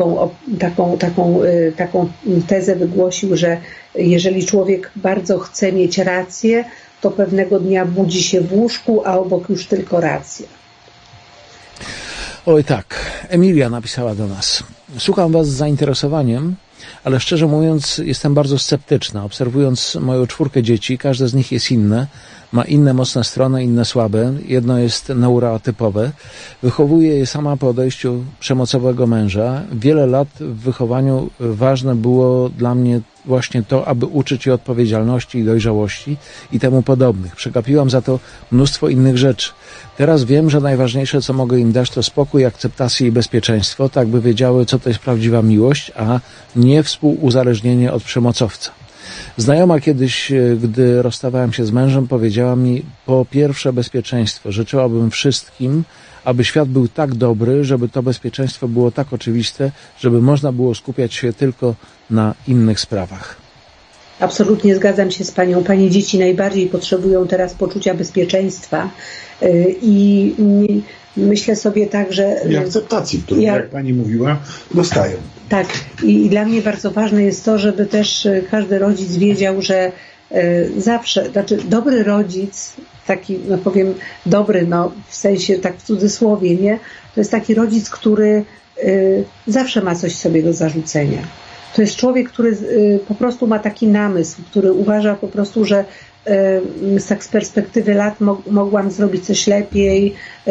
S2: taką tezę wygłosił, że jeżeli człowiek bardzo chce mieć rację, to pewnego dnia budzi się w łóżku, a obok już tylko racja.
S1: Oj tak, Emilia napisała do nas. Słucham was z zainteresowaniem, ale szczerze mówiąc jestem bardzo sceptyczna. Obserwując moją 4 dzieci, każde z nich jest inne, ma inne mocne strony, inne słabe. Jedno jest neuroatypowe. Wychowuję je sama po odejściu przemocowego męża. Wiele lat w wychowaniu ważne było dla mnie właśnie to, aby uczyć je odpowiedzialności i dojrzałości i temu podobnych. Przegapiłam za to mnóstwo innych rzeczy. Teraz wiem, że najważniejsze, co mogę im dać, to spokój, akceptację i bezpieczeństwo, tak by wiedziały, co to jest prawdziwa miłość, a nie współuzależnienie od przemocowca. Znajoma kiedyś, gdy rozstawałem się z mężem, powiedziała mi: po pierwsze bezpieczeństwo. Życzyłabym wszystkim, aby świat był tak dobry, żeby to bezpieczeństwo było tak oczywiste, żeby można było skupiać się tylko na innych sprawach.
S2: Absolutnie zgadzam się z Panią. Pani dzieci najbardziej potrzebują teraz poczucia bezpieczeństwa i myślę sobie tak, że...
S3: I akceptacji, którą, jak Pani mówiła, dostają.
S2: Tak. I dla mnie bardzo ważne jest to, żeby też każdy rodzic wiedział, że zawsze, znaczy dobry rodzic, taki, no powiem dobry, no w sensie tak w cudzysłowie, nie? To jest taki rodzic, który zawsze ma coś sobie do zarzucenia. To jest człowiek, który po prostu ma taki namysł, który uważa po prostu, że tak z perspektywy lat mogłam zrobić coś lepiej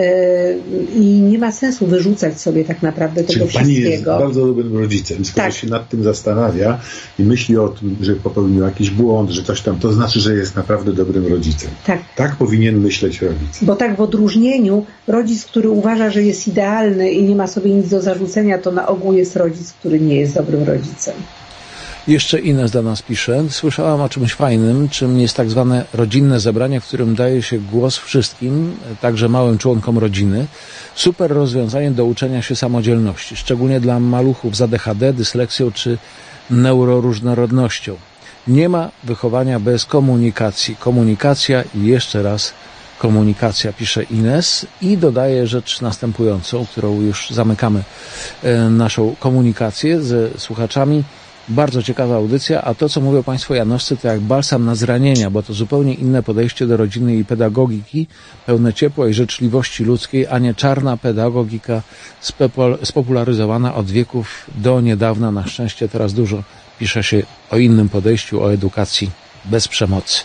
S2: i nie ma sensu wyrzucać sobie tak naprawdę tego wszystkiego. Pani jest
S3: bardzo dobrym rodzicem, skoro się nad tym zastanawia i myśli o tym, że popełnił jakiś błąd, że coś tam, to znaczy, że jest naprawdę dobrym rodzicem. Tak powinien myśleć rodzic.
S2: Bo tak w odróżnieniu rodzic, który uważa, że jest idealny i nie ma sobie nic do zarzucenia, to na ogół jest rodzic, który nie jest dobrym rodzicem.
S1: Jeszcze Ines do nas pisze. Słyszałam o czymś fajnym, czym jest tak zwane rodzinne zebranie, w którym daje się głos wszystkim, także małym członkom rodziny. Super rozwiązanie do uczenia się samodzielności, szczególnie dla maluchów z ADHD, dysleksją czy neuroróżnorodnością. Nie ma wychowania bez komunikacji. Komunikacja i jeszcze raz komunikacja, pisze Ines i dodaje rzecz następującą, którą już zamykamy naszą komunikację ze słuchaczami. Bardzo ciekawa audycja, a to, co mówią Państwo janowscy, to jak balsam na zranienia, bo to zupełnie inne podejście do rodziny i pedagogiki, pełne ciepła i życzliwości ludzkiej, a nie czarna pedagogika spopularyzowana od wieków do niedawna. Na szczęście teraz dużo pisze się o innym podejściu, o edukacji bez przemocy.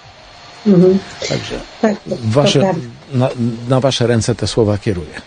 S1: Także na Wasze ręce te słowa kieruję.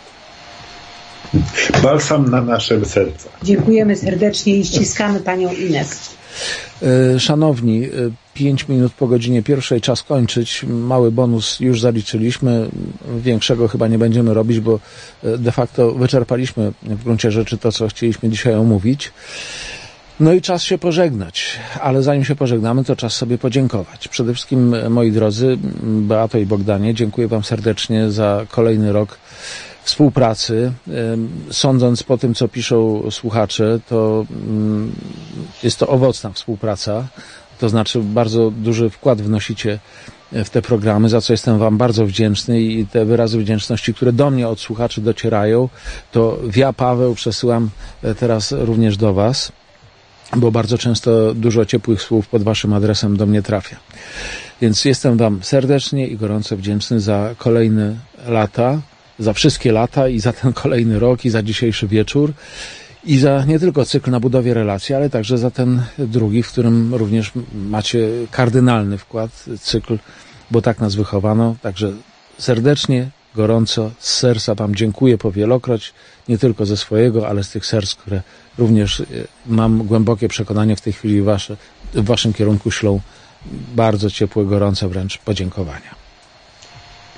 S3: Balsam na nasze serca.
S2: Dziękujemy serdecznie i ściskamy Panią Ines.
S1: Szanowni, 5 minut po godzinie 1 czas kończyć. Mały bonus już zaliczyliśmy. Większego chyba nie będziemy robić, bo de facto wyczerpaliśmy w gruncie rzeczy to, co chcieliśmy dzisiaj omówić. No i czas się pożegnać, ale zanim się pożegnamy, to czas sobie podziękować. Przede wszystkim, moi drodzy, Beato i Bogdanie, dziękuję Wam serdecznie za kolejny rok współpracy. Sądząc po tym, co piszą słuchacze, to jest to owocna współpraca. To znaczy bardzo duży wkład wnosicie w te programy, za co jestem Wam bardzo wdzięczny i te wyrazy wdzięczności, które do mnie od słuchaczy docierają, to ja, Paweł, przesyłam teraz również do Was, bo bardzo często dużo ciepłych słów pod Waszym adresem do mnie trafia. Więc jestem Wam serdecznie i gorąco wdzięczny za kolejne lata, za wszystkie lata i za ten kolejny rok i za dzisiejszy wieczór i za nie tylko cykl na budowie relacji, ale także za ten drugi, w którym również macie kardynalny wkład, cykl, bo tak nas wychowano. Także serdecznie, gorąco, z serca Wam dziękuję powielokroć, nie tylko ze swojego, ale z tych serc, które również mam głębokie przekonanie w tej chwili w Waszym kierunku ślą bardzo ciepłe, gorące wręcz podziękowania.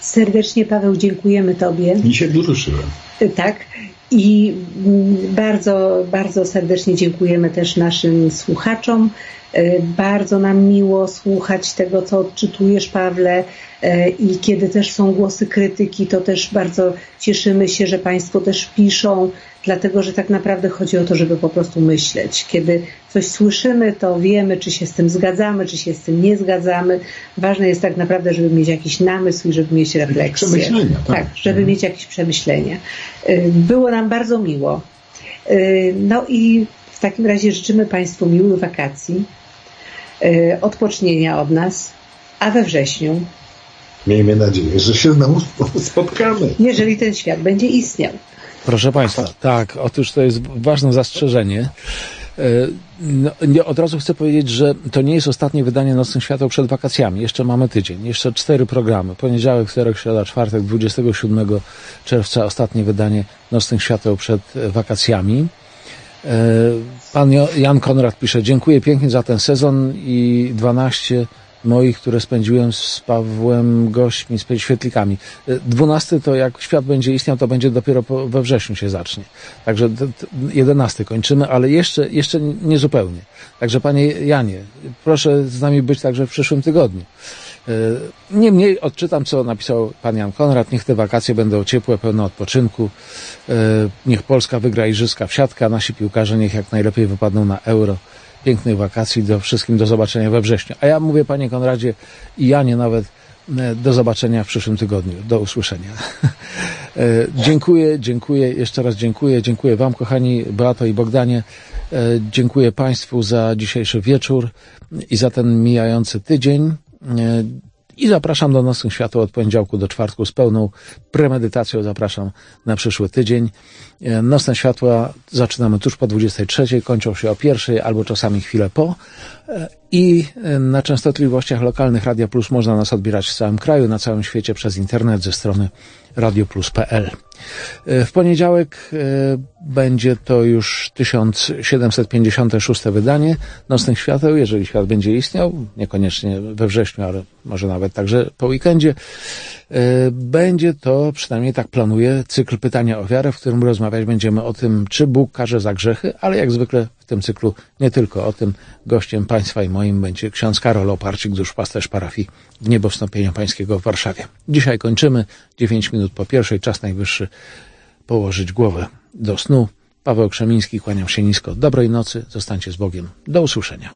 S2: Serdecznie, Paweł, dziękujemy Tobie.
S3: I się wzruszyłem.
S2: Tak. I bardzo, bardzo serdecznie dziękujemy też naszym słuchaczom. Bardzo nam miło słuchać tego, co odczytujesz, Pawle, i kiedy też są głosy krytyki, to też bardzo cieszymy się, że Państwo też piszą, dlatego że tak naprawdę chodzi o to, żeby po prostu myśleć. Kiedy coś słyszymy, to wiemy, czy się z tym zgadzamy, czy się z tym nie zgadzamy. Ważne jest tak naprawdę, żeby mieć jakiś namysł i żeby mieć refleksję.
S3: Przemyślenia, tak,
S2: żeby mieć jakieś przemyślenia. Było nam bardzo miło. No i w takim razie życzymy Państwu miłych wakacji, odpocznienia od nas, a we wrześniu,
S3: miejmy nadzieję, że się znowu spotkamy.
S2: Jeżeli ten świat będzie istniał.
S1: Proszę Państwa, tak, otóż to jest ważne zastrzeżenie. No, od razu chcę powiedzieć, że to nie jest ostatnie wydanie Nocnych Świateł przed wakacjami. Jeszcze mamy tydzień, jeszcze 4 programy. Poniedziałek, wtorek, środa, czwartek, 27 czerwca ostatnie wydanie Nocnych Świateł przed wakacjami. Pan Jan Konrad pisze: dziękuję pięknie za ten sezon i 12 moich, które spędziłem z Pawłem, gośćmi, z świetlikami. 12 to jak świat będzie istniał, to będzie dopiero we wrześniu się zacznie. Także 11 kończymy, ale jeszcze nie zupełnie. Także panie Janie, proszę z nami być także w przyszłym tygodniu. Niemniej odczytam, co napisał pan Jan Konrad. Niech te wakacje będą ciepłe, pełne odpoczynku. Niech Polska wygra igrzyska w siatkę, a nasi piłkarze niech jak najlepiej wypadną na Euro. Pięknych wakacji, wszystkim do zobaczenia we wrześniu. A ja mówię, panie Konradzie i Janie nawet, do zobaczenia w przyszłym tygodniu. Do usłyszenia. Dziękuję, jeszcze raz dziękuję. Dziękuję wam, kochani Beato i Bogdanie. Dziękuję państwu za dzisiejszy wieczór i za ten mijający tydzień. I zapraszam do Nocnych Świateł od poniedziałku do czwartku z pełną premedytacją. Zapraszam na przyszły tydzień. Nocne Światła zaczynamy tuż po 23, kończą się o 1 albo czasami chwilę po. I na częstotliwościach lokalnych Radia Plus można nas odbierać w całym kraju, na całym świecie przez internet ze strony radioplus.pl. W poniedziałek będzie to już 1756 wydanie Nocnych Świateł, jeżeli świat będzie istniał, niekoniecznie we wrześniu, ale może nawet także po weekendzie. Będzie to, przynajmniej tak planuję, cykl Pytania o wiarę, w którym rozmawiać będziemy o tym, czy Bóg karze za grzechy, ale jak zwykle w tym cyklu nie tylko o tym. Gościem państwa i moim będzie ksiądz Karol Oparczyk, duszpasterz parafii Niebowstąpienia Pańskiego w Warszawie. Dzisiaj kończymy, 9 minut po 1, czas najwyższy położyć głowę do snu. Paweł Krzemiński, kłaniam się nisko. Dobrej nocy, zostańcie z Bogiem. Do usłyszenia.